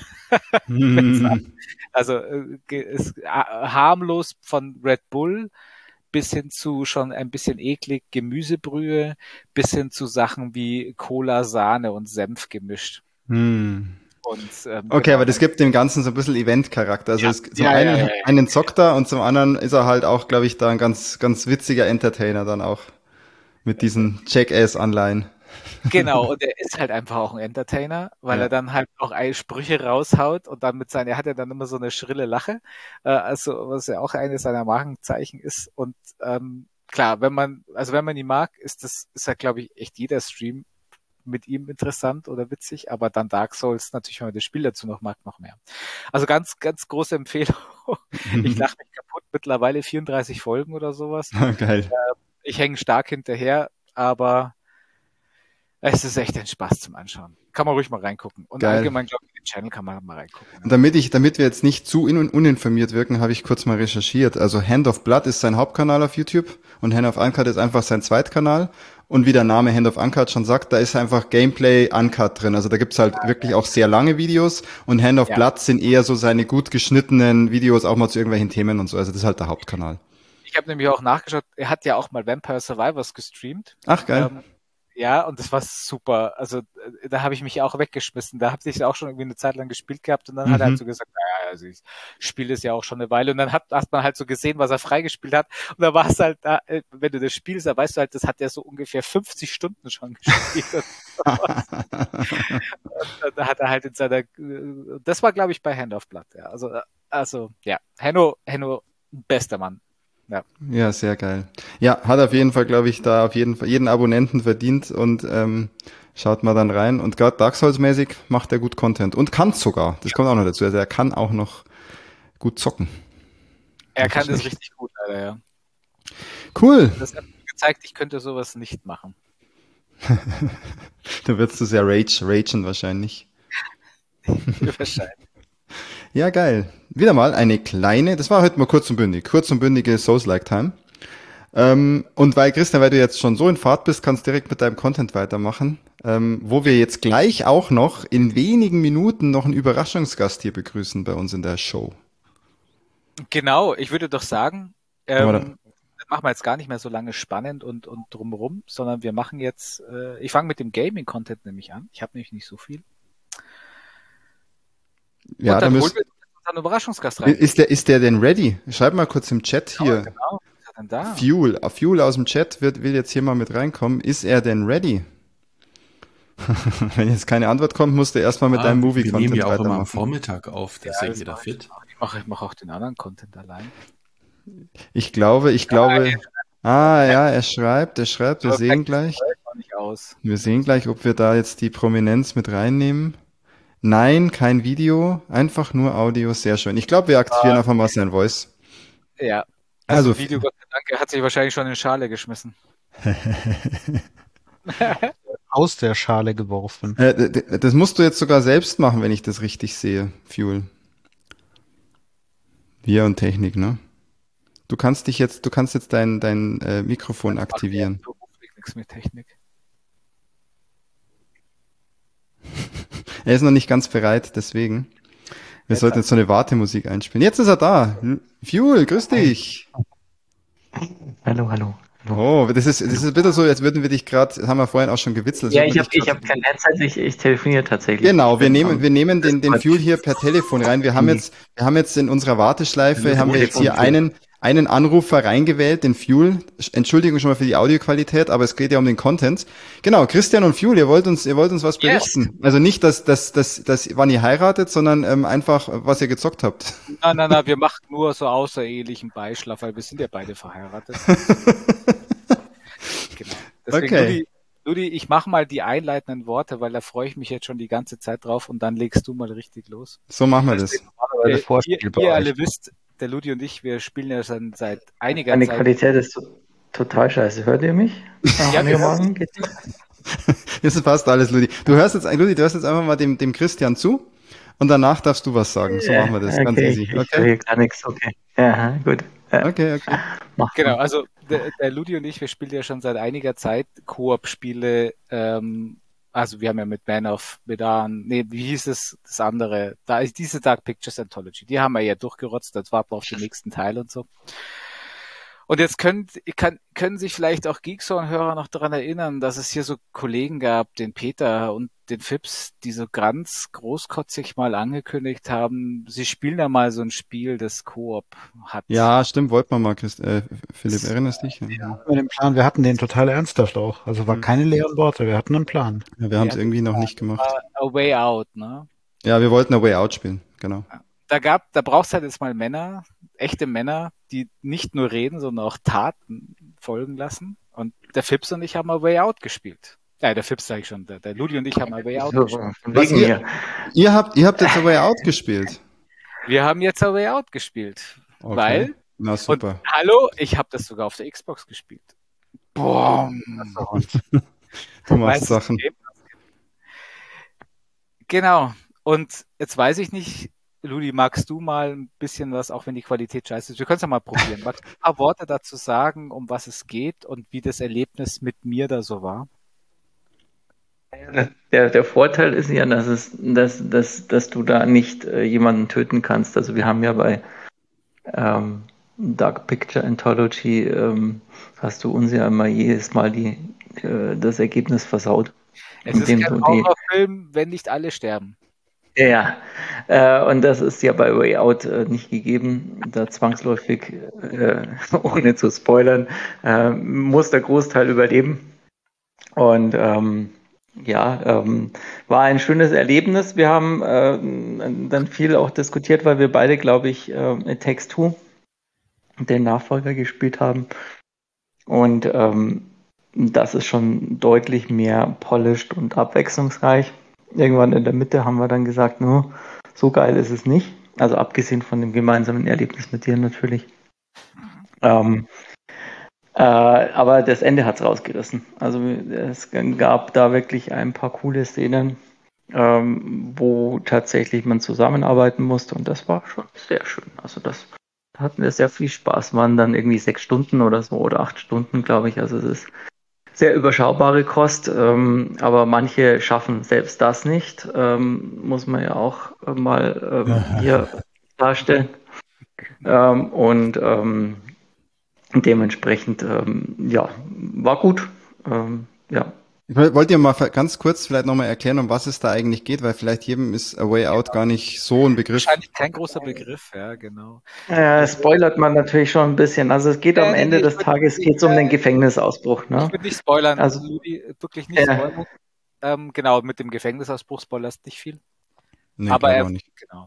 Speaker 4: Also äh, ist äh, harmlos von Red Bull bis hin zu schon ein bisschen eklig Gemüsebrühe, bis hin zu Sachen wie Cola, Sahne und Senf gemischt.
Speaker 2: Hm.
Speaker 4: Und, ähm,
Speaker 2: okay,
Speaker 4: genau,
Speaker 2: aber das gibt dem Ganzen so ein bisschen Event-Charakter. Also
Speaker 4: Ja,
Speaker 2: es, zum
Speaker 4: ja, ja,
Speaker 2: einen,
Speaker 4: ja, ja.
Speaker 2: einen zockt er und zum anderen ist er halt auch, glaube ich, da ein ganz, ganz witziger Entertainer dann auch mit diesen Jackass-Anleihen.
Speaker 4: Genau, und er ist halt einfach auch ein Entertainer, weil
Speaker 2: Ja.
Speaker 4: er dann halt auch ein Sprüche raushaut und dann mit seinen, er hat ja dann immer so eine schrille Lache, äh, also was ja auch eines seiner Markenzeichen ist. Und ähm, klar, wenn man, also wenn man ihn mag, ist das, ist ja, glaube ich, echt jeder Stream mit ihm interessant oder witzig, aber dann Dark Souls natürlich, wenn man das Spiel dazu noch mag, noch mehr. Also ganz, ganz große Empfehlung. Ich lache mich kaputt, mittlerweile vierunddreißig Folgen oder sowas.
Speaker 2: Geil.
Speaker 4: Ich hänge stark hinterher, aber es ist echt ein Spaß zum Anschauen. Kann man ruhig mal reingucken. Und
Speaker 2: Geil.
Speaker 4: allgemein, glaube ich, in den Channel kann man mal reingucken.
Speaker 2: Und damit ich, damit wir jetzt nicht zu un uninformiert wirken, habe ich kurz mal recherchiert. Also Hand of Blood ist sein Hauptkanal auf YouTube und Hand of Uncut ist einfach sein Zweitkanal. Und wie der Name Hand of Uncut schon sagt, da ist einfach Gameplay Uncut drin. Also da gibt's halt wirklich auch sehr lange Videos und Hand of
Speaker 4: Ja.
Speaker 2: Blood sind eher so seine gut geschnittenen Videos, auch mal zu irgendwelchen Themen und so. Also das ist halt der Hauptkanal.
Speaker 4: Ich habe nämlich auch nachgeschaut, er hat ja auch mal Vampire Survivors gestreamt.
Speaker 2: Ach, geil.
Speaker 4: Ähm, ja, und das war super. Also äh, da habe ich mich auch weggeschmissen. Da habe ich auch schon irgendwie eine Zeit lang gespielt gehabt und dann hat er
Speaker 2: Mhm.
Speaker 4: halt so gesagt, naja, also ich spiele es ja auch schon eine Weile. Und dann hat, hat man halt so gesehen, was er freigespielt hat. Und da war es halt, da, äh, wenn du das spielst, da weißt du halt, das hat er so ungefähr fünfzig Stunden schon gespielt. Und da hat er halt in seiner, äh, das war glaube ich bei Hand of Blood, ja. Also, äh, also ja, Henno, Henno, bester Mann. Ja.
Speaker 2: Ja, sehr geil. Ja, hat auf jeden Fall, glaube ich, da auf jeden Fall jeden Abonnenten verdient und ähm, schaut mal dann rein. Und gerade Dark Souls-mäßig macht er gut Content und kann sogar. Das kommt auch noch dazu. Also er kann auch noch gut zocken.
Speaker 4: Er
Speaker 2: Das
Speaker 4: kann
Speaker 2: ist
Speaker 4: das
Speaker 2: echt-
Speaker 4: richtig gut, leider, ja.
Speaker 2: Cool.
Speaker 4: Das hat mir gezeigt, ich könnte sowas nicht machen.
Speaker 2: Da wirst du sehr rage, ragen wahrscheinlich.
Speaker 4: Wahrscheinlich.
Speaker 2: Ja, geil. Wieder mal eine kleine, das war heute mal kurz und bündig, kurz und bündige Souls-like-Time. Ähm, und weil, Christian, weil du jetzt schon so in Fahrt bist, kannst du direkt mit deinem Content weitermachen, ähm, wo wir jetzt gleich auch noch in wenigen Minuten noch einen Überraschungsgast hier begrüßen bei uns in der Show.
Speaker 4: Genau, ich würde doch sagen,
Speaker 2: Aber
Speaker 4: ähm, das machen wir jetzt gar nicht mehr so lange spannend und, und drumherum, sondern wir machen jetzt, äh, ich fange mit dem Gaming-Content nämlich an. Ich habe nämlich nicht so viel.
Speaker 2: Ja,
Speaker 4: und
Speaker 2: da
Speaker 4: dann holen
Speaker 2: müsst,
Speaker 4: wir unseren Überraschungsgast rein.
Speaker 2: ist der, ist der denn ready? Schreib mal kurz im Chat hier.
Speaker 4: Genau, was ist er denn da?
Speaker 2: Fuel, Fuel aus dem Chat wird, will jetzt hier mal mit reinkommen. Ist er denn ready? Wenn jetzt keine Antwort kommt, musst du erstmal mit
Speaker 1: Ah,
Speaker 2: deinem
Speaker 1: wir nehmen
Speaker 2: Movie-Content
Speaker 1: ja auch immer am
Speaker 2: weitermachen.
Speaker 1: Vormittag auf, da ist ja
Speaker 4: das
Speaker 1: jeder
Speaker 4: mach ich
Speaker 1: fit.
Speaker 4: auch. Ich mache ich mach auch den anderen Content allein.
Speaker 2: Ich glaube, ich glaube, ah ja, er schreibt, er schreibt, wir
Speaker 4: Aber
Speaker 2: sehen
Speaker 4: packt
Speaker 2: gleich,
Speaker 4: das noch nicht aus.
Speaker 2: wir sehen gleich, ob wir da jetzt die Prominenz mit reinnehmen. Nein, kein Video, einfach nur Audio, sehr schön. Ich glaube, wir aktivieren einfach mal sein Voice.
Speaker 4: Ja. Also,
Speaker 2: Also,
Speaker 4: Video, Gott sei Dank, er hat sich wahrscheinlich schon in Schale geschmissen.
Speaker 3: Aus der Schale geworfen.
Speaker 2: äh, d- d- das musst du jetzt sogar selbst machen, wenn ich das richtig sehe, Fuel. Wir und Technik, ne? Du kannst dich jetzt, du kannst jetzt dein, dein äh, Mikrofon aktivieren.
Speaker 4: Beruflich nichts mit Technik.
Speaker 2: Er ist noch nicht ganz bereit, deswegen. Wir
Speaker 4: Jetzt
Speaker 2: sollten jetzt so eine Wartemusik einspielen. Jetzt ist er da. Fuel, grüß dich.
Speaker 5: Hallo, hallo.
Speaker 2: Oh, das ist, das ist wieder so, als würden wir dich gerade, das haben wir vorhin auch schon gewitzelt. als
Speaker 5: Ja,
Speaker 2: würden
Speaker 5: ich
Speaker 2: wir
Speaker 5: habe
Speaker 2: dich
Speaker 5: ich
Speaker 2: grad-
Speaker 5: hab kein Headset, ich, ich telefoniere tatsächlich.
Speaker 2: Genau,
Speaker 5: Ich
Speaker 2: wir
Speaker 5: bin
Speaker 2: nehmen,
Speaker 5: am
Speaker 2: wir nehmen den, den
Speaker 5: Discord.
Speaker 2: Fuel hier per Telefon rein. Wir haben
Speaker 5: Mhm.
Speaker 2: jetzt, wir haben jetzt in unserer Warteschleife,
Speaker 5: Das
Speaker 2: haben wir jetzt hier
Speaker 5: Telefon führt.
Speaker 2: einen, einen Anrufer reingewählt, den Fuel. Entschuldigung schon mal für die Audioqualität, aber es geht ja um den Content. Genau, Christian und Fuel, ihr wollt uns, ihr wollt uns was
Speaker 4: Yes.
Speaker 2: berichten. Also nicht, dass, dass, dass, dass, wann ihr heiratet, sondern ähm, einfach, was ihr gezockt habt.
Speaker 4: Nein, nein, nein, wir machen nur so außerehelichen Beischlaf, weil wir sind ja beide verheiratet. Genau. Deswegen,
Speaker 2: Okay.
Speaker 4: Ludi, Ludi, ich mache mal die einleitenden Worte, weil da freue ich mich jetzt schon die ganze Zeit drauf und dann legst du mal richtig los.
Speaker 2: So machen wir das.
Speaker 3: Normalerweise
Speaker 4: Äh, ihr,
Speaker 3: Vorspiel bei
Speaker 4: ihr
Speaker 3: euch.
Speaker 4: alle wisst, der Ludi und ich, wir spielen ja schon seit einiger
Speaker 5: Meine
Speaker 4: Zeit.
Speaker 5: Qualität ist to- total scheiße. Hört ihr mich?
Speaker 4: Ja, wir hören
Speaker 5: Morgen geht
Speaker 2: Jetzt passt alles, Ludi. Du hörst jetzt, Ludi, du hörst jetzt einfach mal dem, dem Christian zu und danach darfst du was sagen. So machen wir das. Ganz
Speaker 5: okay,
Speaker 2: easy.
Speaker 5: ich höre
Speaker 2: Okay?
Speaker 5: hier gar nichts. Okay. Ja, gut. Ja,
Speaker 2: Okay, okay.
Speaker 5: mach
Speaker 4: Genau,
Speaker 5: mal.
Speaker 4: also der, der Ludi und ich, wir spielen ja schon seit einiger Zeit Koop-Spiele. Ähm, also wir haben ja mit Man of Medan, nee, wie hieß es, das andere? Da ist diese Dark Pictures Anthology. Die haben wir ja durchgerotzt, jetzt warten wir auf den nächsten Teil und so. Und jetzt können, kann, können sich vielleicht auch Geekzone-Hörer noch daran erinnern, dass es hier so Kollegen gab, den Peter und den Fips, die so ganz großkotzig mal angekündigt haben, sie spielen da mal so ein Spiel, das Koop hat.
Speaker 2: Ja, stimmt, wollten wir mal, Christ äh, Philipp, erinnerst dich? Ja, ja.
Speaker 3: Mit dem Plan, wir hatten den total ernsthaft auch. Also war
Speaker 2: Mhm.
Speaker 3: keine leeren Worte, wir hatten einen Plan.
Speaker 2: wir haben es
Speaker 4: Ja,
Speaker 2: irgendwie noch nicht gemacht.
Speaker 4: A Way Out, ne?
Speaker 2: Ja, wir wollten A Way Out spielen, genau.
Speaker 4: Da gab, da brauchst halt jetzt mal Männer, echte Männer, die nicht nur reden, sondern auch Taten folgen lassen. Und der Fips und ich haben A Way Out gespielt. Ja, der Fips sage ich schon, der, der Ludi und ich haben A Way Out
Speaker 5: So,
Speaker 4: gespielt.
Speaker 5: von
Speaker 2: Was
Speaker 5: wegen
Speaker 2: ihr-
Speaker 5: mir.
Speaker 2: Ihr habt, ihr habt jetzt A Way Out gespielt.
Speaker 4: Wir haben jetzt A Way Out gespielt.
Speaker 2: Okay.
Speaker 4: Weil,
Speaker 2: Na
Speaker 4: und
Speaker 2: super.
Speaker 4: hallo, ich habe das sogar auf der Xbox gespielt. Boah.
Speaker 2: Du machst
Speaker 4: Weißt du,
Speaker 2: Sachen.
Speaker 4: Game Pass gibt. Genau. Und jetzt weiß ich nicht, Ludi, magst du mal ein bisschen was, auch wenn die Qualität scheiße ist? Wir können es ja mal probieren. Magst du ein paar Worte dazu sagen, um was es geht und wie das Erlebnis mit mir da so war?
Speaker 5: Der, der Vorteil ist ja, dass, es, dass, dass, dass du da nicht äh, jemanden töten kannst. Also wir haben ja bei ähm, Dark Picture Anthology, ähm, hast du uns ja immer jedes Mal die, äh, das Ergebnis versaut.
Speaker 4: Es ist
Speaker 5: Indem
Speaker 4: kein
Speaker 5: du die-
Speaker 4: Horrorfilm, wenn nicht alle sterben.
Speaker 5: Ja, äh, und das ist ja bei Way Out äh, nicht gegeben. Da zwangsläufig, äh, ohne zu spoilern, äh, muss der Großteil überleben. Und ähm, ja, ähm, war ein schönes Erlebnis. Wir haben äh, dann viel auch diskutiert, weil wir beide, glaube ich, äh, It Takes Two, den Nachfolger, gespielt haben. Und ähm, das ist schon deutlich mehr polished und abwechslungsreich. Irgendwann in der Mitte haben wir dann gesagt, no, so geil ist es nicht. Also abgesehen von dem gemeinsamen Erlebnis mit dir natürlich. Ähm, äh, aber das Ende hat es rausgerissen. Also es gab da wirklich ein paar coole Szenen, ähm, wo tatsächlich man zusammenarbeiten musste und das war schon sehr schön. Also das hatten wir sehr viel Spaß. Waren dann irgendwie sechs Stunden oder so oder acht Stunden, glaube ich. Also es ist sehr überschaubare Kost, ähm, aber manche schaffen selbst das nicht, ähm, muss man ja auch äh, mal ähm, hier darstellen. Ähm, und ähm, dementsprechend, ähm, ja, war gut. Ähm, ja.
Speaker 2: Ich woll- wollte dir mal ver- ganz kurz vielleicht nochmal erklären, um was es da eigentlich geht, weil vielleicht jedem ist A Way Out gar nicht so ein Begriff.
Speaker 4: Wahrscheinlich kein großer Begriff, ja, genau.
Speaker 5: Äh, spoilert man natürlich schon ein bisschen. Also es geht
Speaker 4: Nee,
Speaker 5: am
Speaker 4: nee,
Speaker 5: Ende
Speaker 4: nee,
Speaker 5: des
Speaker 4: ich würd-
Speaker 5: Tages geht's um den Gefängnisausbruch. Ne?
Speaker 4: Ich würde nicht spoilern,
Speaker 5: Also-
Speaker 4: Ludi, wirklich nicht
Speaker 5: Ja.
Speaker 4: spoilern. Ähm, genau, mit dem Gefängnisausbruch spoilerst nicht viel.
Speaker 2: Nee,
Speaker 4: aber
Speaker 2: glaub
Speaker 4: er,
Speaker 2: auch nicht.
Speaker 4: genau.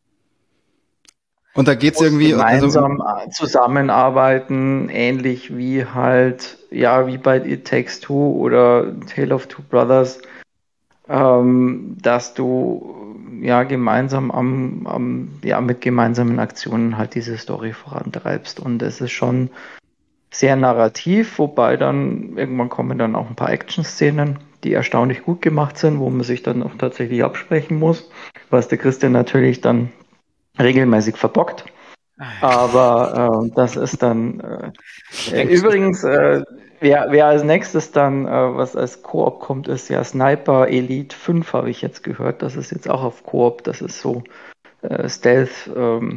Speaker 2: Und da geht's irgendwie, also,
Speaker 5: gemeinsam äh, zusammenarbeiten, ähnlich wie halt, ja, wie bei It Takes Two oder Tale of Two Brothers, ähm, dass du ja gemeinsam am, am, ja, mit gemeinsamen Aktionen halt diese Story vorantreibst. Und es ist schon sehr narrativ, wobei dann irgendwann kommen dann auch ein paar Action-Szenen, die erstaunlich gut gemacht sind, wo man sich dann auch tatsächlich absprechen muss, was der Christian natürlich dann regelmäßig verbockt. Aber äh, das ist dann äh, äh, übrigens, äh, wer, wer als nächstes dann, äh, was als Koop kommt, ist ja Sniper Elite fünf, habe ich jetzt gehört. Das ist jetzt auch auf Koop, das ist so äh, Stealth, ähm,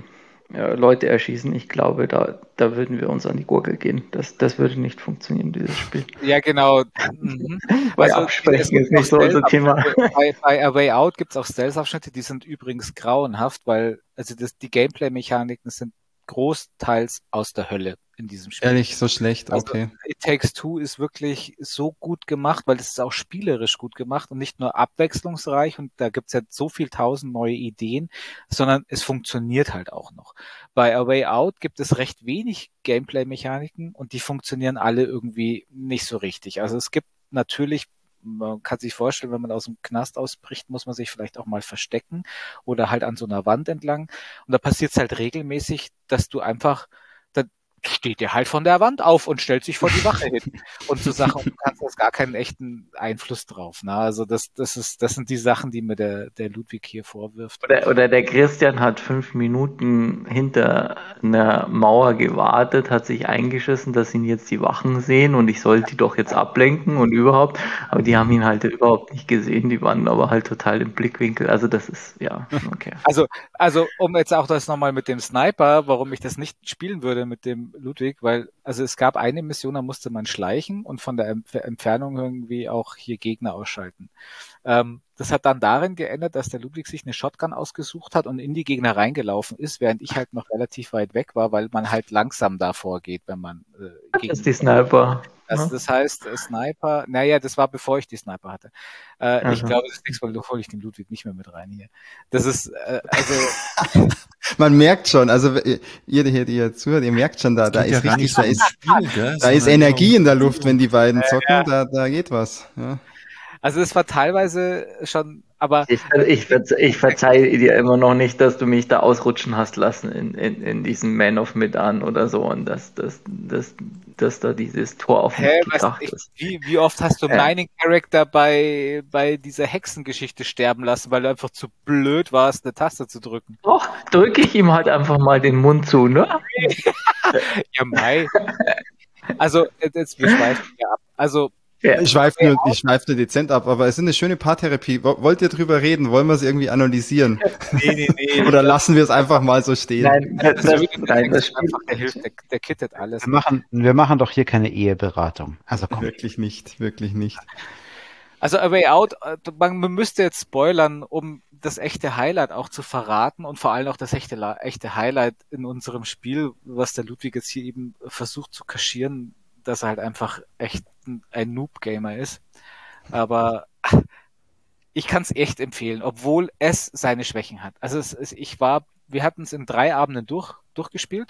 Speaker 5: äh, Leute erschießen. Ich glaube, da, da würden wir uns an die Gurgel gehen. Das, das würde nicht funktionieren, dieses Spiel.
Speaker 4: Ja, genau. Mhm.
Speaker 5: Weil
Speaker 4: Also, es
Speaker 5: Absprechen
Speaker 4: gibt
Speaker 5: ist nicht so
Speaker 4: auch
Speaker 5: unser Thema.
Speaker 4: Stealth-Abschnitte. Bei, bei A Way Out gibt es auch Stealth-Abschnitte, die sind übrigens grauenhaft, weil also das, die Gameplay-Mechaniken sind großteils aus der Hölle in diesem Spiel.
Speaker 2: Ehrlich, so schlecht,
Speaker 4: Also
Speaker 2: okay.
Speaker 4: It Takes Two ist wirklich so gut gemacht, weil es ist auch spielerisch gut gemacht und nicht nur abwechslungsreich und da gibt's ja so viel tausend neue Ideen, sondern es funktioniert halt auch noch. Bei A Way Out gibt es recht wenig Gameplay-Mechaniken und die funktionieren alle irgendwie nicht so richtig. Also es gibt natürlich, man kann sich vorstellen, wenn man aus dem Knast ausbricht, muss man sich vielleicht auch mal verstecken oder halt an so einer Wand entlang. Und da passiert es halt regelmäßig, dass du einfach, da steht der halt von der Wand auf und stellt sich vor die Wache hin und so Sachen. Und du kannst das gar keinen echten Einfluss drauf. Ne? Also das, das ist, das sind die Sachen, die mir der, der Ludwig hier vorwirft.
Speaker 5: Oder, oder der Christian hat fünf Minuten hinter einer Mauer gewartet, hat sich eingeschissen, dass ihn jetzt die Wachen sehen und ich sollte die doch jetzt ablenken und überhaupt. Aber die haben ihn halt überhaupt nicht gesehen, die waren aber halt total im Blickwinkel. Also das ist, ja, okay.
Speaker 4: Also, also um jetzt auch das nochmal mit dem Sniper, warum ich das nicht spielen würde mit dem Ludwig, weil also es gab eine Mission, da musste man schleichen und von der Entf- Entfernung irgendwie auch hier Gegner ausschalten. Ähm, das hat dann darin geändert, dass der Ludwig sich eine Shotgun ausgesucht hat und in die Gegner reingelaufen ist, während ich halt noch relativ weit weg war, weil man halt langsam da vorgeht, wenn man äh,
Speaker 5: Das
Speaker 4: gegen
Speaker 5: ist die Sniper.
Speaker 4: das,
Speaker 5: ne?
Speaker 4: das heißt, äh, Sniper, naja, das war bevor ich die Sniper hatte. Äh, Ich
Speaker 5: Also.
Speaker 4: glaube, das nächste Mal hole ich den Ludwig nicht mehr mit rein hier. Das ist, äh, also,
Speaker 2: Man merkt schon, also äh, ihr, die hier, die hier zuhört, ihr merkt schon, da, da
Speaker 1: Geht ja
Speaker 2: ist
Speaker 1: gar
Speaker 2: richtig,
Speaker 1: nicht so
Speaker 2: da ist,
Speaker 1: ums Spiel, gell,
Speaker 2: da ist
Speaker 1: sondern
Speaker 2: Energie
Speaker 1: um-
Speaker 2: in der Luft, wenn die beiden zocken, da, da geht was. Ja.
Speaker 4: also es war teilweise schon, aber
Speaker 5: Ich, ich, verze ich verzeihe dir immer noch nicht, dass du mich da ausrutschen hast lassen in, in, in diesem Man of Medan oder so und dass, dass, dass, dass da dieses Tor auf mich
Speaker 4: hä, was,
Speaker 5: gekracht
Speaker 4: ich,
Speaker 5: ist.
Speaker 4: wie, wie oft hast du
Speaker 5: Äh.
Speaker 4: meinen Charakter bei, bei dieser Hexengeschichte sterben lassen, weil du einfach zu blöd warst, eine Taste zu drücken?
Speaker 5: Doch, drücke ich ihm halt einfach mal den Mund zu, ne?
Speaker 4: Ja, Mai. Also, jetzt, wir schweifen hier ab. Also,
Speaker 5: Ja.
Speaker 2: Ich schweife nur, ich schweife nur dezent ab, aber es ist eine schöne Paartherapie. Wo- Wollt ihr drüber reden? Wollen wir es irgendwie analysieren?
Speaker 4: nee, nee, nee.
Speaker 2: Oder lassen wir es einfach mal so stehen?
Speaker 5: Nein,
Speaker 4: Das,
Speaker 5: das,
Speaker 4: das,
Speaker 5: das,
Speaker 4: das,
Speaker 5: nein, das Spiel,
Speaker 4: einfach, der hilft, der, der kittet alles.
Speaker 3: Wir machen, wir machen doch hier keine Eheberatung. Also komm.
Speaker 2: Wirklich nicht, wirklich nicht.
Speaker 4: Also A Way Out, äh, man, man müsste jetzt spoilern, um das echte Highlight auch zu verraten und vor allem auch das echte, La- echte Highlight in unserem Spiel, was der Ludwig jetzt hier eben versucht zu kaschieren, dass er halt einfach echt ein, ein Noob-Gamer ist. Aber ich kann es echt empfehlen, obwohl es seine Schwächen hat. Also es, es, ich war, wir hatten es in drei Abenden durch, durchgespielt.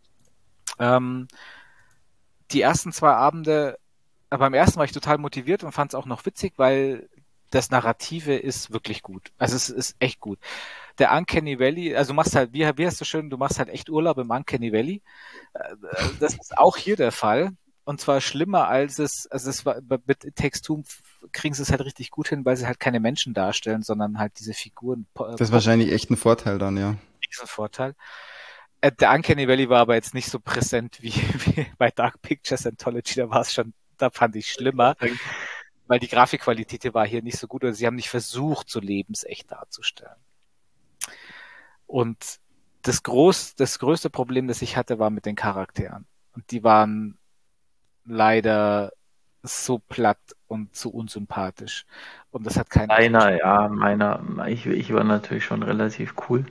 Speaker 4: Ähm, die ersten zwei Abende, aber beim ersten war ich total motiviert und fand es auch noch witzig, weil das Narrative ist wirklich gut. Also es ist echt gut. Der Uncanny Valley, also du machst halt, wie, wie hast du schön, du machst halt echt Urlaub im Uncanny Valley. Äh, Das ist auch hier der Fall. Und zwar schlimmer als es, also es war, mit It Takes Two kriegen sie es halt richtig gut hin, weil sie halt keine Menschen darstellen, sondern halt diese Figuren.
Speaker 2: Das ist wahrscheinlich echt ein Vorteil dann, ja.
Speaker 4: Diesen Vorteil. Äh, Der Uncanny Valley war aber jetzt nicht so präsent wie, wie bei Dark Pictures Anthology, da war es schon, da fand ich schlimmer, weil die Grafikqualität war hier nicht so gut oder sie haben nicht versucht, so lebensecht darzustellen. Und das, groß, das größte Problem, das ich hatte, war mit den Charakteren. Und die waren leider so platt und so unsympathisch. Und das hat keinen
Speaker 5: meiner, ja, meiner, ich, ich war natürlich schon relativ cool.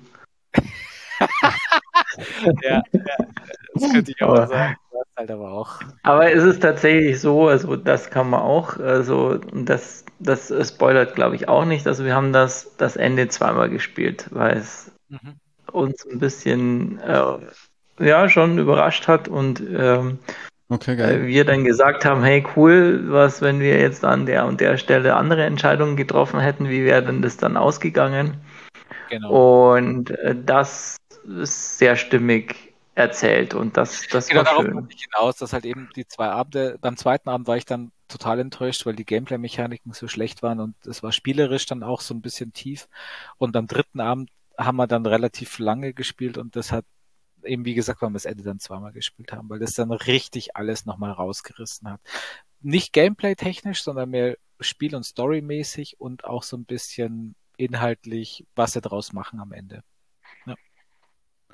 Speaker 4: ja, ja, das könnte ich auch
Speaker 5: Aber-
Speaker 4: sagen. Das halt aber auch.
Speaker 5: Aber es ist tatsächlich so, also das kann man auch, also das, das spoilert glaube ich auch nicht. Also wir haben das, das Ende zweimal gespielt, weil es
Speaker 4: Mhm.
Speaker 5: uns ein bisschen äh, ja schon überrascht hat und ähm,
Speaker 2: Okay,
Speaker 5: äh,
Speaker 2: geil.
Speaker 5: wir dann gesagt haben, hey cool, was wenn wir jetzt an der und der Stelle andere Entscheidungen getroffen hätten, wie wäre denn das dann ausgegangen?
Speaker 4: Genau.
Speaker 5: Und äh, das ist sehr stimmig erzählt und das, das
Speaker 4: Genau,
Speaker 5: war
Speaker 4: darauf
Speaker 5: schön.
Speaker 4: wollte ich hinaus, dass halt eben die zwei Abende, beim zweiten Abend war ich dann total enttäuscht, weil die Gameplay-Mechaniken so schlecht waren und es war spielerisch dann auch so ein bisschen tief. Und am dritten Abend haben wir dann relativ lange gespielt und das hat eben, wie gesagt, weil wir das Ende dann zweimal gespielt haben, weil das dann richtig alles nochmal rausgerissen hat. Nicht Gameplay-technisch, sondern mehr Spiel- und Story-mäßig und auch so ein bisschen inhaltlich, was sie draus machen am Ende.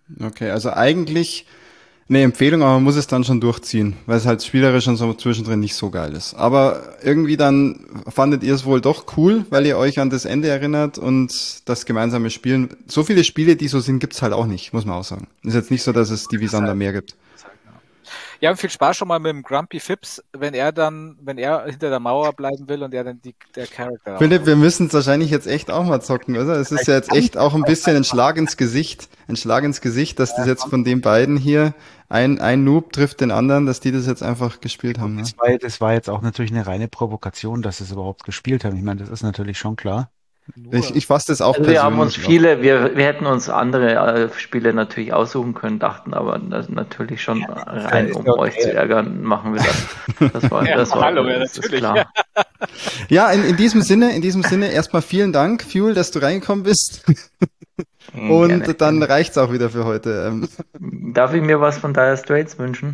Speaker 2: Okay, also eigentlich eine Empfehlung, aber man muss es dann schon durchziehen, weil es halt spielerisch schon so zwischendrin nicht so geil ist. Aber irgendwie dann fandet ihr es wohl doch cool, weil ihr euch an das Ende erinnert und das gemeinsame Spielen. So viele Spiele, die so sind, gibt's halt auch nicht, muss man auch sagen. Ist jetzt nicht so, dass es die wie Sander mehr gibt.
Speaker 4: Ja, viel Spaß schon mal mit dem Grumpy Phipps, wenn er dann, wenn er hinter der Mauer bleiben will und er dann die, der Charakter.
Speaker 2: Philipp, wir müssen es wahrscheinlich jetzt echt auch mal zocken, oder? Es ist ja jetzt echt auch ein bisschen ein Schlag ins Gesicht, ein Schlag ins Gesicht, dass das jetzt von den beiden hier, ein, ein Noob trifft den anderen, dass die das jetzt einfach gespielt haben. Ne?
Speaker 3: Das war, das war jetzt auch natürlich eine reine Provokation, dass sie es überhaupt gespielt haben. Ich meine, das ist natürlich schon klar.
Speaker 2: Ich, ich fasse das auch
Speaker 5: Also wir haben uns
Speaker 2: persönlich
Speaker 5: viele, wir, wir hätten uns andere äh, Spiele natürlich aussuchen können, dachten aber das natürlich schon rein, um
Speaker 3: okay.
Speaker 5: euch zu ärgern, machen wir das. Das war, das war,
Speaker 4: hallo, ja,
Speaker 5: das ist
Speaker 4: natürlich.
Speaker 5: klar.
Speaker 2: Ja, in, in diesem Sinne, in diesem Sinne erstmal vielen Dank, Fuel, dass du reingekommen bist. Und
Speaker 5: Gerne,
Speaker 2: dann
Speaker 5: gerne.
Speaker 2: reicht's auch wieder für heute. Ähm,
Speaker 5: Darf ich mir was von Dire Straits wünschen?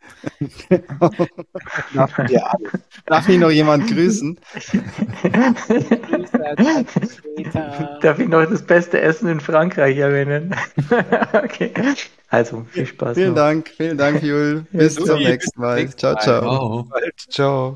Speaker 3: Ja,
Speaker 2: Darf mich noch jemand grüßen?
Speaker 5: Darf ich noch das beste Essen in Frankreich erwähnen? Okay. Also, viel Spaß
Speaker 2: Vielen
Speaker 5: noch.
Speaker 2: Dank, vielen Dank, Fuel. Bis
Speaker 4: Ja,
Speaker 2: zum
Speaker 4: bis
Speaker 2: nächsten
Speaker 4: zum
Speaker 2: Mal.
Speaker 4: nächsten
Speaker 2: Ciao,
Speaker 4: Mal.
Speaker 2: ciao.
Speaker 1: Wow.
Speaker 3: ciao.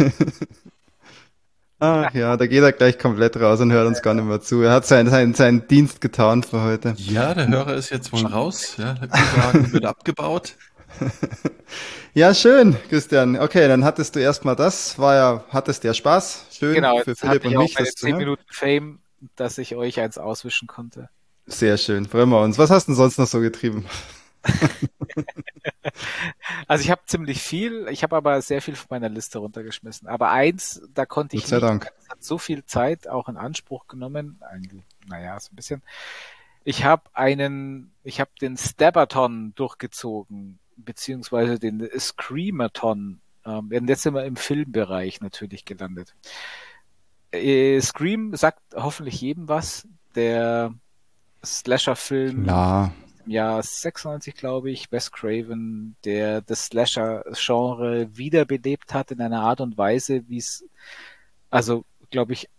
Speaker 2: Ach ja, da geht er gleich komplett raus und hört uns gar nicht mehr zu. Er hat seinen, seinen, seinen Dienst getan für heute.
Speaker 1: Ja, der Hörer ist jetzt wohl raus. Ja, wir sagen, wird abgebaut.
Speaker 2: Ja, schön, Christian. Okay, dann hattest du erstmal das. War ja, hattest ja Spaß. Schön
Speaker 4: Genau,
Speaker 2: für
Speaker 4: jetzt
Speaker 2: Philipp
Speaker 4: hatte ich
Speaker 2: und
Speaker 4: auch
Speaker 2: mich,
Speaker 4: meine
Speaker 2: das zu
Speaker 4: zehn
Speaker 2: hören.
Speaker 4: Minuten Fame, dass ich euch eins auswischen konnte.
Speaker 2: Sehr schön, freuen wir uns. Was hast du denn sonst noch so getrieben?
Speaker 4: Also ich habe ziemlich viel, ich habe aber sehr viel von meiner Liste runtergeschmissen. Aber eins, da konnte ich
Speaker 2: Gott sei
Speaker 4: nicht,
Speaker 2: Dank.
Speaker 4: das hat so viel Zeit auch in Anspruch genommen, eigentlich, naja, so ein bisschen. Ich habe einen, ich habe den Stabbathon durchgezogen, beziehungsweise den Screamathon. Ähm, jetzt sind wir im Filmbereich natürlich gelandet. Äh, Scream sagt hoffentlich jedem was. Der Slasher-Film
Speaker 2: Klar.
Speaker 4: im Jahr sechsundneunzig, glaube ich, Wes Craven, der das Slasher-Genre wiederbelebt hat in einer Art und Weise, wie es, also, glaube ich,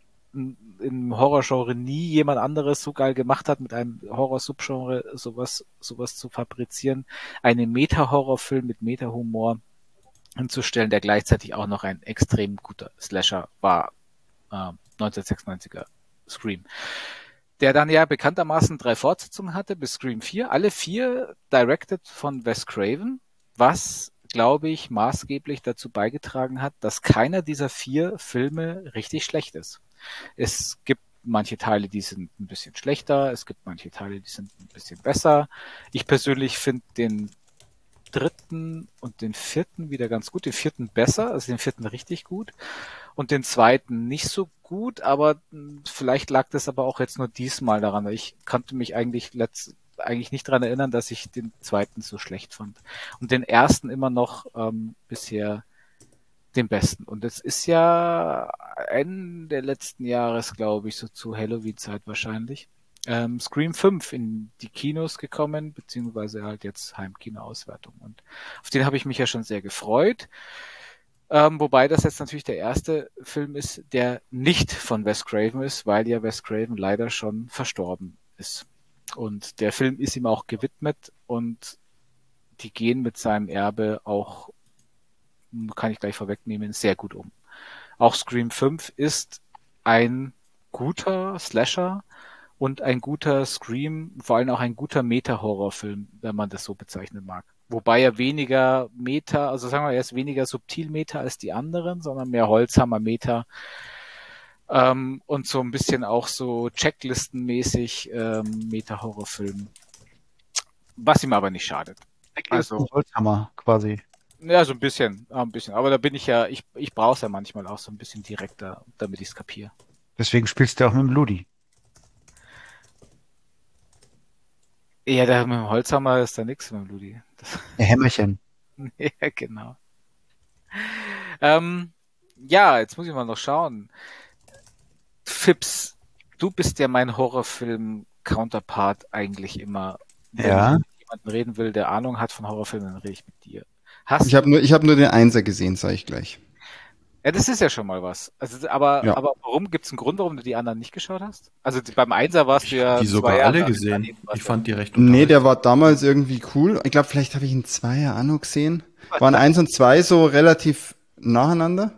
Speaker 4: im Horrorgenre nie jemand anderes so geil gemacht hat, mit einem Horror-Subgenre sowas, sowas zu fabrizieren, einen Meta-Horrorfilm mit Meta-Humor hinzustellen, der gleichzeitig auch noch ein extrem guter Slasher war, äh, neunzehnhundertsechsundneunziger Scream. Der dann ja bekanntermaßen drei Fortsetzungen hatte bis Scream vier, alle vier directed von Wes Craven, was, glaube ich, maßgeblich dazu beigetragen hat, dass keiner dieser vier Filme richtig schlecht ist. Es gibt manche Teile, die sind ein bisschen schlechter, es gibt manche Teile, die sind ein bisschen besser. Ich persönlich finde den dritten und den vierten wieder ganz gut, den vierten besser, also den vierten richtig gut und den zweiten nicht so gut, aber vielleicht lag das aber auch jetzt nur diesmal daran. Ich konnte mich eigentlich letzt, eigentlich nicht daran erinnern, dass ich den zweiten so schlecht fand und den ersten immer noch ähm, bisher den besten. Und das ist ja Ende der letzten Jahres, glaube ich, so zu Halloween-Zeit wahrscheinlich. Ähm, Scream fünf in die Kinos gekommen, beziehungsweise halt jetzt Heimkino-Auswertung. Und auf den habe ich mich ja schon sehr gefreut. Ähm, wobei das jetzt natürlich der erste Film ist, der nicht von Wes Craven ist, weil ja Wes Craven leider schon verstorben ist. Und der Film ist ihm auch gewidmet und die gehen mit seinem Erbe auch, kann ich gleich vorwegnehmen, sehr gut um. Auch Scream fünf ist ein guter Slasher und ein guter Scream, vor allem auch ein guter Meta-Horrorfilm, wenn man das so bezeichnen mag. Wobei er weniger Meta, also sagen wir, er ist weniger subtil Meta als die anderen, sondern mehr Holzhammer Meta ähm, und so ein bisschen auch so Checklistenmäßig ähm, Meta-Horrorfilm, was ihm aber nicht schadet.
Speaker 3: Also Holzhammer quasi.
Speaker 4: Ja, so ein bisschen, ein bisschen. Aber da bin ich ja, ich, ich brauche es ja manchmal auch so ein bisschen direkter, damit ich es kapiere.
Speaker 3: Deswegen spielst du auch mit dem Ludi.
Speaker 4: Ja, da mit dem Holzhammer ist da nichts mit dem Ludi. Das,
Speaker 3: Ein Hämmerchen.
Speaker 4: ja, genau. Ähm, ja, jetzt muss ich mal noch schauen. Fips, du bist ja mein Horrorfilm-Counterpart eigentlich immer. Wenn
Speaker 3: Ja.
Speaker 4: ich mit jemandem reden will, der Ahnung hat von Horrorfilmen, dann rede ich mit dir. Hast
Speaker 2: Ich habe nur, ich habe nur den Einser gesehen, sage ich gleich.
Speaker 4: Ja, das ist ja schon mal was. Also, aber,
Speaker 2: Ja.
Speaker 4: aber warum? Gibt es einen Grund, warum du die anderen nicht geschaut hast? Also die- beim Einser warst
Speaker 1: Ich
Speaker 4: du
Speaker 1: habe
Speaker 4: ja
Speaker 1: die
Speaker 4: zwei
Speaker 1: sogar
Speaker 4: Jahre
Speaker 1: alle
Speaker 4: nach
Speaker 1: gesehen.
Speaker 4: Italien,
Speaker 1: Ich
Speaker 4: warst
Speaker 1: fand die recht
Speaker 2: Nee, der
Speaker 1: unterhaltsam.
Speaker 2: war damals irgendwie cool. Ich glaube, vielleicht habe ich ihn Zweier auch noch gesehen. Waren eins und zwei so relativ nacheinander?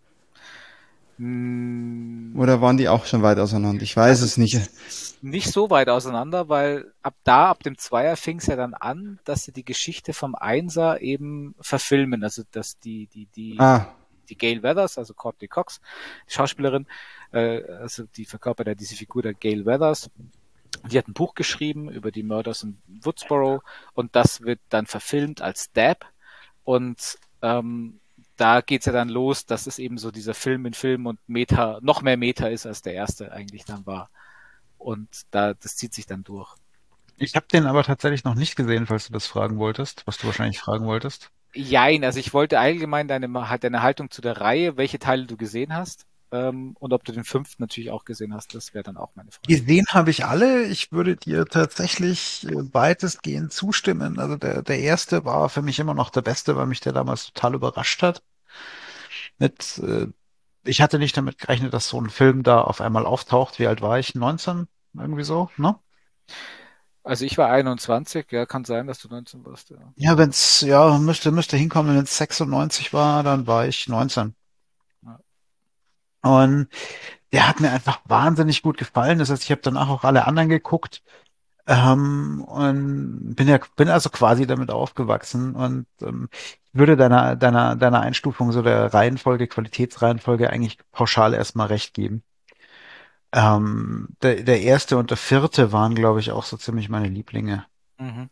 Speaker 4: Hm,
Speaker 2: Oder waren die auch schon weit auseinander? Ich weiß
Speaker 4: also
Speaker 2: es nicht.
Speaker 4: nicht so weit auseinander, weil ab da, ab dem Zweier fing es ja dann an, dass sie die Geschichte vom Einser eben verfilmen. Also dass die, die, die,
Speaker 2: Ah,
Speaker 4: die Gail Weathers, also Courtney Cox, die Schauspielerin, äh, also die verkörpert ja diese Figur der Gail Weathers. Die hat ein Buch geschrieben über die Murders in Woodsboro und das wird dann verfilmt als Dab. Und ähm, da geht's ja dann los, dass es eben so dieser Film in Film und Meta, noch mehr Meta ist, als der erste eigentlich dann war. Und da, das zieht sich dann durch.
Speaker 3: Ich habe den aber tatsächlich noch nicht gesehen, falls du das fragen wolltest, was du wahrscheinlich fragen wolltest.
Speaker 4: Jein, also ich wollte allgemein deine, halt deine Haltung zu der Reihe, welche Teile du gesehen hast ähm, und ob du den fünften natürlich auch gesehen hast, das wäre dann auch meine Frage.
Speaker 3: Gesehen habe ich alle. Ich würde dir tatsächlich äh, weitestgehend zustimmen. Also der, der erste war für mich immer noch der beste, weil mich der damals total überrascht hat. Mit, äh, ich hatte nicht damit gerechnet, dass so ein Film da auf einmal auftaucht. Wie alt war ich? neunzehn? Irgendwie so, ne?
Speaker 4: Also ich war einundzwanzig, ja, kann sein, dass du neunzehn warst, ja.
Speaker 3: Ja, wenn's, ja, müsste, müsste hinkommen, wenn es sechsundneunzig war, dann war ich neunzehn.
Speaker 4: Ja.
Speaker 3: Und der hat mir einfach wahnsinnig gut gefallen. Das heißt, ich habe danach auch alle anderen geguckt. Ähm, und bin ja, bin also quasi damit aufgewachsen und ähm, ich würde deiner, deiner, deiner Einstufung so der Reihenfolge, Qualitätsreihenfolge eigentlich pauschal erstmal recht geben. Ähm, der, der erste und der vierte waren, glaube ich, auch so ziemlich meine Lieblinge.
Speaker 4: Mhm.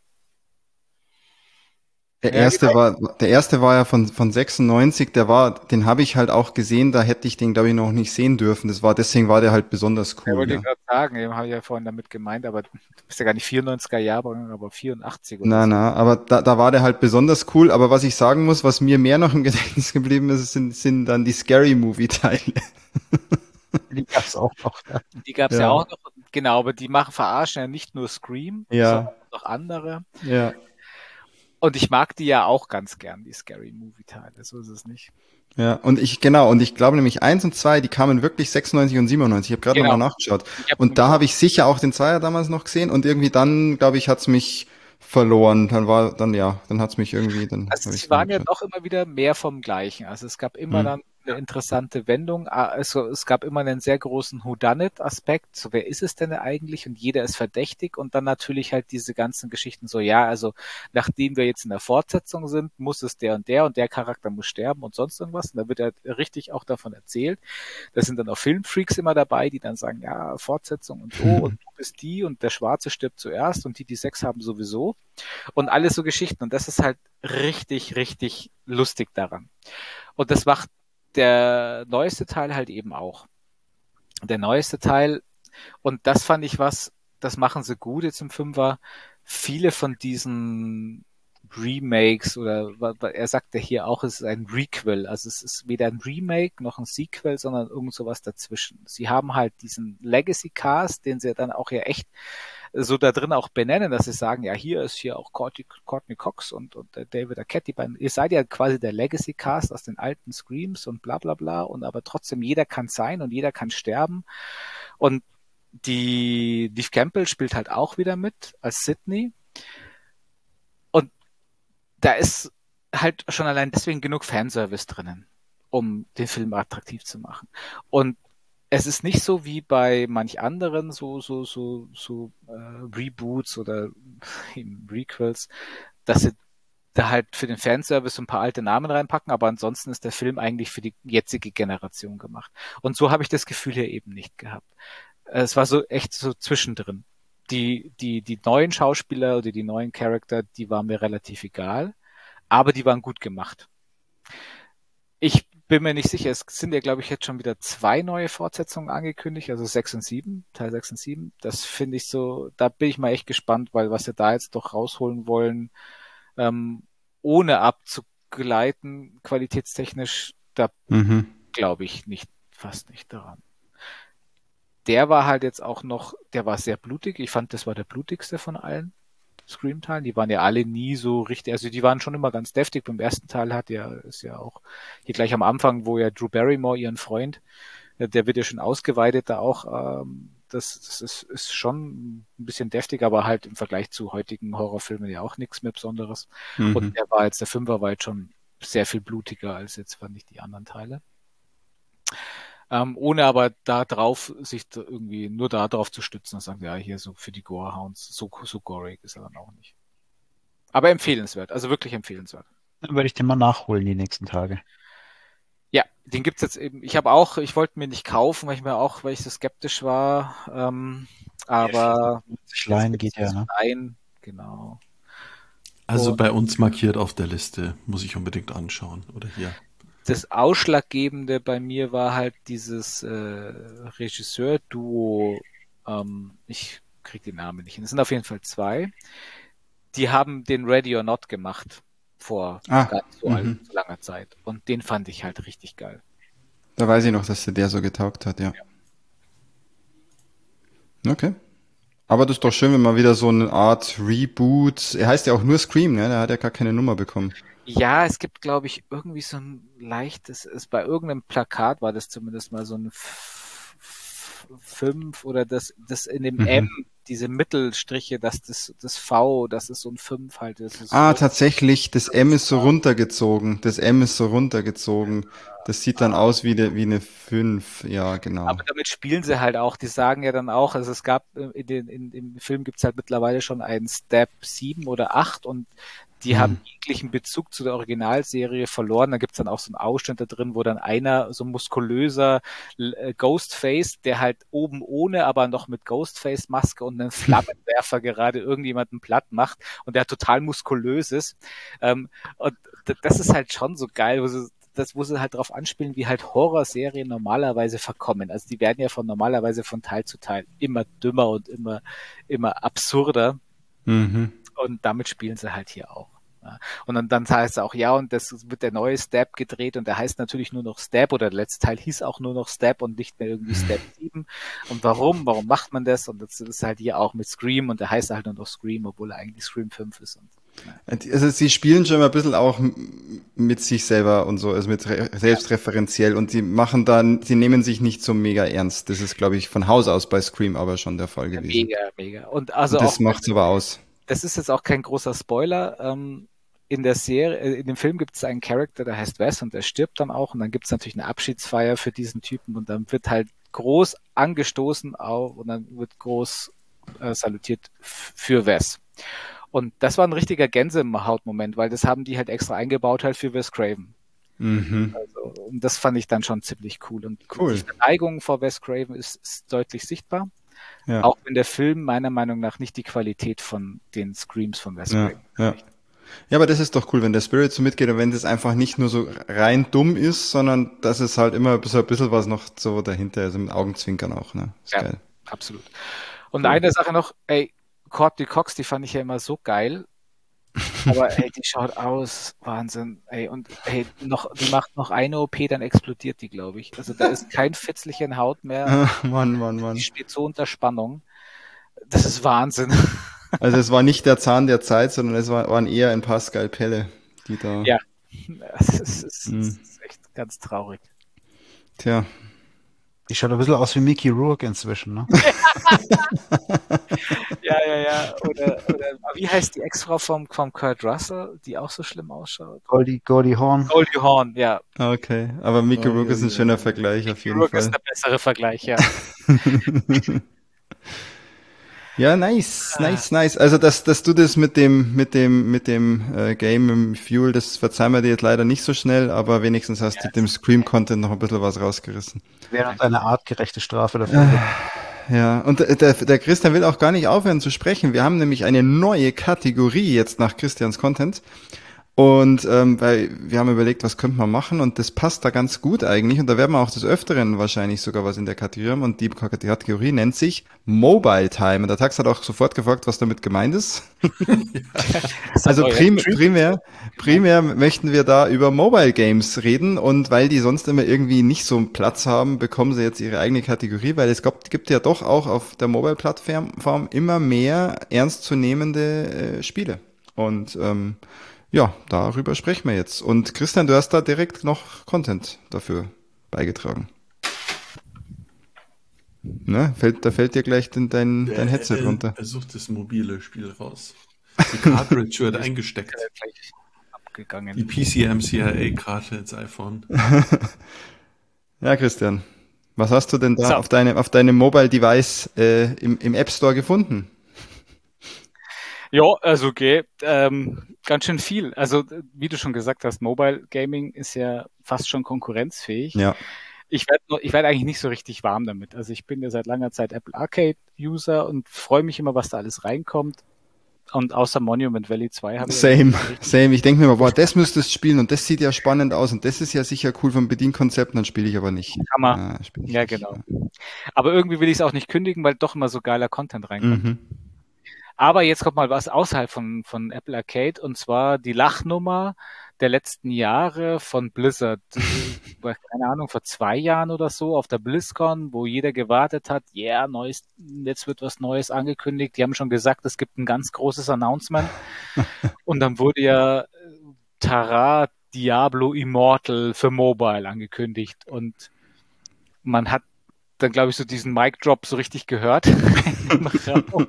Speaker 2: der
Speaker 4: Ja,
Speaker 2: erste
Speaker 4: genau.
Speaker 2: war, der erste war ja von, von sechsundneunzig, der war, den habe ich halt auch gesehen, da hätte ich den, glaube ich, noch nicht sehen dürfen. Das war, deswegen war der halt besonders
Speaker 4: Ja,
Speaker 2: cool,
Speaker 4: wollte ich
Speaker 2: ja.
Speaker 4: gerade sagen, eben habe ich ja vorhin damit gemeint, aber du bist ja gar nicht vierundneunziger Jahrgang, aber vierundachtzig oder
Speaker 2: Na,
Speaker 4: so.
Speaker 2: na, aber da, da war der halt besonders cool. Aber was ich sagen muss, was mir mehr noch im Gedächtnis geblieben ist, sind, sind dann die Scary Movie-Teile.
Speaker 3: Die gab's auch noch. Ja.
Speaker 4: Die gab es ja
Speaker 2: Ja,
Speaker 4: auch noch, genau, aber die machen, verarschen ja nicht nur Scream, sondern
Speaker 2: ja,
Speaker 4: auch andere.
Speaker 2: ja.
Speaker 4: Und ich mag die ja auch ganz gern, die Scary Movie-Teile, so ist es nicht.
Speaker 2: Ja, und ich, genau, und ich glaube nämlich eins und zwei, die kamen wirklich sechsundneunzig und siebenundneunzig. Ich habe gerade
Speaker 4: Genau.
Speaker 2: nochmal nachgeschaut.
Speaker 4: Ich habe
Speaker 2: Und da
Speaker 4: nämlich auch,
Speaker 2: habe ich sicher auch den Zweier damals noch gesehen und irgendwie dann, glaube ich, hat's mich verloren. Dann war, dann ja, dann hat's mich irgendwie, dann
Speaker 4: also
Speaker 2: habe ich
Speaker 4: sie
Speaker 2: es nicht
Speaker 4: waren ja
Speaker 2: geschaut.
Speaker 4: doch immer wieder mehr vom Gleichen. Also es gab immer
Speaker 2: Hm.
Speaker 4: dann eine interessante Wendung. Ah, Also es gab immer einen sehr großen Whodunit-Aspekt. So, wer ist es denn eigentlich? Und jeder ist verdächtig. Und dann natürlich halt diese ganzen Geschichten so, ja, also nachdem wir jetzt in der Fortsetzung sind, muss es der und der und der Charakter muss sterben und sonst irgendwas. Und da wird er richtig auch davon erzählt. Da sind dann auch Filmfreaks immer dabei, die dann sagen, ja, Fortsetzung und so und du bist die und der Schwarze stirbt zuerst und die, die Sex haben sowieso. Und alles so Geschichten. Und das ist halt richtig, richtig lustig daran. Und das macht der neueste Teil halt eben auch. Der neueste Teil, und das fand ich was, das machen sie gut jetzt im Fünfer. Viele von diesen Remakes oder er sagt ja hier auch, es ist ein Requel. Also es ist weder ein Remake noch ein Sequel, sondern irgend sowas dazwischen. Sie haben halt diesen Legacy Cast, den sie dann auch ja echt so da drin auch benennen, dass sie sagen, ja, hier ist hier auch Courtney, Courtney Cox und, und David Arquette, die beiden, ihr seid ja quasi der Legacy Cast aus den alten Screams und bla bla bla und aber trotzdem jeder kann sein und jeder kann sterben und die Neve Campbell spielt halt auch wieder mit als Sydney und da ist halt schon allein deswegen genug Fanservice drinnen, um den Film attraktiv zu machen. Und es ist nicht so wie bei manch anderen so so so so äh, Reboots oder eben Requels, dass sie da halt für den Fanservice so ein paar alte Namen reinpacken, aber ansonsten ist der Film eigentlich für die jetzige Generation gemacht. Und so habe ich das Gefühl hier eben nicht gehabt. Es war so echt so zwischendrin. Die die die neuen Schauspieler oder die neuen Charakter, die waren mir relativ egal, aber die waren gut gemacht. Ich bin mir nicht sicher, es sind ja, glaube ich, jetzt schon wieder zwei neue Fortsetzungen angekündigt, also sechs und sieben, Teil sechs und sieben. Das finde ich so, da bin ich mal echt gespannt, weil was sie da jetzt doch rausholen wollen, ähm, ohne abzugleiten, qualitätstechnisch, da
Speaker 2: Mhm.
Speaker 4: glaube ich nicht, fast nicht daran. Der war halt jetzt auch noch, der war sehr blutig. Ich fand, das war der blutigste von allen. Scream-Teilen. Die waren ja alle nie so richtig, also die waren schon immer ganz deftig. Beim ersten Teil hat ja, ist ja auch hier gleich am Anfang, wo ja Drew Barrymore, ihren Freund, der wird ja schon ausgeweitet da auch, ähm, das, das ist, ist schon ein bisschen deftig, aber halt im Vergleich zu heutigen Horrorfilmen ja auch nichts mehr Besonderes.
Speaker 2: Mhm.
Speaker 4: Und der war jetzt, der Fünfer war jetzt schon sehr viel blutiger als jetzt, fand ich, die anderen Teile. Ähm, ohne aber da drauf, sich da irgendwie nur da drauf zu stützen und sagen, ja, hier so für die Gorehounds, so, so gorig ist er dann auch nicht. Aber empfehlenswert, also wirklich empfehlenswert.
Speaker 3: Dann werde ich den mal nachholen die nächsten Tage.
Speaker 4: Ja, den gibt's jetzt eben. Ich habe auch, ich wollte mir nicht kaufen, weil ich mir auch, weil ich so skeptisch war, ähm, aber
Speaker 3: Schleien geht ja, ne?
Speaker 4: Schleien, genau.
Speaker 1: Also
Speaker 4: Und
Speaker 1: bei uns markiert auf der Liste, muss ich unbedingt anschauen. Oder hier.
Speaker 4: das Ausschlaggebende bei mir war halt dieses äh, Regisseur-Duo, ähm, ich krieg den Namen nicht hin, es sind auf jeden Fall zwei, die haben den Ready or Not gemacht vor
Speaker 2: Ah,
Speaker 4: gar nicht so,
Speaker 2: mhm.
Speaker 4: alt, so langer Zeit. Und den fand ich halt richtig geil.
Speaker 2: Da weiß ich noch, dass dir der so getaugt hat, ja. Okay. Aber das ist doch schön, wenn man wieder so eine Art Reboot, er heißt ja auch nur Scream, ne? Der hat ja gar keine Nummer bekommen.
Speaker 4: Ja, es gibt, glaube ich, irgendwie so ein leichtes, ist bei irgendeinem Plakat war das zumindest mal so ein F- F- fünf oder das, das in dem
Speaker 2: Mhm.
Speaker 4: M, diese Mittelstriche, dass das, das V, das ist so ein fünf halt. Das ist
Speaker 2: Ah,
Speaker 4: so,
Speaker 2: tatsächlich, das M ist so runtergezogen. Das M ist so runtergezogen. Das sieht dann aus wie, de, wie eine fünf. Ja, genau.
Speaker 4: aber damit spielen sie halt auch. Die sagen ja dann auch, also es gab äh, in den, in, im Film gibt's halt mittlerweile schon einen Step sieben oder acht und die
Speaker 2: Hm.
Speaker 4: haben jeglichen Bezug zu der Originalserie verloren. Da gibt's dann auch so einen Ausschnitt da drin, wo dann einer, so muskulöser äh, Ghostface, der halt oben ohne, aber noch mit Ghostface-Maske und einem Flammenwerfer gerade irgendjemanden platt macht und der total muskulös ist. Ähm, und d- das ist halt schon so geil, wo sie, das, wo sie halt drauf anspielen, wie halt Horrorserien normalerweise verkommen. Also die werden ja von normalerweise von Teil zu Teil immer dümmer und immer, immer absurder.
Speaker 2: Mhm.
Speaker 4: Und damit spielen sie halt hier auch. Ja. Und dann, dann heißt es auch, ja, und das wird der neue Stab gedreht und der heißt natürlich nur noch Stab oder der letzte Teil hieß auch nur noch Stab und nicht mehr irgendwie Stab sieben. Und warum? Warum macht man das? Und das ist halt hier auch mit Scream und der heißt halt nur noch Scream, obwohl er eigentlich Scream fünf ist. Und, ja.
Speaker 2: Also sie spielen schon mal ein bisschen auch m- mit sich selber und so, also mit re selbstreferenziell und die machen dann, sie nehmen sich nicht so mega ernst. Das ist, glaube ich, von Haus aus bei Scream aber schon der Fall gewesen.
Speaker 4: Mega, mega. Und also
Speaker 2: Und das
Speaker 4: auch,
Speaker 2: macht's aber aus.
Speaker 4: das ist jetzt auch kein großer Spoiler. Ähm, in der Serie, äh, in dem Film gibt es einen Charakter, der heißt Wes und der stirbt dann auch und dann gibt es natürlich eine Abschiedsfeier für diesen Typen und dann wird halt groß angestoßen auf und dann wird groß äh, salutiert f- für Wes. Und das war ein richtiger Gänsehautmoment, weil das haben die halt extra eingebaut halt für Wes Craven.
Speaker 2: Mhm.
Speaker 4: Also, und das fand ich dann schon ziemlich cool. Und
Speaker 2: Cool.
Speaker 4: die Verneigung vor Wes Craven ist, ist deutlich sichtbar.
Speaker 2: Ja.
Speaker 4: Auch wenn der Film meiner Meinung nach nicht die Qualität von den Screams von Wes
Speaker 2: Ja,
Speaker 4: Craven
Speaker 2: ja.
Speaker 4: erreicht.
Speaker 2: Ja, aber das ist doch cool, wenn der Spirit so mitgeht und wenn das einfach nicht nur so rein dumm ist, sondern dass es halt immer so ein bisschen was noch so dahinter ist, mit Augenzwinkern auch, ne? Ist
Speaker 4: Ja.
Speaker 2: geil.
Speaker 4: Absolut. Und eine Sache noch, ey, Courtney Cox, die fand ich ja immer so geil. Aber ey, die schaut aus, Wahnsinn. Ey, und ey, noch, die macht noch eine O P, dann explodiert die, glaube ich. Also da ist kein Fitzlichen Haut mehr.
Speaker 2: Ah, Mann, Mann, Mann.
Speaker 4: Die steht so unter Spannung. Das ist Wahnsinn.
Speaker 2: Also es war nicht der Zahn der Zeit, sondern es war, waren eher ein paar Skalpelle, die da.
Speaker 4: Ja. Das ist, das
Speaker 2: Mhm.
Speaker 4: ist echt ganz traurig.
Speaker 2: Tja.
Speaker 3: Die schaut ein bisschen aus wie Mickey Rourke inzwischen, ne?
Speaker 4: Ja, ja, ja. Oder, oder wie heißt die Ex-Frau vom, vom Kurt Russell, die auch so schlimm ausschaut?
Speaker 3: Goldie, Goldie Hawn.
Speaker 4: Goldie Hawn, ja.
Speaker 2: Okay. Aber Mickey
Speaker 1: Oh,
Speaker 2: Rourke ist ein
Speaker 1: ja,
Speaker 2: schöner
Speaker 1: ja.
Speaker 2: Vergleich auf jeden
Speaker 4: Rourke ist
Speaker 2: Fall.
Speaker 4: der bessere Vergleich, ja.
Speaker 2: Ja, nice, nice, nice. Also dass, dass du das mit dem, mit dem, mit dem äh, Game im Fuel, das verzeihen wir dir jetzt leider nicht so schnell, aber wenigstens hast du dem Scream-Content noch ein bisschen was rausgerissen.
Speaker 3: Wäre uns eine artgerechte Strafe dafür.
Speaker 2: Ja, und der, der der Christian will auch gar nicht aufhören zu sprechen. Wir haben nämlich eine neue Kategorie jetzt nach Christians Content. Und ähm, weil wir haben überlegt, was könnte man machen und das passt da ganz gut eigentlich und da werden wir auch des Öfteren wahrscheinlich sogar was in der Kategorie haben und die Kategorie nennt sich Mobile Time und der Tax hat auch sofort gefragt, was damit gemeint ist. Also prim primär, primär möchten wir da über Mobile Games reden und weil die sonst immer irgendwie nicht so einen Platz haben, bekommen sie jetzt ihre eigene Kategorie, weil es gibt, gibt ja doch auch auf der Mobile-Plattform immer mehr ernstzunehmende äh, Spiele und ähm, ja, darüber sprechen wir jetzt. Und Christian, du hast da direkt noch Content dafür beigetragen. Ne? Fällt, da fällt dir gleich dein, dein, dein Headset
Speaker 1: er,
Speaker 2: runter.
Speaker 1: Er sucht das mobile Spiel raus. Die Cartridge wird eingesteckt.
Speaker 4: Abgegangen.
Speaker 1: Die P C M C I A-Karte ins iPhone.
Speaker 2: Ja, Christian, was hast du denn da
Speaker 4: So.
Speaker 2: auf deinem auf deinem Mobile Device äh, im, im App Store gefunden?
Speaker 4: Ja, also okay, ähm, ganz schön viel. Also wie du schon gesagt hast, Mobile Gaming ist ja fast schon konkurrenzfähig.
Speaker 2: Ja.
Speaker 4: Ich werde ich werd eigentlich nicht so richtig warm damit. Also ich bin ja seit langer Zeit Apple Arcade User und freue mich immer, was da alles reinkommt. Und außer Monument Valley zwei habe ich
Speaker 2: Same,
Speaker 4: ja richtig-
Speaker 2: same. Ich denke mir immer, boah, das müsstest du spielen und das sieht ja spannend aus und das ist ja sicher cool vom Bedienkonzept, dann spiele ich aber nicht.
Speaker 4: Hammer.
Speaker 2: Ja, spiel ich
Speaker 4: Ja,
Speaker 2: nicht.
Speaker 4: genau. Aber irgendwie will ich es auch nicht kündigen, weil doch immer so geiler Content reinkommt.
Speaker 2: Mhm.
Speaker 4: Aber jetzt kommt mal was außerhalb von, von Apple Arcade und zwar die Lachnummer der letzten Jahre von Blizzard. Äh, Keine Ahnung, vor zwei Jahren oder so auf der BlizzCon, wo jeder gewartet hat, ja, yeah, neues, jetzt wird was Neues angekündigt. Die haben schon gesagt, es gibt ein ganz großes Announcement. Und dann wurde ja äh, Tara Diablo Immortal für Mobile angekündigt. Und man hat dann, glaube ich, so diesen Mic-Drop so richtig gehört. Im Raum.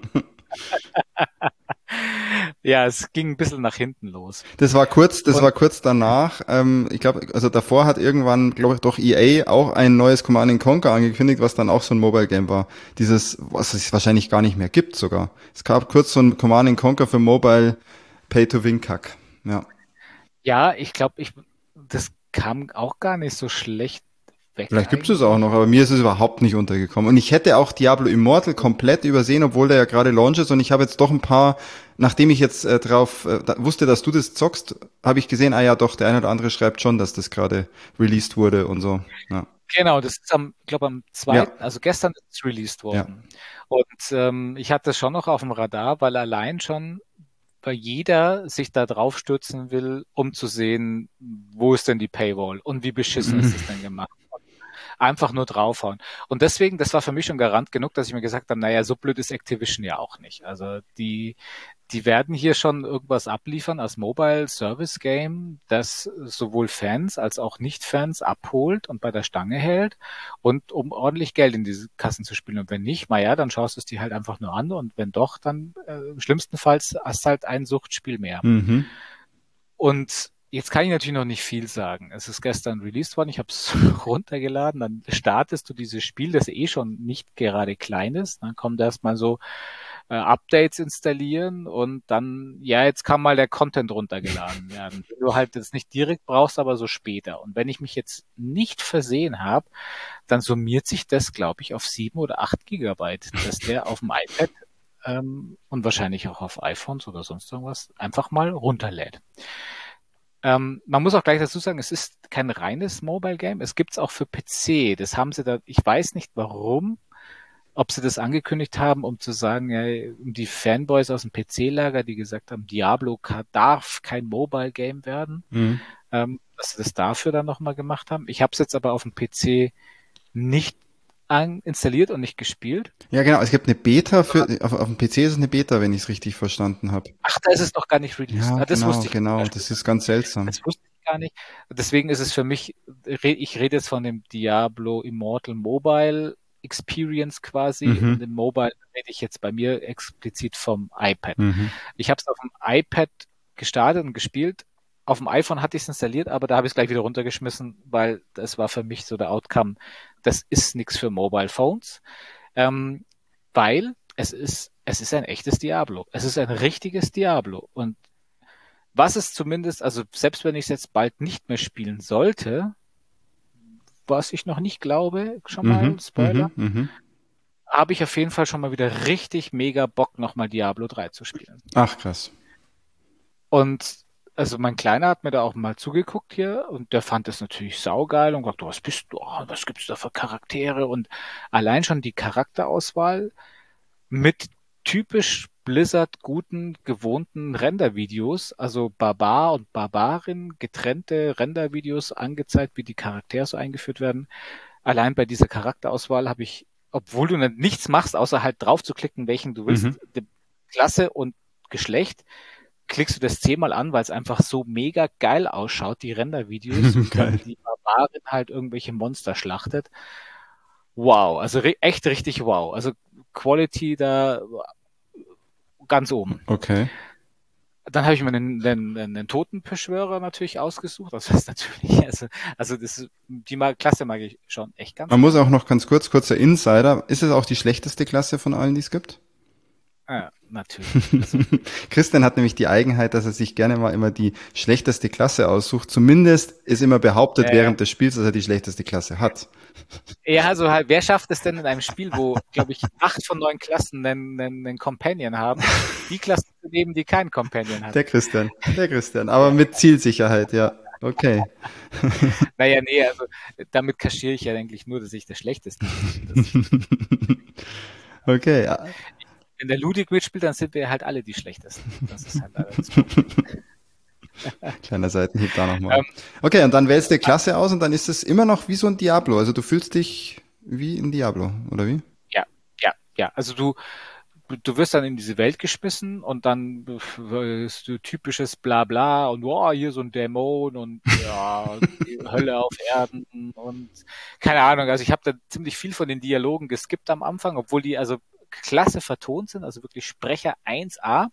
Speaker 4: Ja, es ging ein bisschen nach hinten los.
Speaker 2: Das war kurz, das
Speaker 4: Und-
Speaker 2: war kurz danach. Ähm, ich glaube, also davor hat irgendwann, glaube ich, doch E A auch ein neues Command and Conquer angekündigt, was dann auch so ein Mobile Game war. Dieses, was es wahrscheinlich gar nicht mehr gibt sogar. Es gab kurz so ein Command and Conquer für Mobile Pay-to-Win-Kack. Ja.
Speaker 4: Ja, ich glaube, ich, das kam auch gar nicht so schlecht weg.
Speaker 2: Vielleicht gibt es auch noch, aber mir ist es überhaupt nicht untergekommen. Und ich hätte auch Diablo Immortal komplett übersehen, obwohl der ja gerade launch ist. Und ich habe jetzt doch ein paar, nachdem ich jetzt äh, drauf äh, da, wusste, dass du das zockst, habe ich gesehen, ah ja doch, der eine oder andere schreibt schon, dass das gerade released wurde und so. Ja.
Speaker 4: Genau, das ist am, ich glaube am zweiten, also gestern ist es released worden. Und ähm, ich hatte das schon noch auf dem Radar, weil allein schon, weil jeder sich da drauf stürzen will, um zu sehen, wo ist denn die Paywall und wie beschissen ist es denn gemacht. Einfach nur draufhauen. Und deswegen, das war für mich schon Garant genug, dass ich mir gesagt habe, naja, so blöd ist Activision ja auch nicht. Also die, die werden hier schon irgendwas abliefern als Mobile Service Game, das sowohl Fans als auch Nicht-Fans abholt und bei der Stange hält und um ordentlich Geld in diese Kassen zu spielen. Und wenn nicht, naja, dann schaust du es dir halt einfach nur an und wenn doch, dann äh, schlimmstenfalls hast du halt ein Suchtspiel mehr.
Speaker 2: Mhm.
Speaker 4: Und jetzt kann ich natürlich noch nicht viel sagen. Es ist gestern released worden, ich habe es runtergeladen, dann startest du dieses Spiel, das eh schon nicht gerade klein ist, dann kommt erstmal so äh, Updates installieren und dann, ja, jetzt kann mal der Content runtergeladen werden. Wenn du halt das nicht direkt brauchst, aber so später. Und wenn ich mich jetzt nicht versehen habe, dann summiert sich das, glaube ich, auf sieben oder acht Gigabyte, dass der auf dem iPad ähm, und wahrscheinlich auch auf iPhones oder sonst irgendwas einfach mal runterlädt. Ähm, man muss auch gleich dazu sagen, es ist kein reines Mobile Game. Es gibt's auch für P C. Das haben sie da, ich weiß nicht warum, ob sie das angekündigt haben, um zu sagen, ja, um die Fanboys aus dem P C-Lager, die gesagt haben, Diablo darf kein Mobile Game werden,
Speaker 2: Mhm.
Speaker 4: ähm, dass sie das dafür dann nochmal gemacht haben. Ich habe es jetzt aber auf dem P C nicht an, installiert und nicht gespielt.
Speaker 2: Ja, genau. Es gibt eine Beta für, auf, auf dem P C ist es eine Beta, wenn ich es richtig verstanden habe.
Speaker 4: Ach, da ist es noch gar nicht released.
Speaker 2: Ja,
Speaker 4: ah, das
Speaker 2: genau,
Speaker 4: wusste ich
Speaker 2: genau.
Speaker 4: zum Beispiel.
Speaker 2: Das ist ganz seltsam.
Speaker 4: Das wusste ich gar nicht. Deswegen ist es für mich, ich rede jetzt von dem Diablo Immortal Mobile Experience quasi.
Speaker 2: Mhm.
Speaker 4: Und im Mobile rede ich jetzt bei mir explizit vom iPad.
Speaker 2: Mhm.
Speaker 4: Ich habe es auf dem iPad gestartet und gespielt. Auf dem iPhone hatte ich es installiert, aber da habe ich es gleich wieder runtergeschmissen, weil das war für mich so der Outcome. Das ist nichts für Mobile Phones, ähm, weil es ist, es ist ein echtes Diablo. Es ist ein richtiges Diablo. Und was es zumindest, also selbst wenn ich es jetzt bald nicht mehr spielen sollte, was ich noch nicht glaube, schon mal,
Speaker 2: Mhm.
Speaker 4: Spoiler,
Speaker 2: Mhm. Mhm.
Speaker 4: habe ich auf jeden Fall schon mal wieder richtig mega Bock, nochmal Diablo drei zu spielen.
Speaker 2: Ach, krass.
Speaker 4: Und Also mein Kleiner hat mir da auch mal zugeguckt hier und der fand das natürlich saugeil und gesagt, was bist du, oh, was gibt's da für Charaktere und allein schon die Charakterauswahl mit typisch Blizzard guten, gewohnten Rendervideos, also Barbar und Barbarin, getrennte Rendervideos angezeigt, wie die Charaktere so eingeführt werden. Allein bei dieser Charakterauswahl habe ich, obwohl du dann nichts machst, außer halt drauf zu klicken, welchen du willst,
Speaker 2: Mhm.
Speaker 4: die Klasse und Geschlecht, klickst du das zehnmal an, weil es einfach so mega geil ausschaut, die Rendervideos, wie
Speaker 2: Geil.
Speaker 4: dann die Barbarin halt irgendwelche Monster schlachtet. Wow, also re echt richtig wow. Also Quality da ganz oben.
Speaker 2: Okay.
Speaker 4: Dann habe ich mir einen, einen, einen Totenbeschwörer natürlich ausgesucht. Das heißt natürlich, also, also das, die mag, Klasse mag ich schon echt ganz
Speaker 2: Man muss
Speaker 4: gerne.
Speaker 2: auch noch ganz kurz, kurzer Insider. Ist es auch die schlechteste Klasse von allen, die es gibt?
Speaker 4: Ja, natürlich. Also,
Speaker 2: Christian hat nämlich die Eigenheit, dass er sich gerne mal immer die schlechteste Klasse aussucht. Zumindest ist immer behauptet
Speaker 4: äh,
Speaker 2: während des Spiels, dass er die schlechteste Klasse hat.
Speaker 4: ja, also halt, wer schafft es denn in einem Spiel, wo, glaube ich, acht von neun Klassen einen, einen, einen Companion haben, die Klasse zu nehmen, die keinen Companion hat?
Speaker 2: Der Christian, der Christian. Aber mit Zielsicherheit, ja. Okay.
Speaker 4: Naja, nee, also damit kaschiere ich ja eigentlich nur, dass ich das Schlechteste bin. Das,
Speaker 2: Okay. Ja.
Speaker 4: wenn der Ludwig mitspielt, dann sind wir halt alle die Schlechtesten. Das ist halt leider das Problem.
Speaker 2: Kleiner Seitenhieb da nochmal.
Speaker 4: Ähm,
Speaker 2: Okay, und dann wählst du Klasse aus und dann ist es immer noch wie so ein Diablo. Also du fühlst dich wie ein Diablo, oder wie?
Speaker 4: ja, ja, ja. Also du, du wirst dann in diese Welt geschmissen und dann ist du typisches Blabla und wow, hier so ein Dämon und ja, die Hölle auf Erden und keine Ahnung. Also ich habe da ziemlich viel von den Dialogen geskippt am Anfang, obwohl die also klasse vertont sind, also wirklich Sprecher eins A.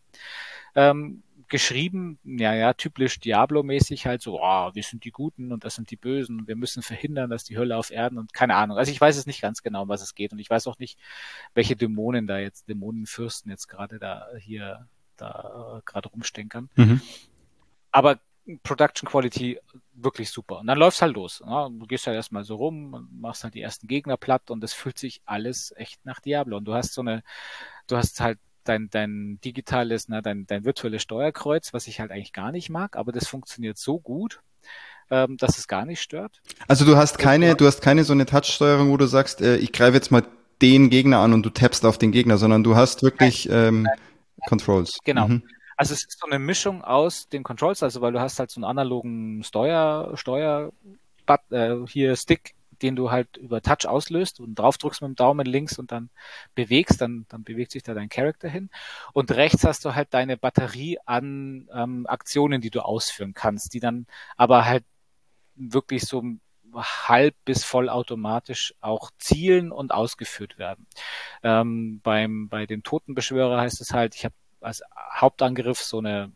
Speaker 4: Ähm, geschrieben, ja, ja, typisch Diablo-mäßig halt so, oh, wir sind die Guten und das sind die Bösen und wir müssen verhindern, dass die Hölle auf Erden und keine Ahnung. Also ich weiß es nicht ganz genau, um was es geht und ich weiß auch nicht, welche Dämonen da jetzt, Dämonenfürsten jetzt gerade da hier da äh, gerade rumstenkern.
Speaker 2: Mhm.
Speaker 4: Aber Production Quality wirklich super. Und dann läuft's halt los. Ja? Du gehst halt erstmal so rum und machst halt die ersten Gegner platt und es fühlt sich alles echt nach Diablo. Und du hast so eine, du hast halt dein, dein digitales, ne, dein, dein virtuelles Steuerkreuz, was ich halt eigentlich gar nicht mag, aber das funktioniert so gut, ähm, dass es gar nicht stört.
Speaker 2: Also du hast keine, du hast keine so eine Touch-Steuerung, wo du sagst, äh, ich greife jetzt mal den Gegner an und du tappst auf den Gegner, sondern du hast wirklich ähm, Controls.
Speaker 4: Genau.
Speaker 2: Mhm.
Speaker 4: Also es ist so eine Mischung aus den Controls, also weil du hast halt so einen analogen Steuer, Steuer, äh, hier Stick, den du halt über Touch auslöst und drauf drückst mit dem Daumen links und dann bewegst, dann, dann bewegt sich da dein Charakter hin. Und rechts hast du halt deine Batterie an ähm, Aktionen, die du ausführen kannst, die dann aber halt wirklich so halb bis vollautomatisch auch zielen und ausgeführt werden. Ähm, beim, bei dem Totenbeschwörer heißt es halt, ich habe als Hauptangriff so eine,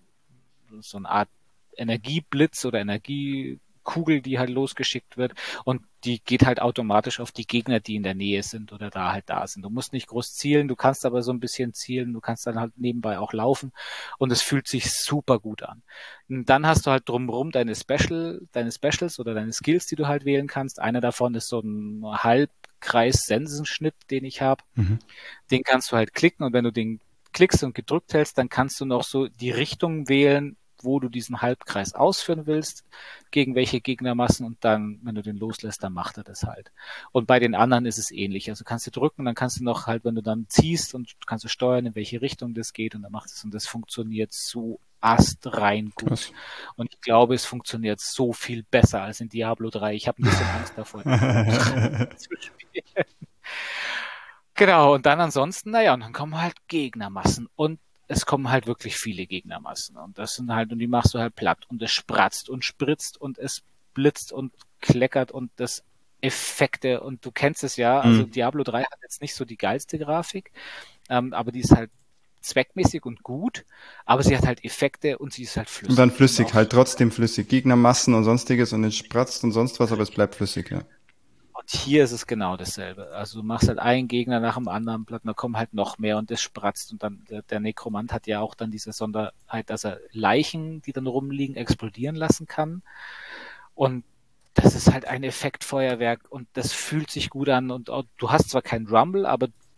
Speaker 4: so eine Art Energieblitz oder Energiekugel, die halt losgeschickt wird und die geht halt automatisch auf die Gegner, die in der Nähe sind oder da halt da sind. Du musst nicht groß zielen, du kannst aber so ein bisschen zielen, du kannst dann halt nebenbei auch laufen und es fühlt sich super gut an. Und dann hast du halt drumherum deine Special, deine Specials oder deine Skills, die du halt wählen kannst. Einer davon ist so ein Halbkreis-Sensenschnitt, den ich habe.
Speaker 2: Mhm.
Speaker 4: Den kannst du halt klicken und wenn du den klickst und gedrückt hältst, dann kannst du noch so die Richtung wählen, wo du diesen Halbkreis ausführen willst, gegen welche Gegnermassen und dann, wenn du den loslässt, dann macht er das halt. Und bei den anderen ist es ähnlich. Also kannst du drücken, dann kannst du noch halt, wenn du dann ziehst und kannst du steuern, in welche Richtung das geht und dann macht es und das funktioniert so astrein gut.
Speaker 2: Krass.
Speaker 4: Und ich glaube, es funktioniert so viel besser als in Diablo drei. Ich habe ein bisschen Angst davor. zu spielen. Genau, und dann ansonsten, naja, und dann kommen halt Gegnermassen und es kommen halt wirklich viele Gegnermassen und das sind halt, und die machst du halt platt und es spratzt und spritzt und es blitzt und kleckert und das Effekte und du kennst es ja, also
Speaker 2: Mhm.
Speaker 4: Diablo drei hat jetzt nicht so die geilste Grafik, ähm, aber die ist halt zweckmäßig und gut, aber sie hat halt Effekte und sie ist halt flüssig.
Speaker 2: Und dann flüssig,
Speaker 4: Und auch-
Speaker 2: halt trotzdem flüssig. Gegnermassen und sonstiges und es spratzt und sonst was, aber es bleibt flüssig, ja.
Speaker 4: Und hier ist es genau dasselbe. Also du machst halt einen Gegner nach dem anderen platt, und da kommen halt noch mehr und das spratzt und dann der, der Nekromant hat ja auch dann diese Sonderheit, dass er Leichen, die dann rumliegen, explodieren lassen kann. Und das ist halt ein Effektfeuerwerk und das fühlt sich gut an und auch, du hast zwar kein Rumble, aber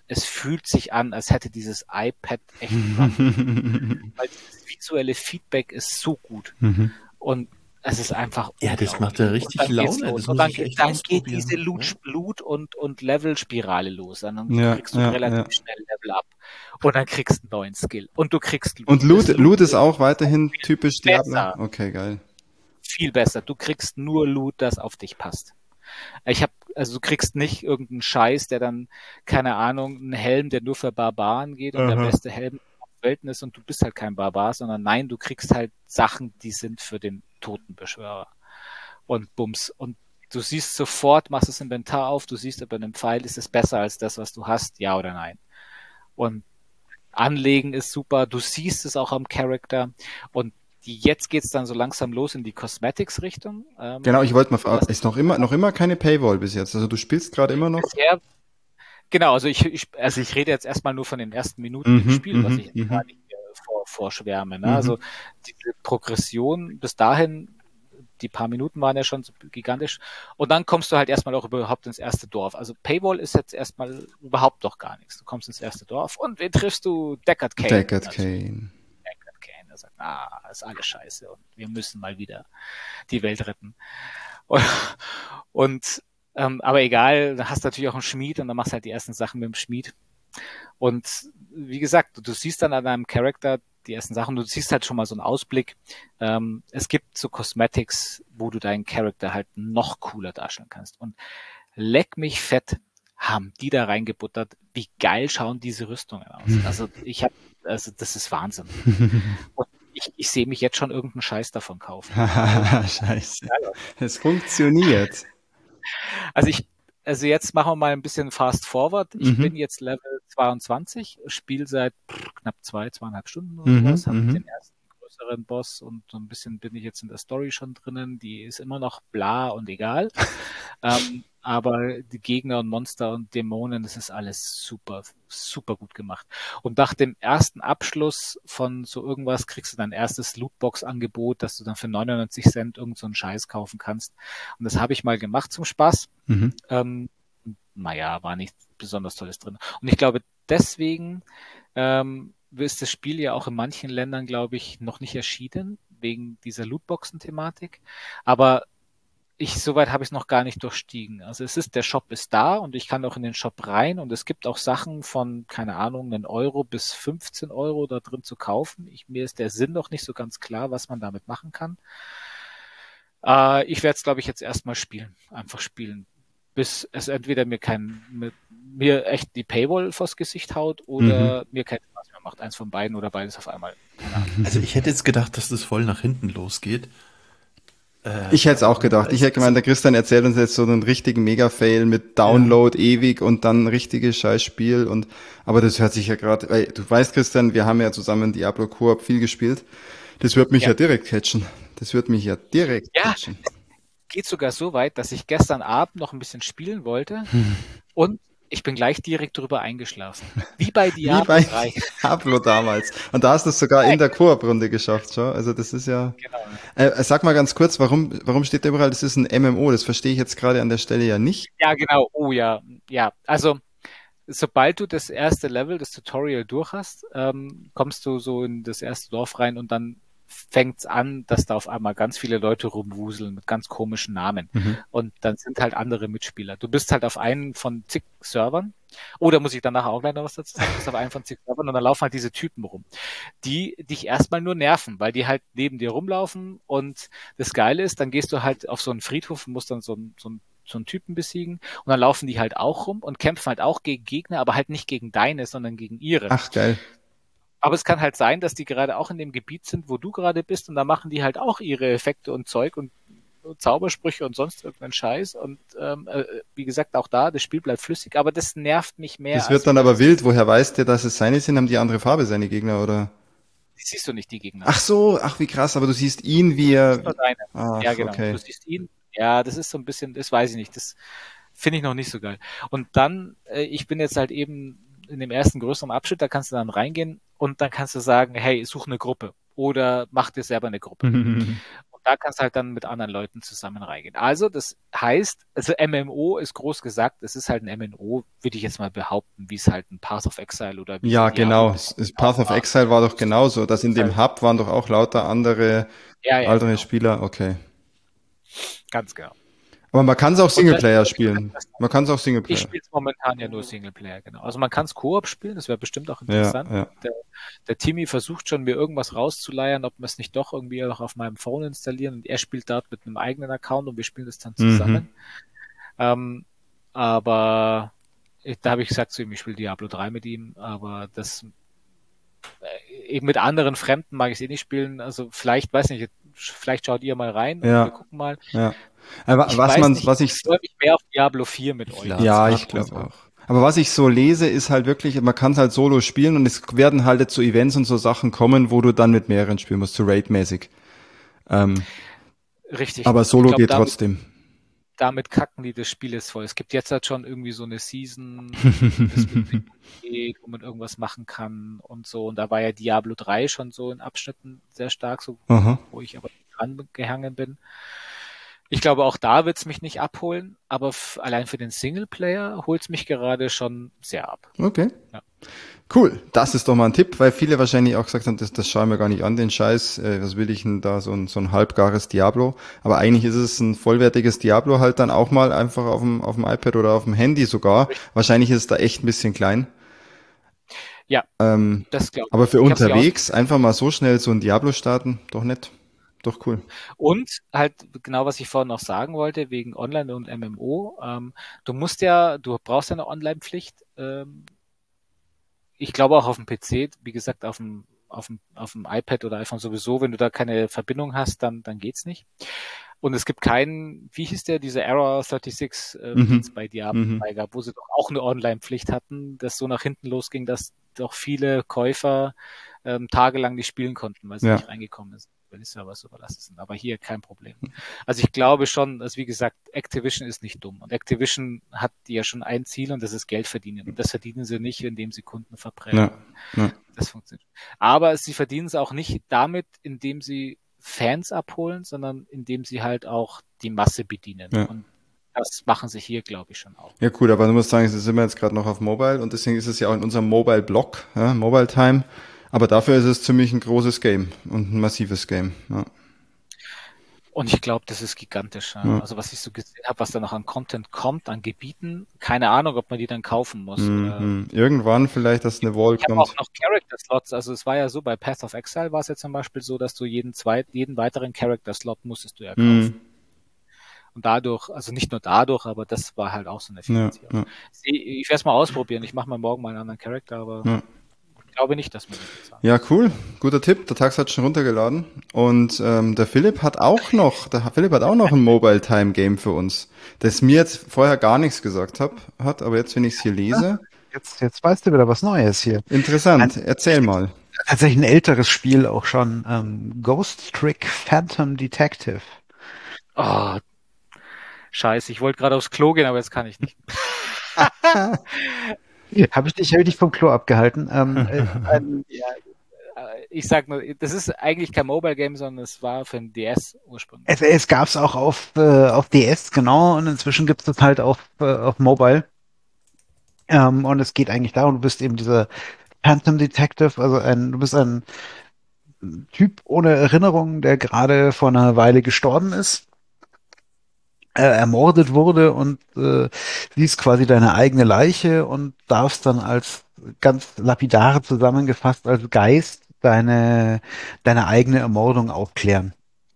Speaker 4: es fühlt sich an, als hätte dieses iPad echt dran. Weil das visuelle Feedback ist so gut.
Speaker 2: Mhm.
Speaker 4: Und es ist einfach
Speaker 1: Ja, das
Speaker 4: unglaublich.
Speaker 1: macht ja
Speaker 4: Und
Speaker 1: richtig
Speaker 4: dann geht's
Speaker 1: Laune.
Speaker 4: los.
Speaker 1: Das
Speaker 4: Und
Speaker 1: muss
Speaker 4: dann,
Speaker 1: ich
Speaker 4: geht-
Speaker 1: echt
Speaker 4: dann geht
Speaker 1: ausprobieren.
Speaker 4: diese Loot, Loot und, und Level-Spirale los. Und dann
Speaker 2: Ja,
Speaker 4: kriegst du
Speaker 2: ja,
Speaker 4: relativ
Speaker 2: ja.
Speaker 4: schnell Level up. Und dann kriegst du einen neuen Skill. Und du kriegst
Speaker 2: Und
Speaker 4: das
Speaker 2: Loot, Loot ist
Speaker 4: wird
Speaker 2: auch weiterhin typisch Diablo?
Speaker 4: besser.
Speaker 2: Okay, geil.
Speaker 4: Viel besser. Du kriegst nur Loot, das auf dich passt. Ich habe, also du kriegst nicht irgendeinen Scheiß, der dann, keine Ahnung, einen Helm, der nur für Barbaren geht und der
Speaker 2: Aha.
Speaker 4: beste Helm auf der Welt ist und du bist halt kein Barbar, sondern nein, du kriegst halt Sachen, die sind für den Totenbeschwörer. Und Bums. Und du siehst sofort, machst das Inventar auf, du siehst, bei einem Pfeil ist es besser als das, was du hast, ja oder nein. Und Anlegen ist super, du siehst es auch am Charakter und die, jetzt geht's dann so langsam los in die Cosmetics-Richtung. Ähm,
Speaker 2: Genau, ich wollte mal
Speaker 4: du hast
Speaker 2: fragen, ist noch immer, noch immer keine Paywall bis jetzt? Also du spielst gerade immer noch?
Speaker 4: bisher, genau, also ich, ich, also ich rede jetzt erstmal nur von den ersten Minuten im
Speaker 2: Mhm,
Speaker 4: Spiel, was
Speaker 2: mhm,
Speaker 4: ich
Speaker 2: mhm.
Speaker 4: gerade hier vor, vorschwärme. Ne?
Speaker 2: Mhm.
Speaker 4: Also diese Progression bis dahin, die paar Minuten waren ja schon so gigantisch. Und dann kommst du halt erstmal auch überhaupt ins erste Dorf. Also Paywall ist jetzt erstmal überhaupt doch gar nichts. Du kommst ins erste Dorf und wen triffst du? Deckard Cain.
Speaker 2: Deckard
Speaker 4: Also,
Speaker 2: Cain.
Speaker 4: Deckard Cain, der sagt, ah, ist alles scheiße und wir müssen mal wieder die Welt retten. Und, und ähm, aber egal, da hast du natürlich auch einen Schmied und dann machst du halt die ersten Sachen mit dem Schmied. Und wie gesagt, du, du siehst dann an deinem Charakter die ersten Sachen, du siehst halt schon mal so einen Ausblick. Ähm, es gibt so Cosmetics, wo du deinen Charakter halt noch cooler darstellen kannst. Und leck mich fett, haben die da reingebuttert. Wie geil schauen diese Rüstungen aus. Also ich habe, also das ist Wahnsinn. Und ich, ich sehe mich jetzt schon irgendeinen Scheiß davon kaufen.
Speaker 2: Scheiße. Es funktioniert.
Speaker 4: Also ich, also jetzt machen wir mal ein bisschen fast forward. Ich
Speaker 2: Mhm.
Speaker 4: bin jetzt Level zweiundzwanzig, spiele seit pff, knapp zwei, zweieinhalb Stunden oder
Speaker 2: Mhm,
Speaker 4: sowas, habe
Speaker 2: mhm.
Speaker 4: den ersten größeren Boss und so ein bisschen bin ich jetzt in der Story schon drinnen. Die ist immer noch bla und egal. ähm, aber die Gegner und Monster und Dämonen, das ist alles super, super gut gemacht. Und nach dem ersten Abschluss von so irgendwas kriegst du dein erstes Lootbox-Angebot, dass du dann für neunundneunzig Cent irgend so einen Scheiß kaufen kannst. Und das habe ich mal gemacht zum Spaß.
Speaker 2: Mhm.
Speaker 4: Ähm, naja, war nichts besonders Tolles drin. Und ich glaube, deswegen ähm, ist das Spiel ja auch in manchen Ländern, glaube ich, noch nicht erschienen, wegen dieser Lootboxen-Thematik. Aber ich, soweit habe ich es noch gar nicht durchstiegen. Also es ist, der Shop ist da und ich kann auch in den Shop rein und es gibt auch Sachen von, keine Ahnung, einen Euro bis fünfzehn Euro da drin zu kaufen. Ich, mir ist der Sinn noch nicht so ganz klar, was man damit machen kann. Äh, ich werde es, glaube ich, jetzt erstmal spielen. Einfach spielen. Bis es entweder mir kein, mit, mir echt die Paywall vors Gesicht haut oder mir keinen Spaß mehr macht. Eins von beiden oder beides auf einmal. Keine Ahnung.
Speaker 1: Also ich hätte jetzt gedacht, dass das voll nach hinten losgeht. Äh,
Speaker 2: Ich hätte es auch gedacht. Ich hätte gemeint, der Christian erzählt uns jetzt so einen richtigen Mega-Fail mit Download ewig und dann ein richtiges Scheißspiel und, aber das hört sich ja gerade, weil du weißt, Christian, wir haben ja zusammen Diablo Coop viel gespielt. Das wird mich ja,
Speaker 4: Ja.
Speaker 2: direkt catchen. Das wird mich ja direkt
Speaker 4: Ja.
Speaker 2: catchen.
Speaker 4: Geht sogar so weit, dass ich gestern Abend noch ein bisschen spielen wollte und ich bin gleich direkt drüber eingeschlafen. Wie bei Diablo
Speaker 2: Wie bei
Speaker 4: drei.
Speaker 2: Diablo damals. Und da hast du es sogar in der Koop-Runde geschafft, schon. Also das ist ja.
Speaker 4: Genau.
Speaker 2: Äh, sag mal ganz kurz, warum, warum steht da überall, das ist ein M M O? Das verstehe ich jetzt gerade an der Stelle ja nicht.
Speaker 4: Ja, genau. Oh ja, ja. Also sobald du das erste Level, das Tutorial durch hast, ähm, kommst du so in das erste Dorf rein und dann fängt's an, dass da auf einmal ganz viele Leute rumwuseln mit ganz komischen Namen.
Speaker 2: Mhm.
Speaker 4: Und dann sind halt andere Mitspieler. Du bist halt auf einen von zig Servern. Oder muss ich dann nachher auch gleich noch was dazu sagen? Du bist auf einen von zig Servern und dann laufen halt diese Typen rum, die dich erstmal nur nerven, weil die halt neben dir rumlaufen. Und das Geile ist, dann gehst du halt auf so einen Friedhof und musst dann so einen, so einen, so einen Typen besiegen. Und dann laufen die halt auch rum und kämpfen halt auch gegen Gegner, aber halt nicht gegen deine, sondern gegen ihre.
Speaker 2: Ach, geil.
Speaker 4: Aber es kann halt sein, dass die gerade auch in dem Gebiet sind, wo du gerade bist und da machen die halt auch ihre Effekte und Zeug und Zaubersprüche und sonst irgendeinen Scheiß und ähm, äh, wie gesagt, auch da, das Spiel bleibt flüssig, aber das nervt mich mehr.
Speaker 2: Das wird dann aber wild. Woher weißt du, dass es seine sind? Haben die andere Farbe, seine Gegner, oder?
Speaker 4: Siehst du nicht die Gegner.
Speaker 2: Ach so, ach wie krass, aber du siehst ihn, wie
Speaker 4: Das ist
Speaker 2: er.
Speaker 4: nur deine.
Speaker 2: Ach,
Speaker 4: Ja, genau.
Speaker 2: okay.
Speaker 4: Du siehst ihn. Ja, das ist so ein bisschen, das weiß ich nicht. Das finde ich noch nicht so geil. Und dann, äh, ich bin jetzt halt eben in dem ersten größeren Abschnitt, da kannst du dann reingehen und dann kannst du sagen, hey, such eine Gruppe oder mach dir selber eine Gruppe. Und da kannst du halt dann mit anderen Leuten zusammen reingehen. Also das heißt, also M M O ist groß gesagt, es ist halt ein M M O, würde ich jetzt mal behaupten, wie es halt ein Path of Exile oder wie
Speaker 2: Ja,
Speaker 4: es Diablo
Speaker 2: genau.
Speaker 4: bis
Speaker 2: Das Path of Exile war doch genauso, dass in dem Hub waren doch auch lauter andere,
Speaker 4: ja, ja,
Speaker 2: andere
Speaker 4: genau,
Speaker 2: Spieler. Okay.
Speaker 4: ganz genau.
Speaker 2: Aber man kann es auch
Speaker 4: Und das,
Speaker 2: Singleplayer spielen. Man kann es auch
Speaker 4: ich
Speaker 2: Singleplayer.
Speaker 4: spiele es momentan ja nur Singleplayer, genau. Also man kann es Koop spielen, das wäre bestimmt auch
Speaker 2: Ja,
Speaker 4: interessant.
Speaker 2: ja.
Speaker 4: Der, der Timmy versucht schon, mir irgendwas rauszuleiern, ob wir es nicht doch irgendwie auch auf meinem Phone installieren. Und er spielt dort mit einem eigenen Account und wir spielen das dann zusammen.
Speaker 2: Mhm.
Speaker 4: Ähm, aber ich, da habe ich gesagt zu ihm, ich spiele Diablo drei mit ihm, aber das äh, eben mit anderen Fremden mag ich es eh nicht spielen. Also vielleicht, weiß nicht, vielleicht schaut ihr mal rein und
Speaker 2: Ja.
Speaker 4: wir gucken mal.
Speaker 2: Ja. Aber
Speaker 4: Ich
Speaker 2: was
Speaker 4: weiß
Speaker 2: man,
Speaker 4: nicht,
Speaker 2: was
Speaker 4: ich
Speaker 2: ich,
Speaker 4: freue mich mehr auf Diablo vier mit euch.
Speaker 1: Lad's
Speaker 2: ja,
Speaker 1: grad
Speaker 2: ich glaube
Speaker 1: runter.
Speaker 2: auch. Aber was ich so lese, ist halt wirklich, man kann es halt solo spielen und es werden halt jetzt so Events und so Sachen kommen, wo du dann mit mehreren spielen musst, so Raid-mäßig. Ähm,
Speaker 4: Richtig.
Speaker 2: aber
Speaker 4: Und ich
Speaker 2: Solo
Speaker 4: glaube,
Speaker 2: geht
Speaker 4: damit,
Speaker 2: trotzdem.
Speaker 4: damit kacken die das Spiel jetzt voll. Es gibt jetzt halt schon irgendwie so eine Season, wo das mit geht, wo man irgendwas machen kann und so. Und da war ja Diablo drei schon so in Abschnitten sehr stark, so,
Speaker 2: Aha.
Speaker 4: wo ich aber dran gehangen bin. Ich glaube, auch da wird es mich nicht abholen, aber f- allein für den Singleplayer holt es mich gerade schon sehr ab.
Speaker 2: Okay.
Speaker 4: Ja.
Speaker 2: Cool, das ist doch mal ein Tipp, weil viele wahrscheinlich auch gesagt haben, das, das schauen wir gar nicht an, den Scheiß, äh, was will ich denn da, so ein, so ein halbgares Diablo. Aber eigentlich ist es ein vollwertiges Diablo halt dann auch mal einfach auf dem, auf dem iPad oder auf dem Handy sogar. Wahrscheinlich ist es da echt ein bisschen klein.
Speaker 4: Ja,
Speaker 2: Ähm,
Speaker 4: das glaube ich.
Speaker 2: aber für
Speaker 4: Ich hab's mir
Speaker 2: unterwegs einfach mal so schnell so ein Diablo starten, doch nett. Doch cool.
Speaker 4: Und halt genau, was ich vorhin noch sagen wollte, wegen Online und M M O. Ähm, du musst ja, du brauchst ja eine Online-Pflicht. Ähm, ich glaube auch auf dem P C, wie gesagt, auf dem, auf dem, auf dem iPad oder iPhone sowieso, wenn du da keine Verbindung hast, dann, dann geht's nicht. Und es gibt keinen, wie hieß der, dieser Error sechsunddreißig, ähm,
Speaker 2: Mhm.
Speaker 4: den es bei Diablo
Speaker 2: Mhm.
Speaker 4: gab, wo sie doch auch eine Online-Pflicht hatten, das so nach hinten losging, dass doch viele Käufer ähm, tagelang nicht spielen konnten, weil sie
Speaker 2: Ja.
Speaker 4: nicht reingekommen sind, weil die Servers überlastet sind. Aber hier kein Problem. Also ich glaube schon, dass wie gesagt, Activision ist nicht dumm. Und Activision hat ja schon ein Ziel und das ist Geld verdienen. Und das verdienen sie nicht, indem sie Kunden verbrennen.
Speaker 2: Ja. Ja.
Speaker 4: Das funktioniert. Aber sie verdienen es auch nicht damit, indem sie Fans abholen, sondern indem sie halt auch die Masse bedienen.
Speaker 2: Ja.
Speaker 4: Und das machen sie hier, glaube ich, schon auch.
Speaker 2: Ja, cool, aber du musst sagen, es sind wir jetzt gerade noch auf Mobile und deswegen ist es ja auch in unserem Mobile-Blog, ja, Mobile Time. Aber dafür ist es ziemlich ein großes Game und ein massives Game. Ja.
Speaker 4: Und ich glaube, das ist gigantisch. Ja.
Speaker 2: Ja.
Speaker 4: Also was ich so gesehen habe, was da noch an Content kommt, an Gebieten, keine Ahnung, ob man die dann kaufen muss. Oder
Speaker 2: Mhm. Irgendwann vielleicht, dass eine Wall
Speaker 4: ich habe
Speaker 2: kommt.
Speaker 4: auch noch Character-Slots. Also es war ja so, bei Path of Exile war es ja zum Beispiel so, dass du jeden zweit, jeden weiteren Character-Slot musstest du ja kaufen.
Speaker 2: Mhm.
Speaker 4: Und dadurch, also nicht nur dadurch, aber das war halt auch so eine
Speaker 2: Ja,
Speaker 4: Finanzierung.
Speaker 2: ja,
Speaker 4: Ich, ich werde es mal ausprobieren. Ich mache mal morgen mal einen anderen Charakter, aber
Speaker 2: ja.
Speaker 4: ich glaube nicht, dass man das bezahlt.
Speaker 2: Ja, cool. Guter Tipp. Der Tax hat schon runtergeladen. Und ähm, der Philipp hat auch noch, der Philipp hat auch noch ein Mobile Time Game für uns, das mir jetzt vorher gar nichts gesagt hab, hat, aber jetzt, wenn ich es hier lese,
Speaker 3: Jetzt, jetzt weißt du wieder was Neues hier.
Speaker 2: interessant. Erzähl mal.
Speaker 3: Tatsächlich ein älteres Spiel auch schon. Ähm, Ghost Trick Phantom Detective.
Speaker 4: Oh, scheiße. Ich wollte gerade aufs Klo gehen, aber jetzt kann ich nicht.
Speaker 3: Habe ich dich, hab ich dich vom Klo abgehalten? Ähm, äh, ein,
Speaker 4: Ja, äh, ich sag nur, das ist eigentlich kein Mobile Game, sondern es war für ein D S ursprünglich.
Speaker 3: es es gab es auch auf, äh, auf D S, genau, und inzwischen gibt es halt auf, äh, auf Mobile. Ähm, und es geht eigentlich darum, du bist eben dieser Phantom Detective, also ein, du bist ein Typ ohne Erinnerung, der gerade vor einer Weile gestorben ist, äh, ermordet wurde und äh, siehst quasi deine eigene Leiche und darfst dann als ganz lapidar zusammengefasst als Geist deine, deine eigene Ermordung aufklären.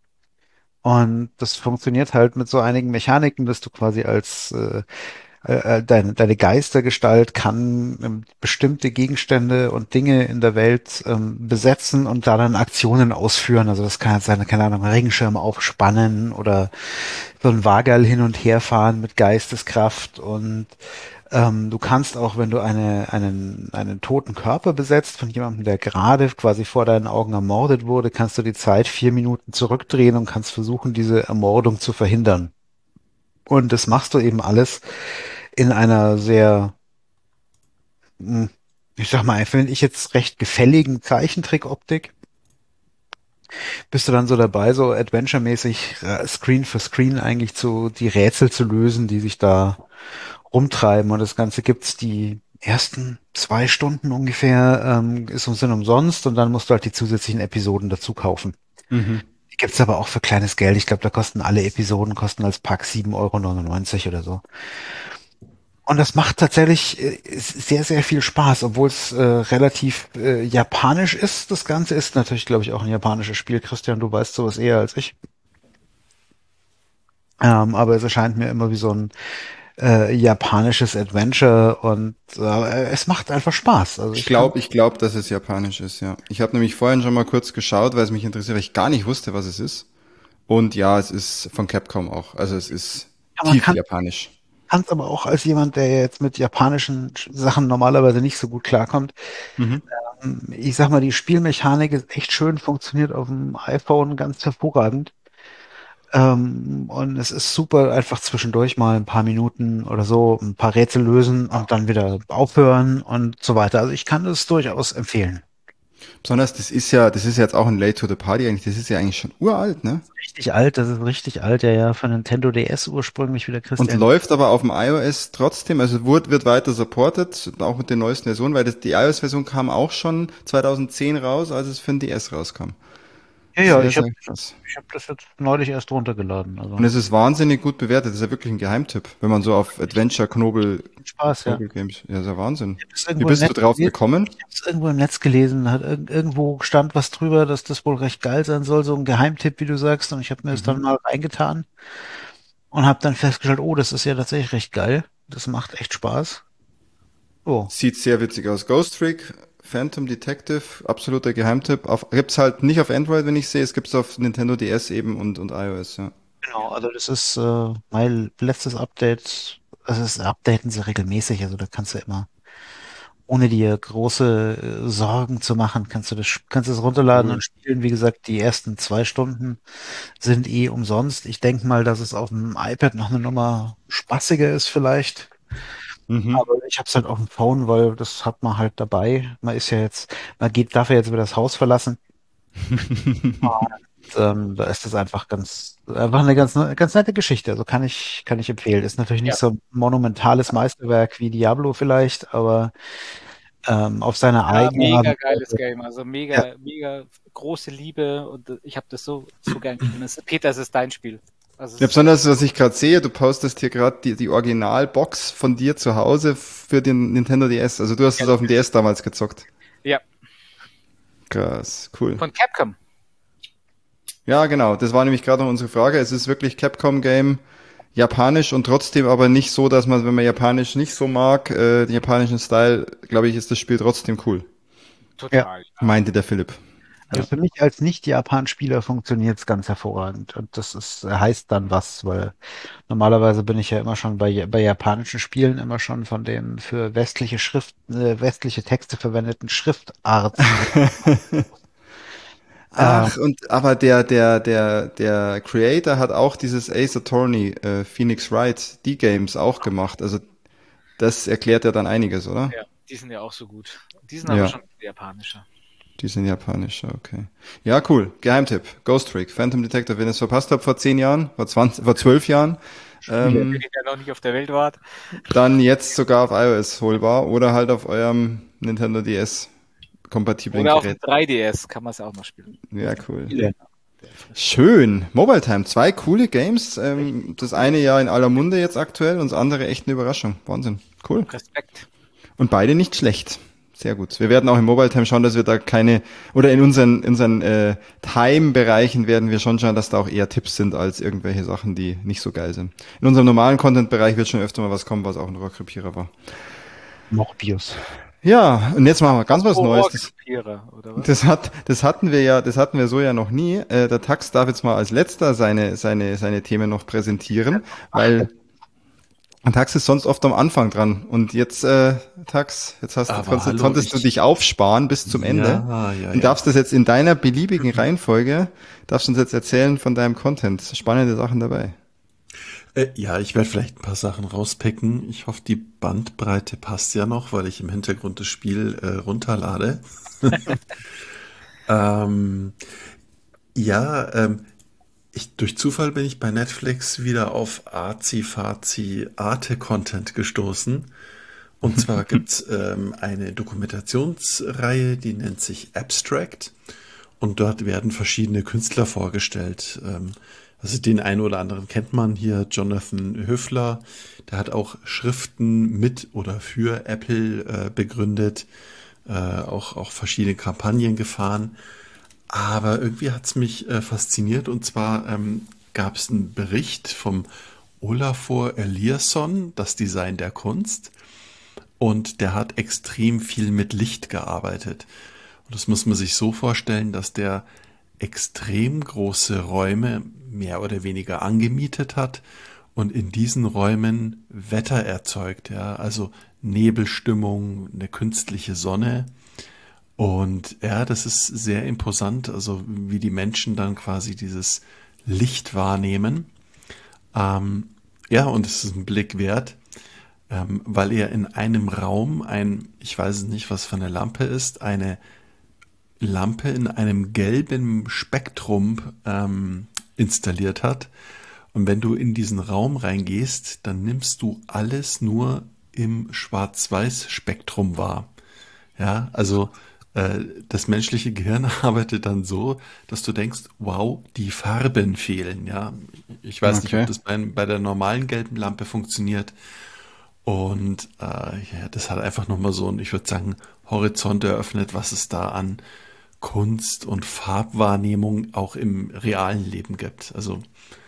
Speaker 3: Und das funktioniert halt mit so einigen Mechaniken, dass du quasi als äh, äh, äh, deine, deine Geistergestalt kann ähm, bestimmte Gegenstände und Dinge in der Welt ähm, besetzen und da dann Aktionen ausführen. Also das kann jetzt sein, keine Ahnung, einen Regenschirm aufspannen oder so ein Wagerl hin und her fahren mit Geisteskraft und ähm, du kannst auch, wenn du eine, einen, einen toten Körper besetzt von jemandem, der gerade quasi vor deinen Augen ermordet wurde, kannst du die Zeit vier Minuten zurückdrehen und kannst versuchen, diese Ermordung zu verhindern. Und das machst du eben alles in einer sehr, mh, ich sag mal, finde ich jetzt recht gefälligen Zeichentrickoptik. bist du dann so dabei, so Adventure-mäßig äh, Screen für Screen eigentlich zu die Rätsel zu lösen, die sich da rumtreiben. Und das Ganze gibt's die ersten zwei Stunden ungefähr, ähm, ist um sind umsonst und dann musst du halt die zusätzlichen Episoden dazu kaufen.
Speaker 2: Mhm.
Speaker 3: Die gibt's aber auch für kleines Geld. Ich glaube, da kosten alle Episoden kosten als Pack sieben Euro neunundneunzig oder so. Und das macht tatsächlich äh, sehr, sehr viel Spaß, obwohl es äh, relativ äh, japanisch ist. Das Ganze ist natürlich, glaube ich, auch ein japanisches Spiel. Christian, du weißt sowas eher als ich. Ähm, aber es erscheint mir immer wie so ein äh, japanisches Adventure und äh, es macht einfach Spaß. Also
Speaker 2: Ich
Speaker 3: ich kann,
Speaker 2: glaube, ich glaube, dass es japanisch ist, ja. Ich habe nämlich vorhin schon mal kurz geschaut, weil es mich interessiert, weil ich gar nicht wusste, was es ist. Und ja, es ist von Capcom auch. Also es ist
Speaker 3: man
Speaker 2: tief
Speaker 3: kann
Speaker 2: japanisch.
Speaker 3: kann es aber auch als jemand, der jetzt mit japanischen Sachen normalerweise nicht so gut klarkommt.
Speaker 2: Mhm.
Speaker 3: Ähm, Ich sag mal, die Spielmechanik ist echt schön, funktioniert auf dem iPhone ganz hervorragend. Ähm, und es ist super, einfach zwischendurch mal ein paar Minuten oder so ein paar Rätsel lösen und dann wieder aufhören und so weiter. Also ich kann das durchaus empfehlen.
Speaker 2: Besonders, das ist ja, das ist ja jetzt auch ein Late to the Party eigentlich. Das ist ja eigentlich schon uralt, ne?
Speaker 3: Richtig alt, das ist richtig alt, ja, ja, von Nintendo D S ursprünglich, wie der
Speaker 2: Und
Speaker 3: Christian.
Speaker 2: läuft aber auf dem iOS trotzdem, also wird, wird weiter supported, auch mit den neuesten Versionen, weil das, die iOS-Version kam auch schon zweitauszehn raus, als es für den D S rauskam.
Speaker 3: Ja, ja,
Speaker 2: Sehr,
Speaker 3: ich habe
Speaker 2: sehr krass.
Speaker 3: ich hab das jetzt neulich erst runtergeladen.
Speaker 2: Und
Speaker 3: Also
Speaker 2: es ist wahnsinnig gut bewertet. Das ist ja wirklich ein Geheimtipp, wenn man so auf Adventure Knobel,
Speaker 3: Spaß, ja.
Speaker 2: Knobel Games, ja, ist ja Wahnsinn.
Speaker 3: Ich habe es
Speaker 2: Wie
Speaker 3: irgendwo im
Speaker 2: bist du
Speaker 3: Netz
Speaker 2: drauf
Speaker 3: gelesen,
Speaker 2: gekommen?
Speaker 3: ich habe es irgendwo im Netz gelesen, hat irg irgendwo stand was drüber, dass das wohl recht geil sein soll, so ein Geheimtipp, wie du sagst, und ich habe mir das dann
Speaker 2: Mhm.
Speaker 3: mal reingetan und habe dann festgestellt, oh, das ist ja tatsächlich recht geil. Das macht echt Spaß. Oh,
Speaker 2: Sieht sehr witzig aus. Ghost Trick, Phantom Detective, absoluter Geheimtipp. Auf, gibt's halt nicht auf Android, wenn ich sehe, es gibt's auf Nintendo D S eben und, und iOS, ja.
Speaker 3: genau, also das ist äh, mein letztes Update. Also das updaten sie regelmäßig, also da kannst du immer, ohne dir große äh, Sorgen zu machen, kannst du das, kannst du es runterladen
Speaker 2: Cool.
Speaker 3: und spielen. Wie gesagt, die ersten zwei Stunden sind eh umsonst. Ich denke mal, dass es auf dem iPad noch eine Nummer spaßiger ist vielleicht.
Speaker 2: Mhm.
Speaker 3: Aber ich habe es halt auf dem Phone, weil das hat man halt dabei. Man ist ja jetzt, man geht, darf ja jetzt wieder das Haus verlassen. Ähm, da ist das einfach ganz, einfach eine ganz, ganz nette Geschichte. Also kann ich, kann ich empfehlen. Ist natürlich nicht
Speaker 4: Ja,
Speaker 3: so ein monumentales Meisterwerk wie Diablo vielleicht, aber ähm, auf seine
Speaker 4: ja,
Speaker 3: eigene Art
Speaker 4: mega
Speaker 3: und
Speaker 4: geiles
Speaker 3: Weise.
Speaker 4: Game. Also
Speaker 3: Ja,
Speaker 4: mega, mega große Liebe und äh, ich habe das so, so gern gespielt. Das- Peter, es ist dein Spiel. Also
Speaker 2: Ja,
Speaker 4: es ist,
Speaker 2: besonders, was ich gerade sehe, du postest hier gerade die, die Originalbox von dir zu Hause für den Nintendo D S. Also du hast
Speaker 4: ja,
Speaker 2: es auf dem D S damals gezockt.
Speaker 4: ja,
Speaker 2: Krass, cool.
Speaker 4: von Capcom.
Speaker 2: Ja, genau. Das war nämlich gerade noch unsere Frage. Es ist wirklich Capcom-Game, japanisch und trotzdem aber nicht so, dass man, wenn man japanisch nicht so mag, äh, den japanischen Style, glaube ich, ist das Spiel trotzdem cool.
Speaker 3: ja.
Speaker 4: Total. Ja.
Speaker 2: Meinte der Philipp.
Speaker 3: Also
Speaker 2: Ja.
Speaker 3: für mich als Nicht-Japan-Spieler funktioniert es ganz hervorragend. Und das ist, heißt dann was, weil normalerweise bin ich ja immer schon bei, bei japanischen Spielen immer schon von den für westliche Schrift, äh, westliche Texte verwendeten Schriftarten. Ähm,
Speaker 2: Ach, und aber der, der, der, der Creator hat auch dieses Ace Attorney, äh, Phoenix Wright, die Games auch gemacht. Also das erklärt ja dann einiges, oder?
Speaker 4: Ja, die sind ja auch so gut. Die sind aber
Speaker 2: Ja,
Speaker 4: schon japanischer.
Speaker 2: die sind japanischer, okay. Ja, cool. Geheimtipp. Ghost Trick, Phantom Detective. Wenn ihr es verpasst habt vor zehn Jahren, vor zwanzig, vor zwölf Jahren,
Speaker 4: Spiele, wenn
Speaker 2: ähm,
Speaker 4: ihr ja noch nicht auf der Welt wart.
Speaker 2: dann jetzt sogar auf iOS holbar oder halt auf eurem Nintendo D S kompatiblen
Speaker 4: Oder auf dem
Speaker 2: Gerät.
Speaker 4: drei D S kann man es auch noch spielen.
Speaker 2: Ja, cool.
Speaker 3: Spiele.
Speaker 2: Schön. Mobile Time. Zwei coole Games. Ähm, das eine ja in aller Munde jetzt aktuell und das andere echt eine Überraschung. Wahnsinn. Cool.
Speaker 4: Respekt.
Speaker 2: Und beide nicht schlecht. Sehr gut. Wir werden auch im Mobile Time schauen, dass wir da keine, oder in unseren, in unseren äh, Time-Bereichen werden wir schon schauen, dass da auch eher Tipps sind als irgendwelche Sachen, die nicht so geil sind. In unserem normalen Content-Bereich wird schon öfter mal was kommen, was auch ein Rohrkrepierer war.
Speaker 3: Morbius.
Speaker 2: Ja, und jetzt machen wir ganz was Neues. Das,
Speaker 4: Rohrkrepierer, oder was?
Speaker 2: das hat, das hatten wir ja, das hatten wir so ja noch nie. Äh, der Tax darf jetzt mal als letzter seine, seine, seine Themen noch präsentieren, weil Tax ist sonst oft am Anfang dran. Und jetzt, äh, Tax, jetzt hast du,
Speaker 1: Aber
Speaker 2: konntest,
Speaker 1: hallo,
Speaker 2: konntest du
Speaker 1: ich-
Speaker 2: dich aufsparen bis zum Ende.
Speaker 1: Ja, ja,
Speaker 2: Und
Speaker 1: ja.
Speaker 2: darfst das jetzt in deiner beliebigen Reihenfolge, darfst du uns jetzt erzählen von deinem Content. Spannende Sachen dabei.
Speaker 1: Äh, ja, ich werde vielleicht ein paar Sachen rauspicken. Ich hoffe, die Bandbreite passt ja noch, weil ich im Hintergrund das Spiel äh, runterlade. ähm, Ja, ähm, ich, durch Zufall bin ich bei Netflix wieder auf Azi-Fazi Arte-Content gestoßen. Und zwar gibt's ähm, eine Dokumentationsreihe, die nennt sich Abstract. Und dort werden verschiedene Künstler vorgestellt. Ähm, also den einen oder anderen kennt man hier, Jonathan Höfler. Der hat auch Schriften mit oder für Apple äh, begründet, äh, auch, auch verschiedene Kampagnen gefahren. Aber irgendwie hat's mich äh, fasziniert. Und zwar ähm, gab es einen Bericht vom Olafur Eliasson, das Design der Kunst. Und der hat extrem viel mit Licht gearbeitet. Und das muss man sich so vorstellen, dass der extrem große Räume mehr oder weniger angemietet hat und in diesen Räumen Wetter erzeugt, ja, also Nebelstimmung, eine künstliche Sonne. Und ja, das ist sehr imposant, also wie die Menschen dann quasi dieses Licht wahrnehmen. Ähm, ja, und es ist ein Blick wert, ähm, weil er in einem Raum ein, ich weiß es nicht, was für eine Lampe ist, eine Lampe in einem gelben Spektrum ähm, installiert hat. Und wenn du in diesen Raum reingehst, dann nimmst du alles nur im Schwarz-Weiß-Spektrum wahr. Ja, also äh, das menschliche Gehirn arbeitet dann so, dass du denkst, wow, die Farben fehlen. Ja, ich weiß nicht, ob
Speaker 2: Okay.
Speaker 1: das bei, bei der normalen gelben Lampe funktioniert. Und äh, ja, das hat einfach nochmal so einen, ich würde sagen, Horizont eröffnet, was es da an Kunst und Farbwahrnehmung auch im realen Leben gibt. Also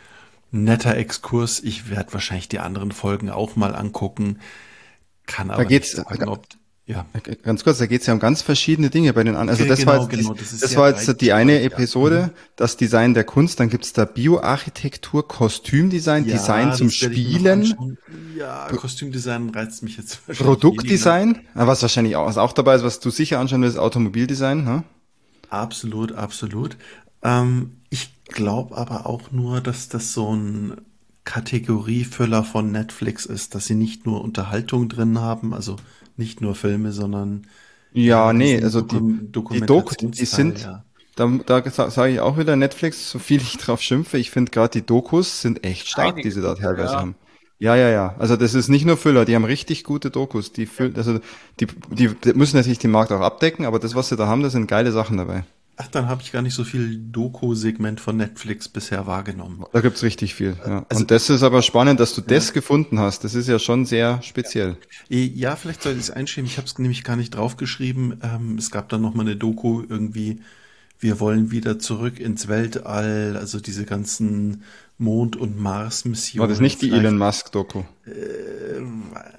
Speaker 1: netter Exkurs. Ich werde wahrscheinlich die anderen Folgen auch mal angucken, kann
Speaker 2: Da
Speaker 1: aber nicht
Speaker 2: geht's,
Speaker 1: sagen, ob, ja,
Speaker 2: Ganz kurz, da geht es ja um ganz verschiedene Dinge bei den anderen. Also
Speaker 1: Ge-
Speaker 2: das war
Speaker 1: genau,
Speaker 2: jetzt, die,
Speaker 1: genau, das ist
Speaker 2: das
Speaker 1: sehr
Speaker 2: war
Speaker 1: breit
Speaker 2: jetzt die eine
Speaker 1: gestreut, ja.
Speaker 2: Episode,
Speaker 1: Mhm.
Speaker 2: das Design der Kunst, dann gibt's da Bioarchitektur, Kostümdesign, Design
Speaker 1: Ja,
Speaker 2: zum
Speaker 1: das werde ich mir noch
Speaker 2: Spielen,
Speaker 1: anschauen. Ja, Kostümdesign reizt mich jetzt wahrscheinlich weniger.
Speaker 2: Produktdesign, ah, was wahrscheinlich auch, was auch dabei ist, was du sicher anschauen willst, Automobildesign, ne?
Speaker 1: Absolut, absolut. Ähm, ich glaube aber auch nur, dass das so ein Kategoriefüller von Netflix ist, dass sie nicht nur Unterhaltung drin haben, also nicht nur Filme, sondern ja,
Speaker 2: Ja, nee,
Speaker 1: diesen
Speaker 2: also die,
Speaker 1: Dokum
Speaker 2: die Doku, die
Speaker 1: Dokumentationsteil,
Speaker 2: sind,
Speaker 1: ja.
Speaker 2: da, da sage ich auch wieder Netflix, so viel ich drauf schimpfe, ich finde gerade die Dokus sind echt stark, die
Speaker 4: Einige
Speaker 2: sie da
Speaker 4: gute,
Speaker 2: teilweise
Speaker 4: ja.
Speaker 2: haben. Ja, ja, ja. Also das ist nicht nur Füller, die haben richtig gute Dokus. Die füllen, also die, die, die müssen natürlich den Markt auch abdecken, aber das, was sie da haben, da sind geile Sachen dabei.
Speaker 1: Ach, dann habe ich gar nicht so viel Doku-Segment von Netflix bisher wahrgenommen.
Speaker 2: Da gibt's richtig viel, ja.
Speaker 1: Also,
Speaker 2: Und das ist aber spannend, dass du
Speaker 1: ja.
Speaker 2: das gefunden hast. Das ist ja schon sehr speziell.
Speaker 1: Eh, Ja, vielleicht sollte ich es einschieben. Ich habe es nämlich gar nicht draufgeschrieben. Ähm, es gab dann noch mal eine Doku irgendwie. Wir wollen wieder zurück ins Weltall. Also diese ganzen Mond- und
Speaker 2: War das
Speaker 1: Mars-Missionen.
Speaker 2: nicht die Elon
Speaker 1: Vielleicht.
Speaker 2: Musk-Doku?
Speaker 1: Äh, äh,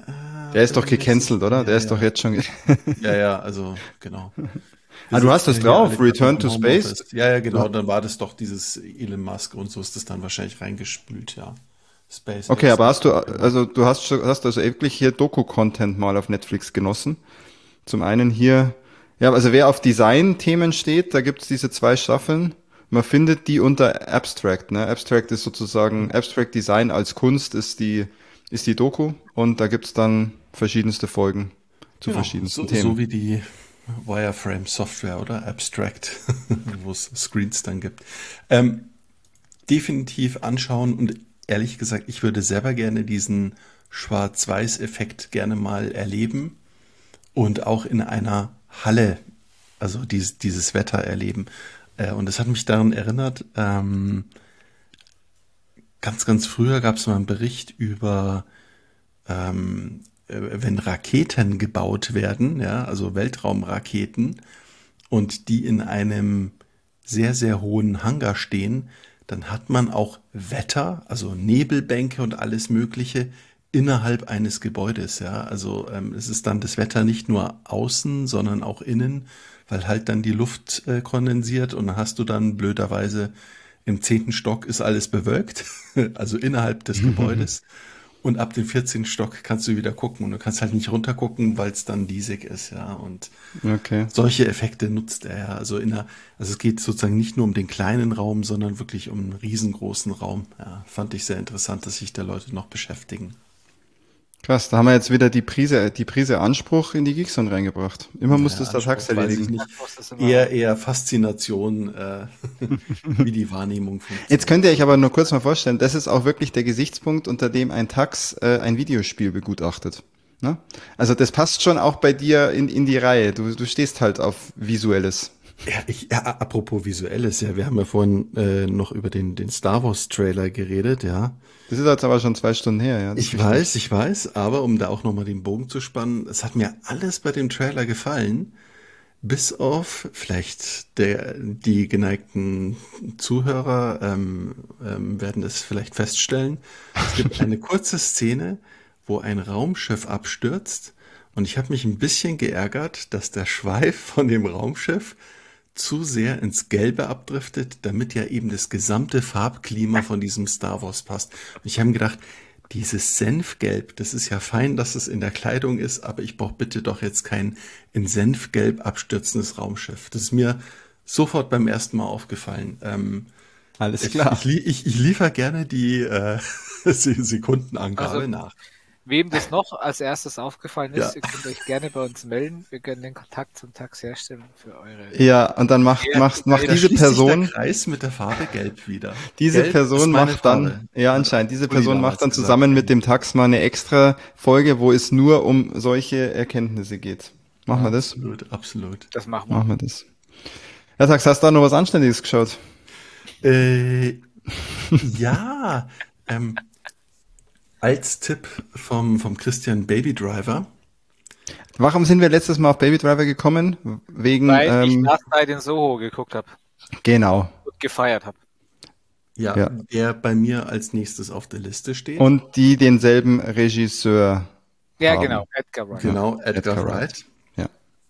Speaker 2: Der ist
Speaker 1: bin
Speaker 2: doch
Speaker 1: mir nicht sicher.
Speaker 2: gecancelt, oder? Der
Speaker 1: Ja,
Speaker 2: ist doch
Speaker 1: ja.
Speaker 2: jetzt schon.
Speaker 1: Ja, ja, also genau. Wir
Speaker 2: Ah, du hast
Speaker 1: sitzen
Speaker 2: das
Speaker 1: ja hier
Speaker 2: drauf,
Speaker 1: alle gerade noch
Speaker 2: Return
Speaker 1: im
Speaker 2: to Space.
Speaker 1: Homeoffice. Ja, ja,
Speaker 2: Du,
Speaker 1: genau. Dann war das doch dieses Elon Musk und so ist das dann wahrscheinlich reingespült, ja.
Speaker 2: okay,
Speaker 1: SpaceX
Speaker 2: aber
Speaker 1: und
Speaker 2: hast du,
Speaker 1: so, genau.
Speaker 2: also du hast schon, hast also wirklich hier Doku-Content mal auf Netflix genossen. Zum einen hier, ja, also wer auf Design-Themen steht, da gibt's diese zwei Staffeln. Man findet die unter Abstract, ne? Abstract ist sozusagen, Abstract Design als Kunst ist die, ist die Doku und da gibt's dann verschiedenste Folgen zu
Speaker 1: Genau,
Speaker 2: verschiedensten
Speaker 1: so, so
Speaker 2: Themen.
Speaker 1: wie die Wireframe-Software oder Abstract, wo es Screens dann gibt. Ähm, definitiv anschauen und ehrlich gesagt, ich würde selber gerne diesen Schwarz-Weiß-Effekt gerne mal erleben und auch in einer Halle, also dieses, dieses Wetter erleben. Äh, und das hat mich daran erinnert, ähm, ganz, ganz früher gab es mal einen Bericht über ähm, äh, wenn Raketen gebaut werden, ja, also Weltraumraketen, und die in einem sehr, sehr hohen Hangar stehen, dann hat man auch Wetter, also Nebelbänke und alles Mögliche innerhalb eines Gebäudes, ja. Also ähm, es ist dann das Wetter nicht nur außen, sondern auch innen, weil halt dann die Luft äh, kondensiert und dann hast du dann blöderweise im zehnten Stock ist alles bewölkt, also innerhalb des Gebäudes. Und ab dem vierzehnten Stock kannst du wieder gucken und du kannst halt nicht runtergucken, weil es dann diesig ist, ja. Und
Speaker 2: Okay.
Speaker 1: solche Effekte nutzt er ja. Also in der, also es geht sozusagen nicht nur um den kleinen Raum, sondern wirklich um einen riesengroßen Raum. Ja, fand ich sehr interessant, dass sich da Leute noch beschäftigen.
Speaker 2: Krass, da haben wir jetzt wieder die Prise, die Prise Anspruch in die Geekzone reingebracht. Immer muss das der
Speaker 1: Anspruch,
Speaker 2: Tax
Speaker 1: weiß ich
Speaker 2: erledigen.
Speaker 1: nicht.
Speaker 4: Das muss das immer-
Speaker 1: Eher, eher Faszination, äh, wie die Wahrnehmung funktioniert.
Speaker 2: Jetzt könnt ihr euch aber nur kurz mal vorstellen, das ist auch wirklich der Gesichtspunkt, unter dem ein Tax äh, ein Videospiel begutachtet. Ne? Also das passt schon auch bei dir in, in die Reihe. Du, du stehst halt auf Visuelles.
Speaker 1: Ja, ich, ja, apropos Visuelles, ja, wir haben ja vorhin äh, noch über den, den Star Wars Trailer geredet, ja.
Speaker 2: Das ist jetzt aber schon zwei Stunden her. Ja. Das
Speaker 1: Ich
Speaker 2: ist
Speaker 1: weiß, ich weiß, aber um da auch nochmal den Bogen zu spannen, es hat mir alles bei dem Trailer gefallen, bis auf vielleicht der, die geneigten Zuhörer ähm, ähm, werden es vielleicht feststellen. Es gibt eine kurze Szene, wo ein Raumschiff abstürzt und ich habe mich ein bisschen geärgert, dass der Schweif von dem Raumschiff zu sehr ins Gelbe abdriftet, damit ja eben das gesamte Farbklima von diesem Star Wars passt. Und ich habe mir gedacht, dieses Senfgelb, das ist ja fein, dass es in der Kleidung ist, aber ich brauche bitte doch jetzt kein in Senfgelb abstürzendes Raumschiff. Das ist mir sofort beim ersten Mal aufgefallen. Ähm,
Speaker 2: Alles
Speaker 1: ich,
Speaker 2: klar.
Speaker 1: ich, lie- ich, ich liefere gerne die äh, Se- Sekundenangabe
Speaker 4: Also,
Speaker 1: nach.
Speaker 4: Wem das noch als erstes aufgefallen ist,
Speaker 1: Ja.
Speaker 4: ihr könnt euch gerne bei uns melden. Wir können den Kontakt zum Tax herstellen für eure.
Speaker 2: Ja, und dann macht,
Speaker 4: Ja,
Speaker 2: macht, macht
Speaker 1: Da
Speaker 2: diese
Speaker 1: schließt sich
Speaker 2: Person,
Speaker 1: der Kreis mit der Farbe Gelb wieder.
Speaker 2: diese
Speaker 1: Gelb
Speaker 2: Person
Speaker 1: ist meine
Speaker 2: macht dann,
Speaker 1: Farbe.
Speaker 2: ja anscheinend, diese
Speaker 1: Uli
Speaker 2: Person
Speaker 1: damals
Speaker 2: macht dann
Speaker 1: gesagt,
Speaker 2: zusammen
Speaker 1: ja.
Speaker 2: mit dem Tax mal eine extra Folge, wo es nur um solche Erkenntnisse geht. Machen wir das?
Speaker 1: Absolut, absolut.
Speaker 4: Das machen wir.
Speaker 2: Machen wir das. Ja, Tax, hast du da noch was Anständiges geschaut?
Speaker 1: Äh, ja, ähm, als Tipp vom, vom Christian Baby Driver.
Speaker 2: Warum sind wir letztes Mal auf Baby Driver gekommen? Wegen,
Speaker 4: Weil ich
Speaker 2: ähm,
Speaker 4: Last Night in Soho geguckt habe
Speaker 2: genau.
Speaker 4: und gefeiert habe.
Speaker 1: Ja,
Speaker 2: Ja.
Speaker 1: der bei mir als nächstes auf der Liste steht.
Speaker 2: Und die denselben Regisseur.
Speaker 4: Ja,
Speaker 2: haben.
Speaker 4: genau, Edgar Wright.
Speaker 1: Genau, Edgar,
Speaker 2: Edgar
Speaker 1: Wright.
Speaker 2: Ja.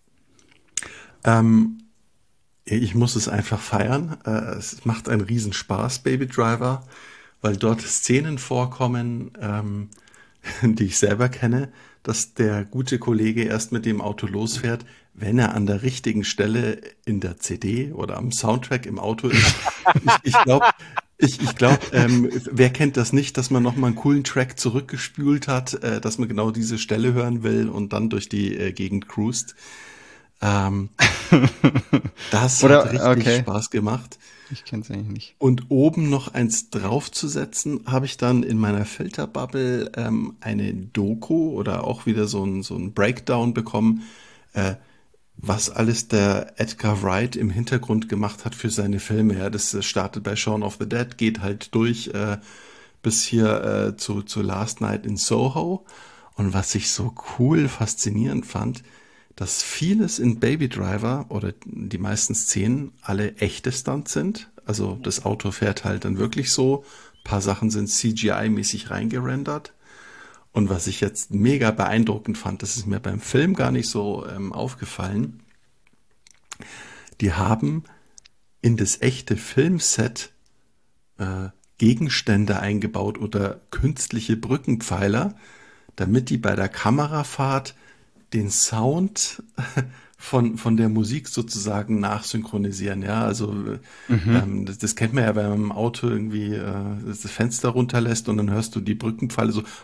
Speaker 1: Ähm, ich muss es einfach feiern. Äh, es macht einen Riesenspaß, Baby Driver, weil dort Szenen vorkommen, ähm, die ich selber kenne, dass der gute Kollege erst mit dem Auto losfährt, wenn er an der richtigen Stelle in der C D oder am Soundtrack im Auto ist. Ich, ich glaube, ich, ich glaub, ähm, wer kennt das nicht, dass man nochmal einen coolen Track zurückgespült hat, äh, dass man genau diese Stelle hören will und dann durch die äh, Gegend cruist. Ähm, das
Speaker 2: Oder-
Speaker 1: hat richtig
Speaker 2: okay.
Speaker 1: Spaß gemacht.
Speaker 2: Ich kenne es eigentlich nicht.
Speaker 1: Und oben noch eins draufzusetzen, habe ich dann in meiner Filterbubble ähm, eine Doku oder auch wieder so ein, so ein Breakdown bekommen, äh, was alles der Edgar Wright im Hintergrund gemacht hat für seine Filme. Ja, das äh, startet bei Shaun of the Dead, geht halt durch äh, bis hier äh, zu, zu Last Night in Soho. Und was ich so cool, faszinierend fand, dass vieles in Baby Driver oder die meisten Szenen alle echte Stunts sind. Also das Auto fährt halt dann wirklich so. Ein paar Sachen sind C G I-mäßig reingerendert. Und was ich jetzt mega beeindruckend fand, das ist mir beim Film gar nicht so ähm, aufgefallen. Die haben in das echte Filmset äh, Gegenstände eingebaut oder künstliche Brückenpfeiler, damit die bei der Kamerafahrt den Sound von, von der Musik sozusagen nachsynchronisieren. Ja, also ähm, das, das kennt man ja, wenn man im Auto irgendwie äh, das Fenster runterlässt und dann hörst du die Brückenpfeile so,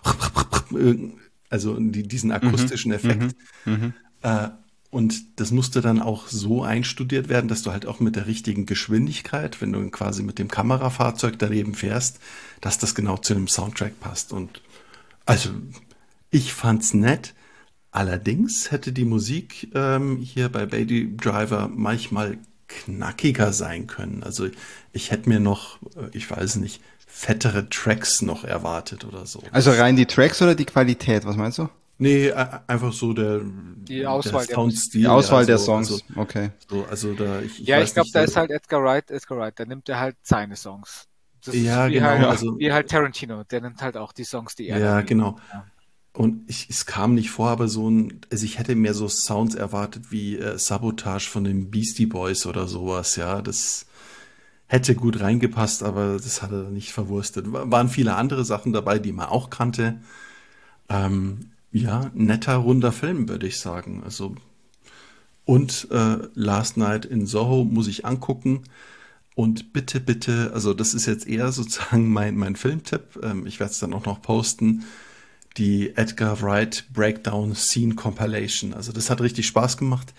Speaker 1: also die, diesen akustischen Effekt. Äh, und das musste dann auch so einstudiert werden, dass du halt auch mit der richtigen Geschwindigkeit, wenn du quasi mit dem Kamerafahrzeug daneben fährst, dass das genau zu dem Soundtrack passt. Und also ich fand's nett. Allerdings hätte die Musik ähm, hier bei Baby Driver manchmal knackiger sein können. Also ich hätte mir noch, äh, ich weiß nicht, fettere Tracks noch erwartet oder so.
Speaker 2: Also rein die Tracks oder die Qualität, was meinst du?
Speaker 1: Nee, äh, einfach so der,
Speaker 4: Die Auswahl der
Speaker 1: Soundstil.
Speaker 2: Die Auswahl
Speaker 1: ja,
Speaker 2: der
Speaker 1: so,
Speaker 2: Songs,
Speaker 1: Also,
Speaker 2: okay.
Speaker 1: so, also da, ich, ich
Speaker 4: Ja,
Speaker 1: weiß
Speaker 4: ich glaube,
Speaker 1: nicht,
Speaker 4: da
Speaker 1: äh,
Speaker 4: ist halt Edgar Wright, Edgar Wright, da nimmt er halt seine Songs. Das
Speaker 1: Ja,
Speaker 4: ist wie
Speaker 1: genau,
Speaker 4: Halt,
Speaker 1: also-
Speaker 4: wie halt Tarantino, der nimmt halt auch die Songs, die er
Speaker 1: Ja,
Speaker 4: da will.
Speaker 1: genau.
Speaker 4: Ja.
Speaker 1: Und ich, es kam nicht vor, aber so ein, also ich hätte mehr so Sounds erwartet wie äh, Sabotage von den Beastie Boys oder sowas, ja. Das hätte gut reingepasst, aber das hat er nicht verwurstet. Wa- Waren viele andere Sachen dabei, die man auch kannte. Ähm, ja, netter, runder Film, würde ich sagen. Also, und äh, Last Night in Soho muss ich angucken. Und bitte, bitte, also das ist jetzt eher sozusagen mein, mein Filmtipp. Ähm, ich werde es dann auch noch posten. die Edgar Wright Breakdown Scene Compilation. Also das hat richtig Spaß gemacht.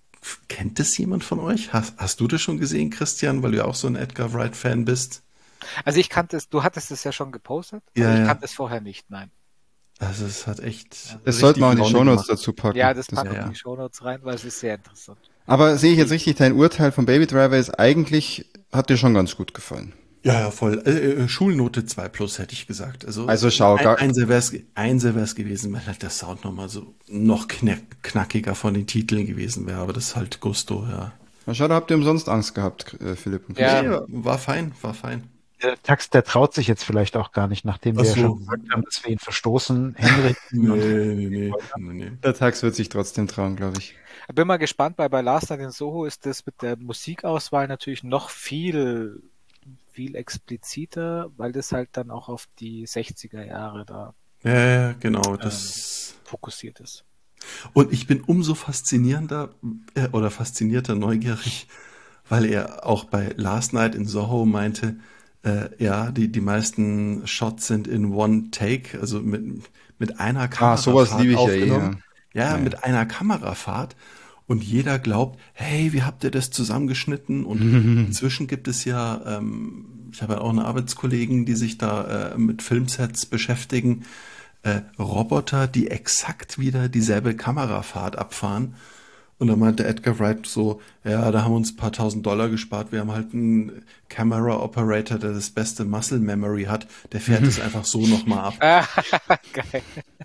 Speaker 1: Kennt das jemand von euch? Hast, hast du das schon gesehen, Christian, weil du ja auch so ein Edgar Wright-Fan bist?
Speaker 4: Also ich kannte es, du hattest es ja schon gepostet, aber
Speaker 1: Ja,
Speaker 4: ich
Speaker 1: ja.
Speaker 4: kannte es vorher nicht, nein.
Speaker 1: Also es hat echt
Speaker 2: Das
Speaker 1: richtig
Speaker 2: sollten wir auch in die
Speaker 1: Laune
Speaker 2: Shownotes
Speaker 1: gemacht.
Speaker 2: dazu packen.
Speaker 4: Ja, das
Speaker 2: Das-
Speaker 4: packen wir
Speaker 1: ja,
Speaker 4: in
Speaker 1: ja.
Speaker 4: die Shownotes rein, weil es ist sehr interessant.
Speaker 2: Aber sehe ich jetzt richtig, dein Urteil von Baby Driver ist eigentlich, hat dir schon ganz gut gefallen.
Speaker 1: Ja, ja, voll. Äh, äh, Schulnote zwei plus, hätte ich gesagt. Also,
Speaker 2: Also schau,
Speaker 1: ein,
Speaker 2: gar-
Speaker 1: Einser wär's, Einser wär's gewesen, wenn halt der Sound nochmal so noch knack, knackiger von den Titeln gewesen wäre. Aber das ist halt Gusto, ja.
Speaker 2: Na, schau, da habt ihr umsonst Angst gehabt, äh, Philipp und
Speaker 4: Ja.
Speaker 2: Christian.
Speaker 1: Nee, war fein, war fein.
Speaker 3: Der Tax, der traut sich jetzt vielleicht auch gar nicht, nachdem
Speaker 1: Ach
Speaker 3: wir ja
Speaker 1: so.
Speaker 3: schon gesagt haben, dass wir ihn verstoßen, hinrichten. und
Speaker 1: Nee, nee, nee, nee, nee.
Speaker 2: Der Tax wird sich trotzdem trauen, glaube ich.
Speaker 4: Ich bin mal gespannt, weil bei Last Night in Soho ist das mit der Musikauswahl natürlich noch viel, viel expliziter, weil das halt dann auch auf die sechziger Jahre da
Speaker 1: Ja, ja, genau. Das.
Speaker 4: fokussiert ist.
Speaker 1: Und ich bin umso faszinierender äh, oder faszinierter neugierig, weil er auch bei Last Night in Soho meinte, äh, ja, die, die meisten Shots sind in One Take, also mit, mit einer
Speaker 2: Ah,
Speaker 1: Kamerafahrt
Speaker 2: sowas liebe ich ja eh.
Speaker 1: aufgenommen.
Speaker 2: Ja.
Speaker 1: Ja,
Speaker 2: Ja,
Speaker 1: mit einer Kamerafahrt. Und jeder glaubt, hey, wie habt ihr das zusammengeschnitten? Und inzwischen gibt es ja, ähm, ich habe ja auch eine Arbeitskollegen, die sich da äh, mit Filmsets beschäftigen, äh, Roboter, die exakt wieder dieselbe Kamerafahrt abfahren. Und dann meinte Edgar Wright so, ja, da haben wir uns ein paar tausend Dollar gespart. Wir haben halt einen Camera Operator, der das beste Muscle Memory hat. Der fährt es einfach so nochmal ab.
Speaker 4: Ah, geil.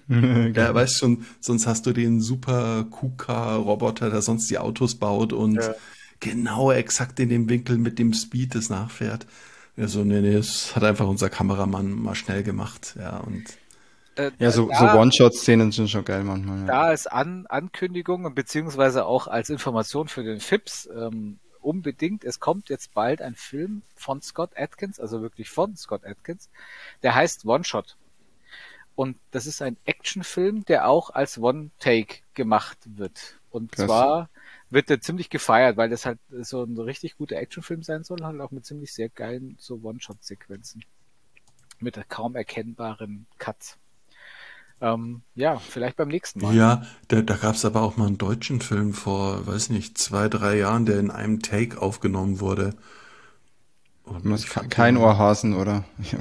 Speaker 1: Ja, weißt schon, sonst hast du den super KUKA-Roboter, der sonst die Autos baut und
Speaker 4: Ja.
Speaker 1: genau exakt in dem Winkel mit dem Speed das nachfährt. Ja, so, nee, nee, das hat einfach unser Kameramann mal schnell gemacht. Ja, und
Speaker 4: Äh,
Speaker 2: Ja, so, so
Speaker 4: da,
Speaker 2: One-Shot-Szenen sind schon geil manchmal. Ja.
Speaker 4: da als An Ankündigung und beziehungsweise auch als Information für den Fips ähm, unbedingt, es kommt jetzt bald ein Film von Scott Adkins, also wirklich von Scott Adkins, der heißt One Shot. Und das ist ein Actionfilm, der auch als One-Take gemacht wird. Und
Speaker 2: Krass.
Speaker 4: zwar wird der ziemlich gefeiert, weil das halt so ein richtig guter Actionfilm sein soll, halt auch mit ziemlich sehr geilen so One-Shot-Sequenzen. Mit kaum erkennbaren Cuts. Ähm, ja, vielleicht beim nächsten Mal.
Speaker 1: ja, da, da gab es aber auch mal einen deutschen Film vor, weiß nicht, zwei, drei Jahren, der in einem Take aufgenommen wurde. Und
Speaker 2: Was,
Speaker 1: ich fand
Speaker 2: kein
Speaker 1: den-
Speaker 2: Ohrhasen, oder?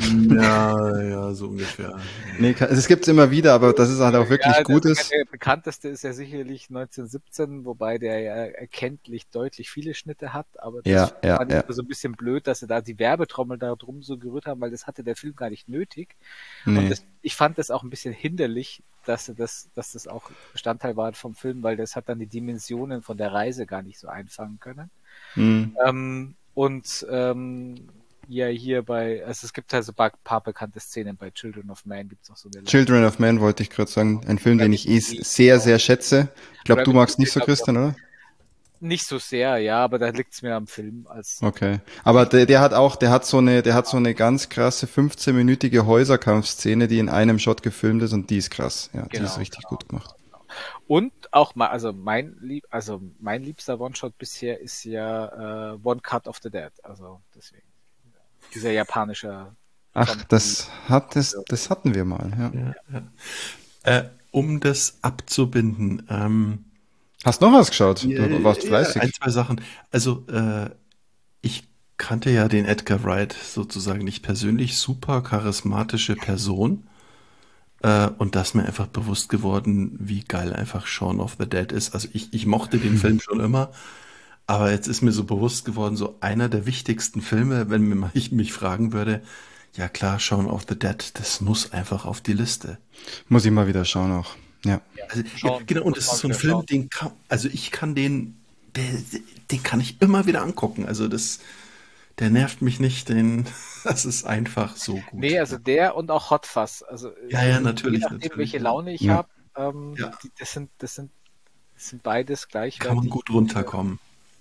Speaker 1: Ja, ja, so ungefähr.
Speaker 2: Nee, ke- es gibt's immer wieder, aber das ist halt auch wirklich
Speaker 4: Ja,
Speaker 2: gut
Speaker 4: der,
Speaker 2: ist.
Speaker 4: der bekannteste ist ja sicherlich neunzehnhundertsiebzehn, wobei der ja erkenntlich deutlich viele Schnitte hat, aber das
Speaker 2: Ja, ja,
Speaker 4: fand ich
Speaker 2: ja.
Speaker 4: immer so ein bisschen blöd, dass sie da die Werbetrommel da drum so gerührt haben, weil das hatte der Film gar nicht nötig. Und
Speaker 2: Nee.
Speaker 4: das, ich fand das auch ein bisschen hinderlich, dass sie das, dass das auch Bestandteil war vom Film, weil das hat dann die Dimensionen von der Reise gar nicht so einfangen können.
Speaker 2: Hm.
Speaker 4: Ähm, und ähm, ja, hier bei, also es gibt halt so ein paar, paar bekannte Szenen bei Children of Man, gibt's auch so eine
Speaker 2: Children of Man wollte ich gerade sagen. Ein Film, den ich eh sehr, sehr schätze. Ich glaube, du magst nicht so, Christian, oder?
Speaker 4: Nicht so sehr, ja, aber da liegt's mir am Film als
Speaker 2: Okay. Aber der, der hat auch, der hat so eine, der hat so eine ganz krasse fünfzehn-minütige Häuserkampfszene, die in einem Shot gefilmt ist und die ist krass. Ja, die
Speaker 4: Genau,
Speaker 2: ist richtig gut gemacht.
Speaker 4: und auch mal, also mein lieb, also mein liebster One-Shot bisher ist ja äh, One Cut of the Dead, also deswegen dieser japanische.
Speaker 2: Ach, das hat, das, das hatten wir mal, ja.
Speaker 1: Ja, ja. Äh, um das abzubinden, ähm,
Speaker 2: Hast noch was geschaut?
Speaker 1: Ja,
Speaker 2: Du warst
Speaker 1: ja,
Speaker 2: fleißig.
Speaker 1: ein, zwei Sachen. Also, äh, ich kannte ja den Edgar Wright sozusagen nicht persönlich, super charismatische Person. Äh, und da ist mir einfach bewusst geworden, wie geil einfach Shaun of the Dead ist. Also ich, ich mochte den Film schon immer, aber jetzt ist mir so bewusst geworden, so einer der wichtigsten Filme, wenn mir mal ich mich fragen würde, ja klar, Shaun of the Dead, das muss einfach auf die Liste.
Speaker 2: Muss ich mal wieder schauen auch. Ja.
Speaker 1: Also, ja,
Speaker 4: Schauen,
Speaker 1: genau, und
Speaker 4: muss
Speaker 1: das
Speaker 4: man
Speaker 1: ist so ein
Speaker 4: wieder
Speaker 1: Film,
Speaker 4: schauen.
Speaker 1: den kann, also ich kann den, der, den kann ich immer wieder angucken. Also das, der nervt mich nicht, den, das ist einfach so gut.
Speaker 4: Nee, also der und auch Hot Fuzz. Also
Speaker 1: Ja, ja, natürlich,
Speaker 4: je nachdem,
Speaker 1: natürlich,
Speaker 4: welche
Speaker 1: ja.
Speaker 4: Laune ich
Speaker 2: Ja.
Speaker 4: habe, ähm,
Speaker 1: Ja.
Speaker 4: die, das sind, das sind, das sind beides gleich
Speaker 1: Kann man gut runterkommen.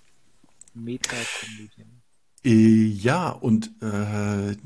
Speaker 4: Meta-Komödien.
Speaker 1: Äh, ja, und äh,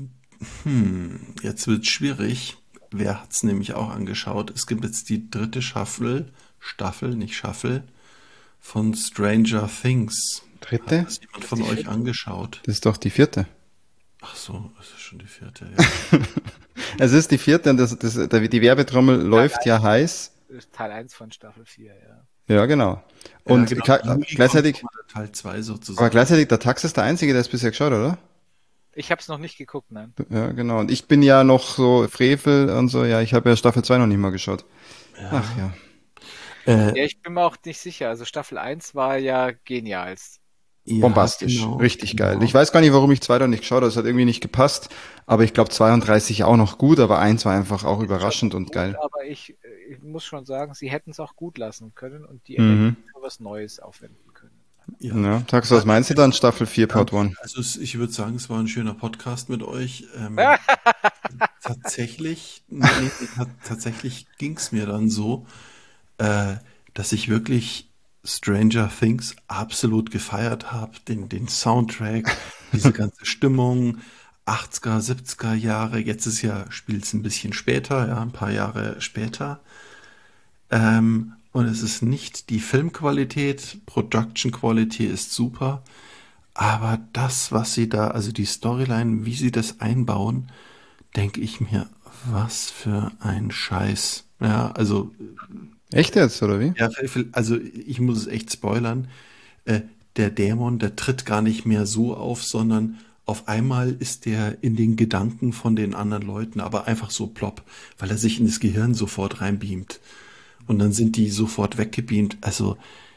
Speaker 1: hm, jetzt wird schwierig. Wer hat's nämlich auch angeschaut? Es gibt jetzt die dritte Staffel, Staffel, nicht Staffel, von Stranger Things.
Speaker 2: Dritte?
Speaker 1: Hat das jemand von euch angeschaut?
Speaker 2: Das ist doch die vierte.
Speaker 1: Ach so, es ist schon die vierte, ja.
Speaker 2: Es ist die vierte und das, das, die Werbetrommel läuft ja heiß.
Speaker 4: Teil eins von Staffel vier, ja.
Speaker 2: Ja, genau.
Speaker 1: Ja,
Speaker 2: Und
Speaker 1: genau,
Speaker 2: ka-
Speaker 1: Juli
Speaker 2: gleichzeitig,
Speaker 1: kommt nochmal Teil zwei
Speaker 2: aber
Speaker 1: sozusagen.
Speaker 2: gleichzeitig, der Tax ist der Einzige, der es bisher geschaut, oder?
Speaker 4: Ich habe es noch nicht geguckt, nein.
Speaker 2: Ja, genau. Und ich bin ja noch so Frevel und so, ja, ich habe ja Staffel zwei noch nicht mal geschaut. Ach ja.
Speaker 1: Äh,
Speaker 4: Ja, ich bin mir auch nicht sicher. Also Staffel eins war ja genial.
Speaker 1: ja,
Speaker 2: Bombastisch,
Speaker 1: genau,
Speaker 2: richtig
Speaker 1: genau.
Speaker 2: geil. Ich weiß gar nicht, warum ich zwei da nicht geschaut habe, es hat irgendwie nicht gepasst, aber ich glaube zweiunddreißig auch noch gut, aber eins war einfach auch überraschend und
Speaker 4: Gut,
Speaker 2: geil.
Speaker 4: aber ich, äh, ich muss schon sagen, sie hätten es auch gut lassen können und die
Speaker 2: Mhm.
Speaker 4: Energie für was Neues aufwenden können.
Speaker 1: Ja.
Speaker 2: Ja, Tax, was meinst du dann, Staffel vier, Part eins?
Speaker 1: Also es, ich würde sagen, es war ein schöner Podcast mit euch. Ähm, tatsächlich, nee, nee, ta- tatsächlich ging es mir dann so, äh, dass ich wirklich Stranger Things absolut gefeiert habe. Den, den Soundtrack, diese ganze Stimmung, achtziger, siebziger Jahre. Jetzt ist ja, spielt es ein bisschen später, ja, ein paar Jahre später. Ähm, und es ist nicht die Filmqualität, Production Quality ist super, aber das, was sie da, also die Storyline, wie sie das einbauen, denke ich mir, was für ein Scheiß. Ja, also,
Speaker 2: Echt jetzt, oder wie?
Speaker 1: ja, also ich muss es echt spoilern. Äh, der Dämon, der tritt gar nicht mehr so auf, sondern auf einmal ist der in den Gedanken von den anderen Leuten, aber einfach so plopp, weil er sich in das Gehirn sofort reinbeamt. Und dann sind die sofort weggebeamt. Also,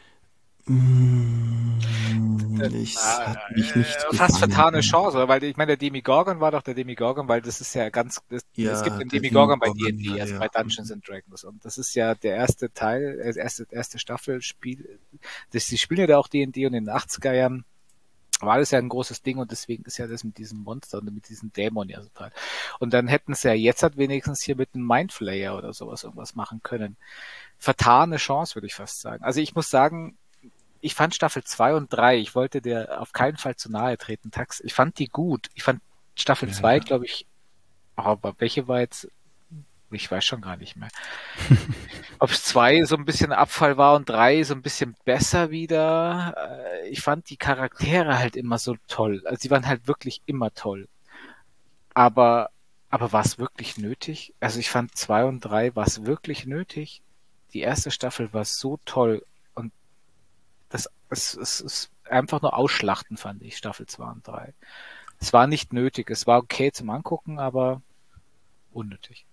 Speaker 1: mm, ich, es hat mich nicht
Speaker 4: Äh, fast
Speaker 1: gefangen.
Speaker 4: vertane Chance, weil ich meine, der Demigorgon war doch der Demigorgon, weil das ist ja ganz, das,
Speaker 1: Ja,
Speaker 4: es gibt den
Speaker 1: der
Speaker 4: Demigorgon bei
Speaker 1: Demigorgon,
Speaker 4: D und D,
Speaker 1: ja,
Speaker 4: also
Speaker 1: ja.
Speaker 4: bei Dungeons and Dragons, und das ist ja der erste Teil, äh, erste, erste Staffel Spiel, das, die spielen ja da auch D und D und in den achtziger Jahren war das ja ein großes Ding und deswegen ist ja das mit diesem Monster und mit diesem Dämon ja so toll. Und dann hätten sie ja jetzt halt wenigstens hier mit einem Mindflayer oder sowas irgendwas machen können. Vertane Chance, würde ich fast sagen. Also ich muss sagen, ich fand Staffel zwei und drei, ich wollte der auf keinen Fall zu nahe treten, Tax. Ich fand die gut. Ich fand Staffel
Speaker 1: Ja,
Speaker 4: zwei,
Speaker 1: ja.
Speaker 4: glaube ich, aber welche war jetzt, ich weiß schon gar nicht mehr. Ob es zwei so ein bisschen Abfall war und drei so ein bisschen besser wieder. Äh, Ich fand die Charaktere halt immer so toll. Also die waren halt wirklich immer toll. Aber, aber war es wirklich nötig? Also ich fand zwei und drei, war es wirklich nötig? Die erste Staffel war so toll und das, es, es ist einfach nur ausschlachten, fand ich, Staffel zwei und drei. Es war nicht nötig. Es war okay zum Angucken, aber unnötig.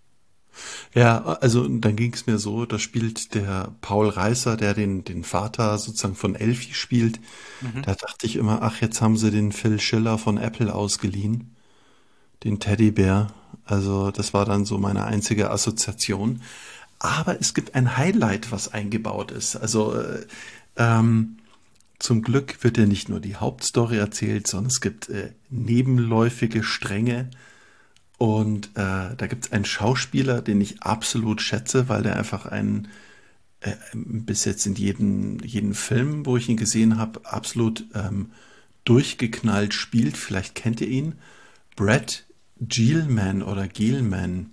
Speaker 1: Ja, also dann ging es mir so, da spielt der Paul Reißer, der den, den Vater sozusagen von Elfie spielt.
Speaker 4: Mhm.
Speaker 1: Da dachte ich immer, ach, jetzt haben sie den Phil Schiller von Apple ausgeliehen, den Teddybär. Also das war dann so meine einzige Assoziation. Aber es gibt ein Highlight, was eingebaut ist. Also äh, ähm, zum Glück wird ja nicht nur die Hauptstory erzählt, sondern es gibt äh, nebenläufige Stränge. Und äh, da gibt es einen Schauspieler, den ich absolut schätze, weil der einfach einen äh, bis jetzt in jedem, jedem Film, wo ich ihn gesehen habe, absolut ähm, durchgeknallt spielt. Vielleicht kennt ihr ihn. Brad Gielman oder Gielman.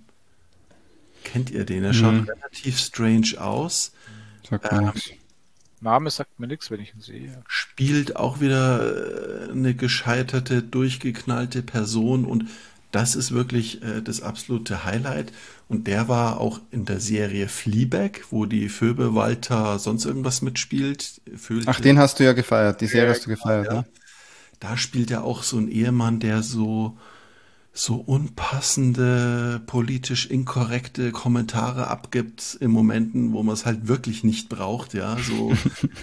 Speaker 1: Kennt ihr den? Er schaut
Speaker 2: Mhm.
Speaker 1: relativ strange aus.
Speaker 2: Sagt mir
Speaker 1: Ähm,
Speaker 2: nichts.
Speaker 4: Name sagt mir nichts, wenn ich ihn sehe.
Speaker 1: Spielt auch wieder äh, eine gescheiterte, durchgeknallte Person und das ist wirklich äh, das absolute Highlight. Und der war auch in der Serie Fleabag, wo die Phoebe Walter sonst irgendwas mitspielt. Vögel-
Speaker 2: Ach, den hast du ja gefeiert, die Serie
Speaker 1: Ja,
Speaker 2: hast du gefeiert,
Speaker 1: ja.
Speaker 2: ne?
Speaker 1: Da spielt er auch so einen Ehemann, der so, so unpassende, politisch inkorrekte Kommentare abgibt in Momenten, wo man es halt wirklich nicht braucht, ja, so,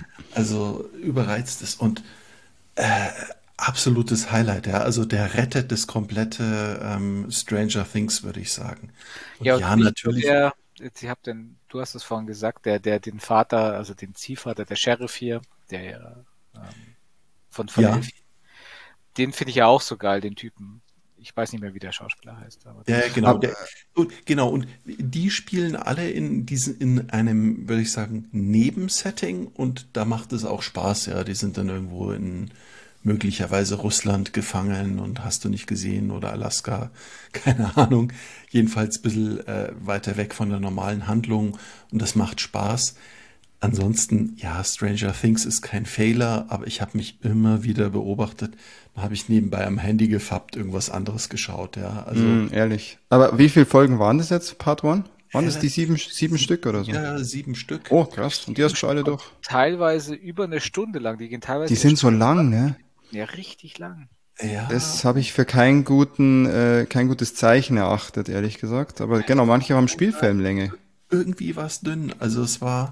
Speaker 1: also überreizt ist und äh, absolutes Highlight, ja, also der rettet das komplette ähm, Stranger Things, würde ich sagen. Und
Speaker 4: Ja, und
Speaker 1: ja,
Speaker 4: nicht nur
Speaker 1: natürlich,
Speaker 4: der, Sie habt den, du hast es vorhin gesagt, der, der den Vater, also den Ziehvater, der Sheriff hier, der ja ähm, von, von
Speaker 1: ja,
Speaker 4: Elfie, den finde ich ja auch so geil, den Typen. Ich weiß nicht mehr, wie der Schauspieler heißt, aber
Speaker 1: ja,
Speaker 4: das,
Speaker 1: genau,
Speaker 2: Aber,
Speaker 1: der, und, genau, und die spielen alle in diesen, in einem, würde ich sagen, Nebensetting und da macht es auch Spaß, ja, die sind dann irgendwo in möglicherweise Russland gefangen und hast du nicht gesehen oder Alaska, keine Ahnung, jedenfalls ein bisschen äh, weiter weg von der normalen Handlung und das macht Spaß. ansonsten, ja, Stranger Things ist kein Fehler, aber ich habe mich immer wieder beobachtet. Da habe ich nebenbei am Handy gefappt, irgendwas anderes geschaut, ja. Also
Speaker 2: Hm, ehrlich. Aber wie viele Folgen waren das jetzt, Part One? Waren das die sieben,
Speaker 1: relativ,
Speaker 2: sieben Stück oder so?
Speaker 1: ja, sieben Stück.
Speaker 2: Oh, krass. Und die hast du schon alle durch.
Speaker 4: Teilweise über eine Stunde lang. Die gehen teilweise
Speaker 2: Die
Speaker 4: eine
Speaker 2: sind so
Speaker 4: Stunde
Speaker 2: lang,
Speaker 4: zwanzig.
Speaker 2: ne?
Speaker 4: Ja, richtig lang.
Speaker 1: Ja,
Speaker 2: Das habe ich für keinen guten, äh, kein gutes Zeichen erachtet, ehrlich gesagt. Aber genau, manche haben Spielfilmlänge.
Speaker 1: irgendwie war es dünn. Also es war,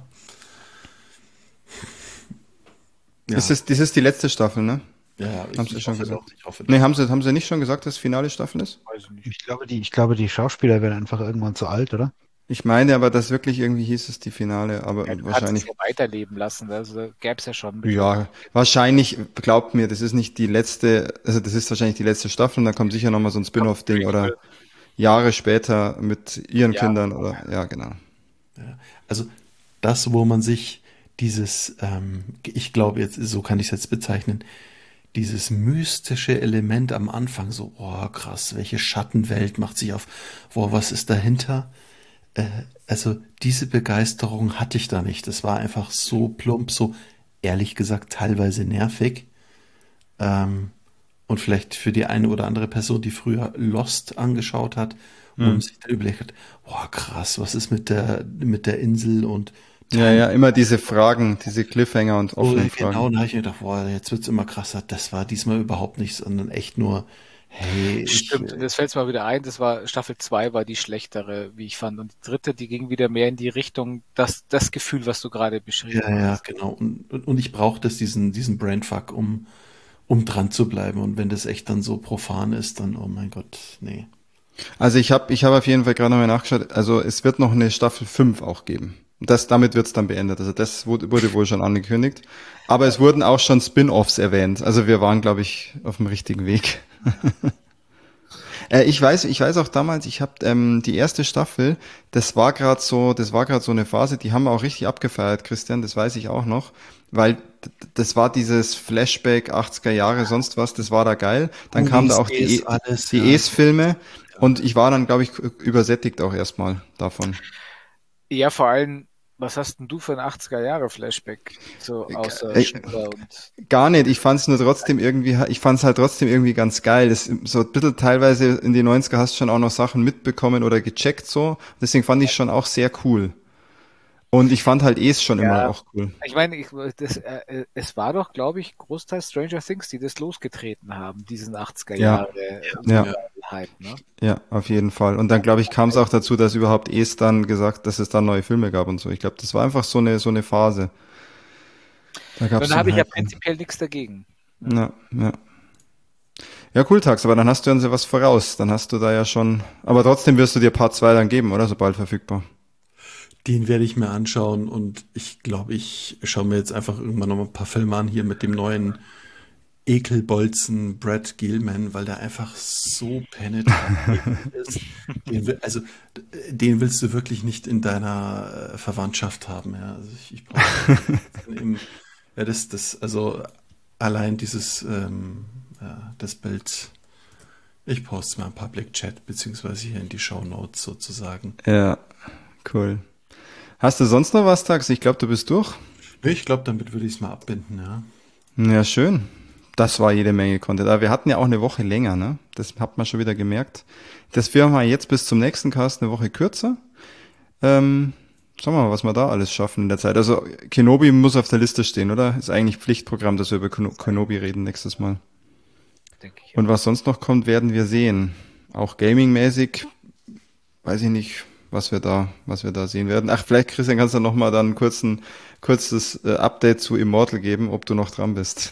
Speaker 2: Ist
Speaker 1: ja,
Speaker 2: das, das ist die letzte Staffel, ne?
Speaker 1: ja, ja,
Speaker 2: Haben
Speaker 1: ich,
Speaker 2: sie
Speaker 1: ich
Speaker 2: schon
Speaker 1: hoffe
Speaker 2: gesagt.
Speaker 1: doch, ich hoffe
Speaker 2: Nee,
Speaker 1: doch.
Speaker 2: haben sie, haben sie nicht schon gesagt, dass das finale Staffel ist?
Speaker 4: Weiß ich nicht.
Speaker 3: Ich glaube, die, ich glaube, die Schauspieler werden einfach irgendwann zu alt, oder?
Speaker 2: Ich meine aber, dass wirklich irgendwie hieß es die Finale, aber
Speaker 4: Ja, du kannst es
Speaker 2: wahrscheinlich,
Speaker 4: ja weiterleben lassen. Also gäbe es ja schon
Speaker 2: ja, wahrscheinlich, glaubt mir, das ist nicht die letzte, also das ist wahrscheinlich die letzte Staffel und dann kommt sicher nochmal so ein Spin-off-Ding oder Jahre später mit ihren
Speaker 4: Ja.
Speaker 2: Kindern oder, ja, genau.
Speaker 1: Also das, wo man sich dieses, ähm, ich glaube jetzt, so kann ich es jetzt bezeichnen, dieses mystische Element am Anfang, so, oh krass, welche Schattenwelt macht sich auf, boah, was ist dahinter? Äh, also diese Begeisterung hatte ich da nicht. Das war einfach so plump, so ehrlich gesagt teilweise nervig. Ähm, und vielleicht für die eine oder andere Person, die früher Lost angeschaut hat
Speaker 2: Hm.
Speaker 1: und sich dann überlegt hat, boah krass, was ist mit der, mit der Insel und
Speaker 2: Ja, ja, immer diese Fragen, diese Cliffhanger und
Speaker 1: Oh,
Speaker 2: offenen
Speaker 1: genau,
Speaker 2: Fragen.
Speaker 1: da habe ich mir gedacht, boah, jetzt wird's immer krasser. Das war diesmal überhaupt nicht, sondern echt nur, hey, ich,
Speaker 4: Stimmt, und
Speaker 1: äh,
Speaker 4: jetzt fällt es mal wieder ein, das war Staffel zwei war die schlechtere, wie ich fand. Und die dritte, die ging wieder mehr in die Richtung, das, das Gefühl, was du gerade beschrieben
Speaker 1: ja, ja,
Speaker 4: hast.
Speaker 1: genau. Und, und, und ich brauche das, diesen, diesen Brainfuck, um, um dran zu bleiben. Und wenn das echt dann so profan ist, dann, oh mein Gott, nee.
Speaker 2: Also ich habe ich hab auf jeden Fall gerade nochmal nachgeschaut, also es wird noch eine Staffel fünf auch geben. Das, damit wird's dann beendet. Also das wurde, wurde wohl schon angekündigt. Aber es wurden auch schon Spin-offs erwähnt. Also wir waren, glaube ich, auf dem richtigen Weg. Äh, ich weiß, ich weiß auch damals, ich habe ähm, die erste Staffel, das war gerade so, das war gerade so eine Phase, die haben wir auch richtig abgefeiert, Christian, das weiß ich auch noch, weil d- das war dieses Flashback achtziger Jahre, sonst was, das war da geil. Dann kam da auch die,
Speaker 1: Police,
Speaker 2: E-
Speaker 1: alles,
Speaker 2: die
Speaker 1: ja.
Speaker 2: Es-Filme und ich war dann, glaube ich, übersättigt auch erstmal davon.
Speaker 4: Ja, vor allem, was hast denn du für ein achtziger-Jahre-Flashback? So außer
Speaker 2: Äh,
Speaker 4: Schnuller und
Speaker 2: Gar nicht, ich fand's nur trotzdem irgendwie, ich fand's halt trotzdem irgendwie ganz geil. Das, so ein bisschen teilweise in die Neunziger hast du schon auch noch Sachen mitbekommen oder gecheckt so. Deswegen fand ich schon auch sehr cool. Und ich fand halt Es schon immer
Speaker 4: ja,
Speaker 2: auch cool.
Speaker 4: ich meine, ich, das, äh, äh, es war doch, glaube ich, großteils Stranger Things, die das losgetreten haben, diesen
Speaker 2: Ja,
Speaker 4: achtziger-Jahre-Hype,
Speaker 2: ja,
Speaker 4: ne?
Speaker 2: ja, auf jeden Fall. Und dann glaube ich kam es auch dazu, dass überhaupt Es dann gesagt, dass es dann neue Filme gab und so. Ich glaube, das war einfach so eine so eine Phase. Da gab's
Speaker 4: Dann
Speaker 2: so
Speaker 4: habe
Speaker 2: einen
Speaker 4: ich ja
Speaker 2: Hype.
Speaker 4: prinzipiell nichts dagegen. Ne?
Speaker 2: Ja, ja. Ja, cool, Tax, aber dann hast du uns ja was voraus. Dann hast du da ja schon, aber trotzdem wirst du dir Part zwei dann geben, oder? Sobald verfügbar.
Speaker 1: Den werde ich mir anschauen und ich glaube, ich schaue mir jetzt einfach irgendwann noch mal ein paar Filme an hier mit dem neuen Ekelbolzen Brad Gilman, weil der einfach so penetrant ist. Den, will- also, d- den willst du wirklich nicht in deiner äh, Verwandtschaft haben. Ja. Also ich, ich brauche im, ja, das, das, also allein dieses ähm, ja, das Bild, ich poste es mal im Public Chat, beziehungsweise hier in die Show Notes sozusagen.
Speaker 2: Ja, cool. Hast du sonst noch was, Tax? Ich glaube, du bist durch.
Speaker 1: Ich glaube, damit würde ich es mal abbinden, ja.
Speaker 2: Ja, schön. Das war jede Menge Content. Aber wir hatten ja auch eine Woche länger, ne? Das hat man schon wieder gemerkt. Das werden wir jetzt bis zum nächsten Cast eine Woche kürzer. Ähm, schauen wir mal, was wir da alles schaffen in der Zeit. Also Kenobi muss auf der Liste stehen, oder? Ist eigentlich Pflichtprogramm, dass wir über Keno- Kenobi reden nächstes Mal.
Speaker 4: Denke ich. Ja.
Speaker 2: Und was sonst noch kommt, werden wir sehen. Auch gaming-mäßig, weiß ich nicht, was wir da, was wir da sehen werden. Ach, vielleicht, Christian, kannst du noch mal dann kurz ein kurzes äh, Update zu Immortal geben, ob du noch dran bist.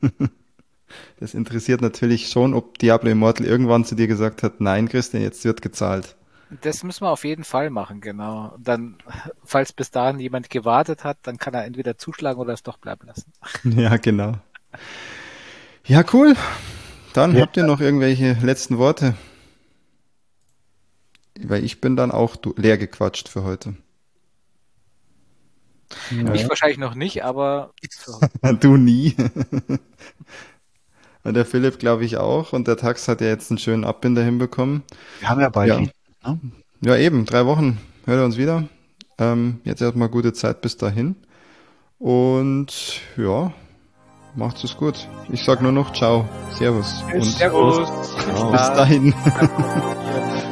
Speaker 2: Das interessiert natürlich schon, ob Diablo Immortal irgendwann zu dir gesagt hat, nein, Christian, jetzt wird gezahlt.
Speaker 4: Das müssen wir auf jeden Fall machen, genau. Und dann, falls bis dahin jemand gewartet hat, dann kann er entweder zuschlagen oder es doch bleiben lassen.
Speaker 2: Ja, genau. Ja, cool. Dann
Speaker 3: Ja.
Speaker 2: habt ihr noch irgendwelche letzten Worte? Weil ich bin dann auch du- leer gequatscht für heute.
Speaker 4: Ich wahrscheinlich noch nicht, aber so.
Speaker 2: Du nie. Und der Philipp, glaube ich, auch. Und der Tax hat ja jetzt einen schönen Abbinder hinbekommen.
Speaker 3: Wir haben ja bald
Speaker 2: Ja.
Speaker 3: wieder, ne?
Speaker 2: Ja, eben, drei Wochen. Hört er uns wieder. Ähm, jetzt erstmal gute Zeit bis dahin. Und ja, macht's es gut. Ich sag nur noch ciao, servus und
Speaker 4: Servus.
Speaker 2: bis dahin.
Speaker 4: Ja.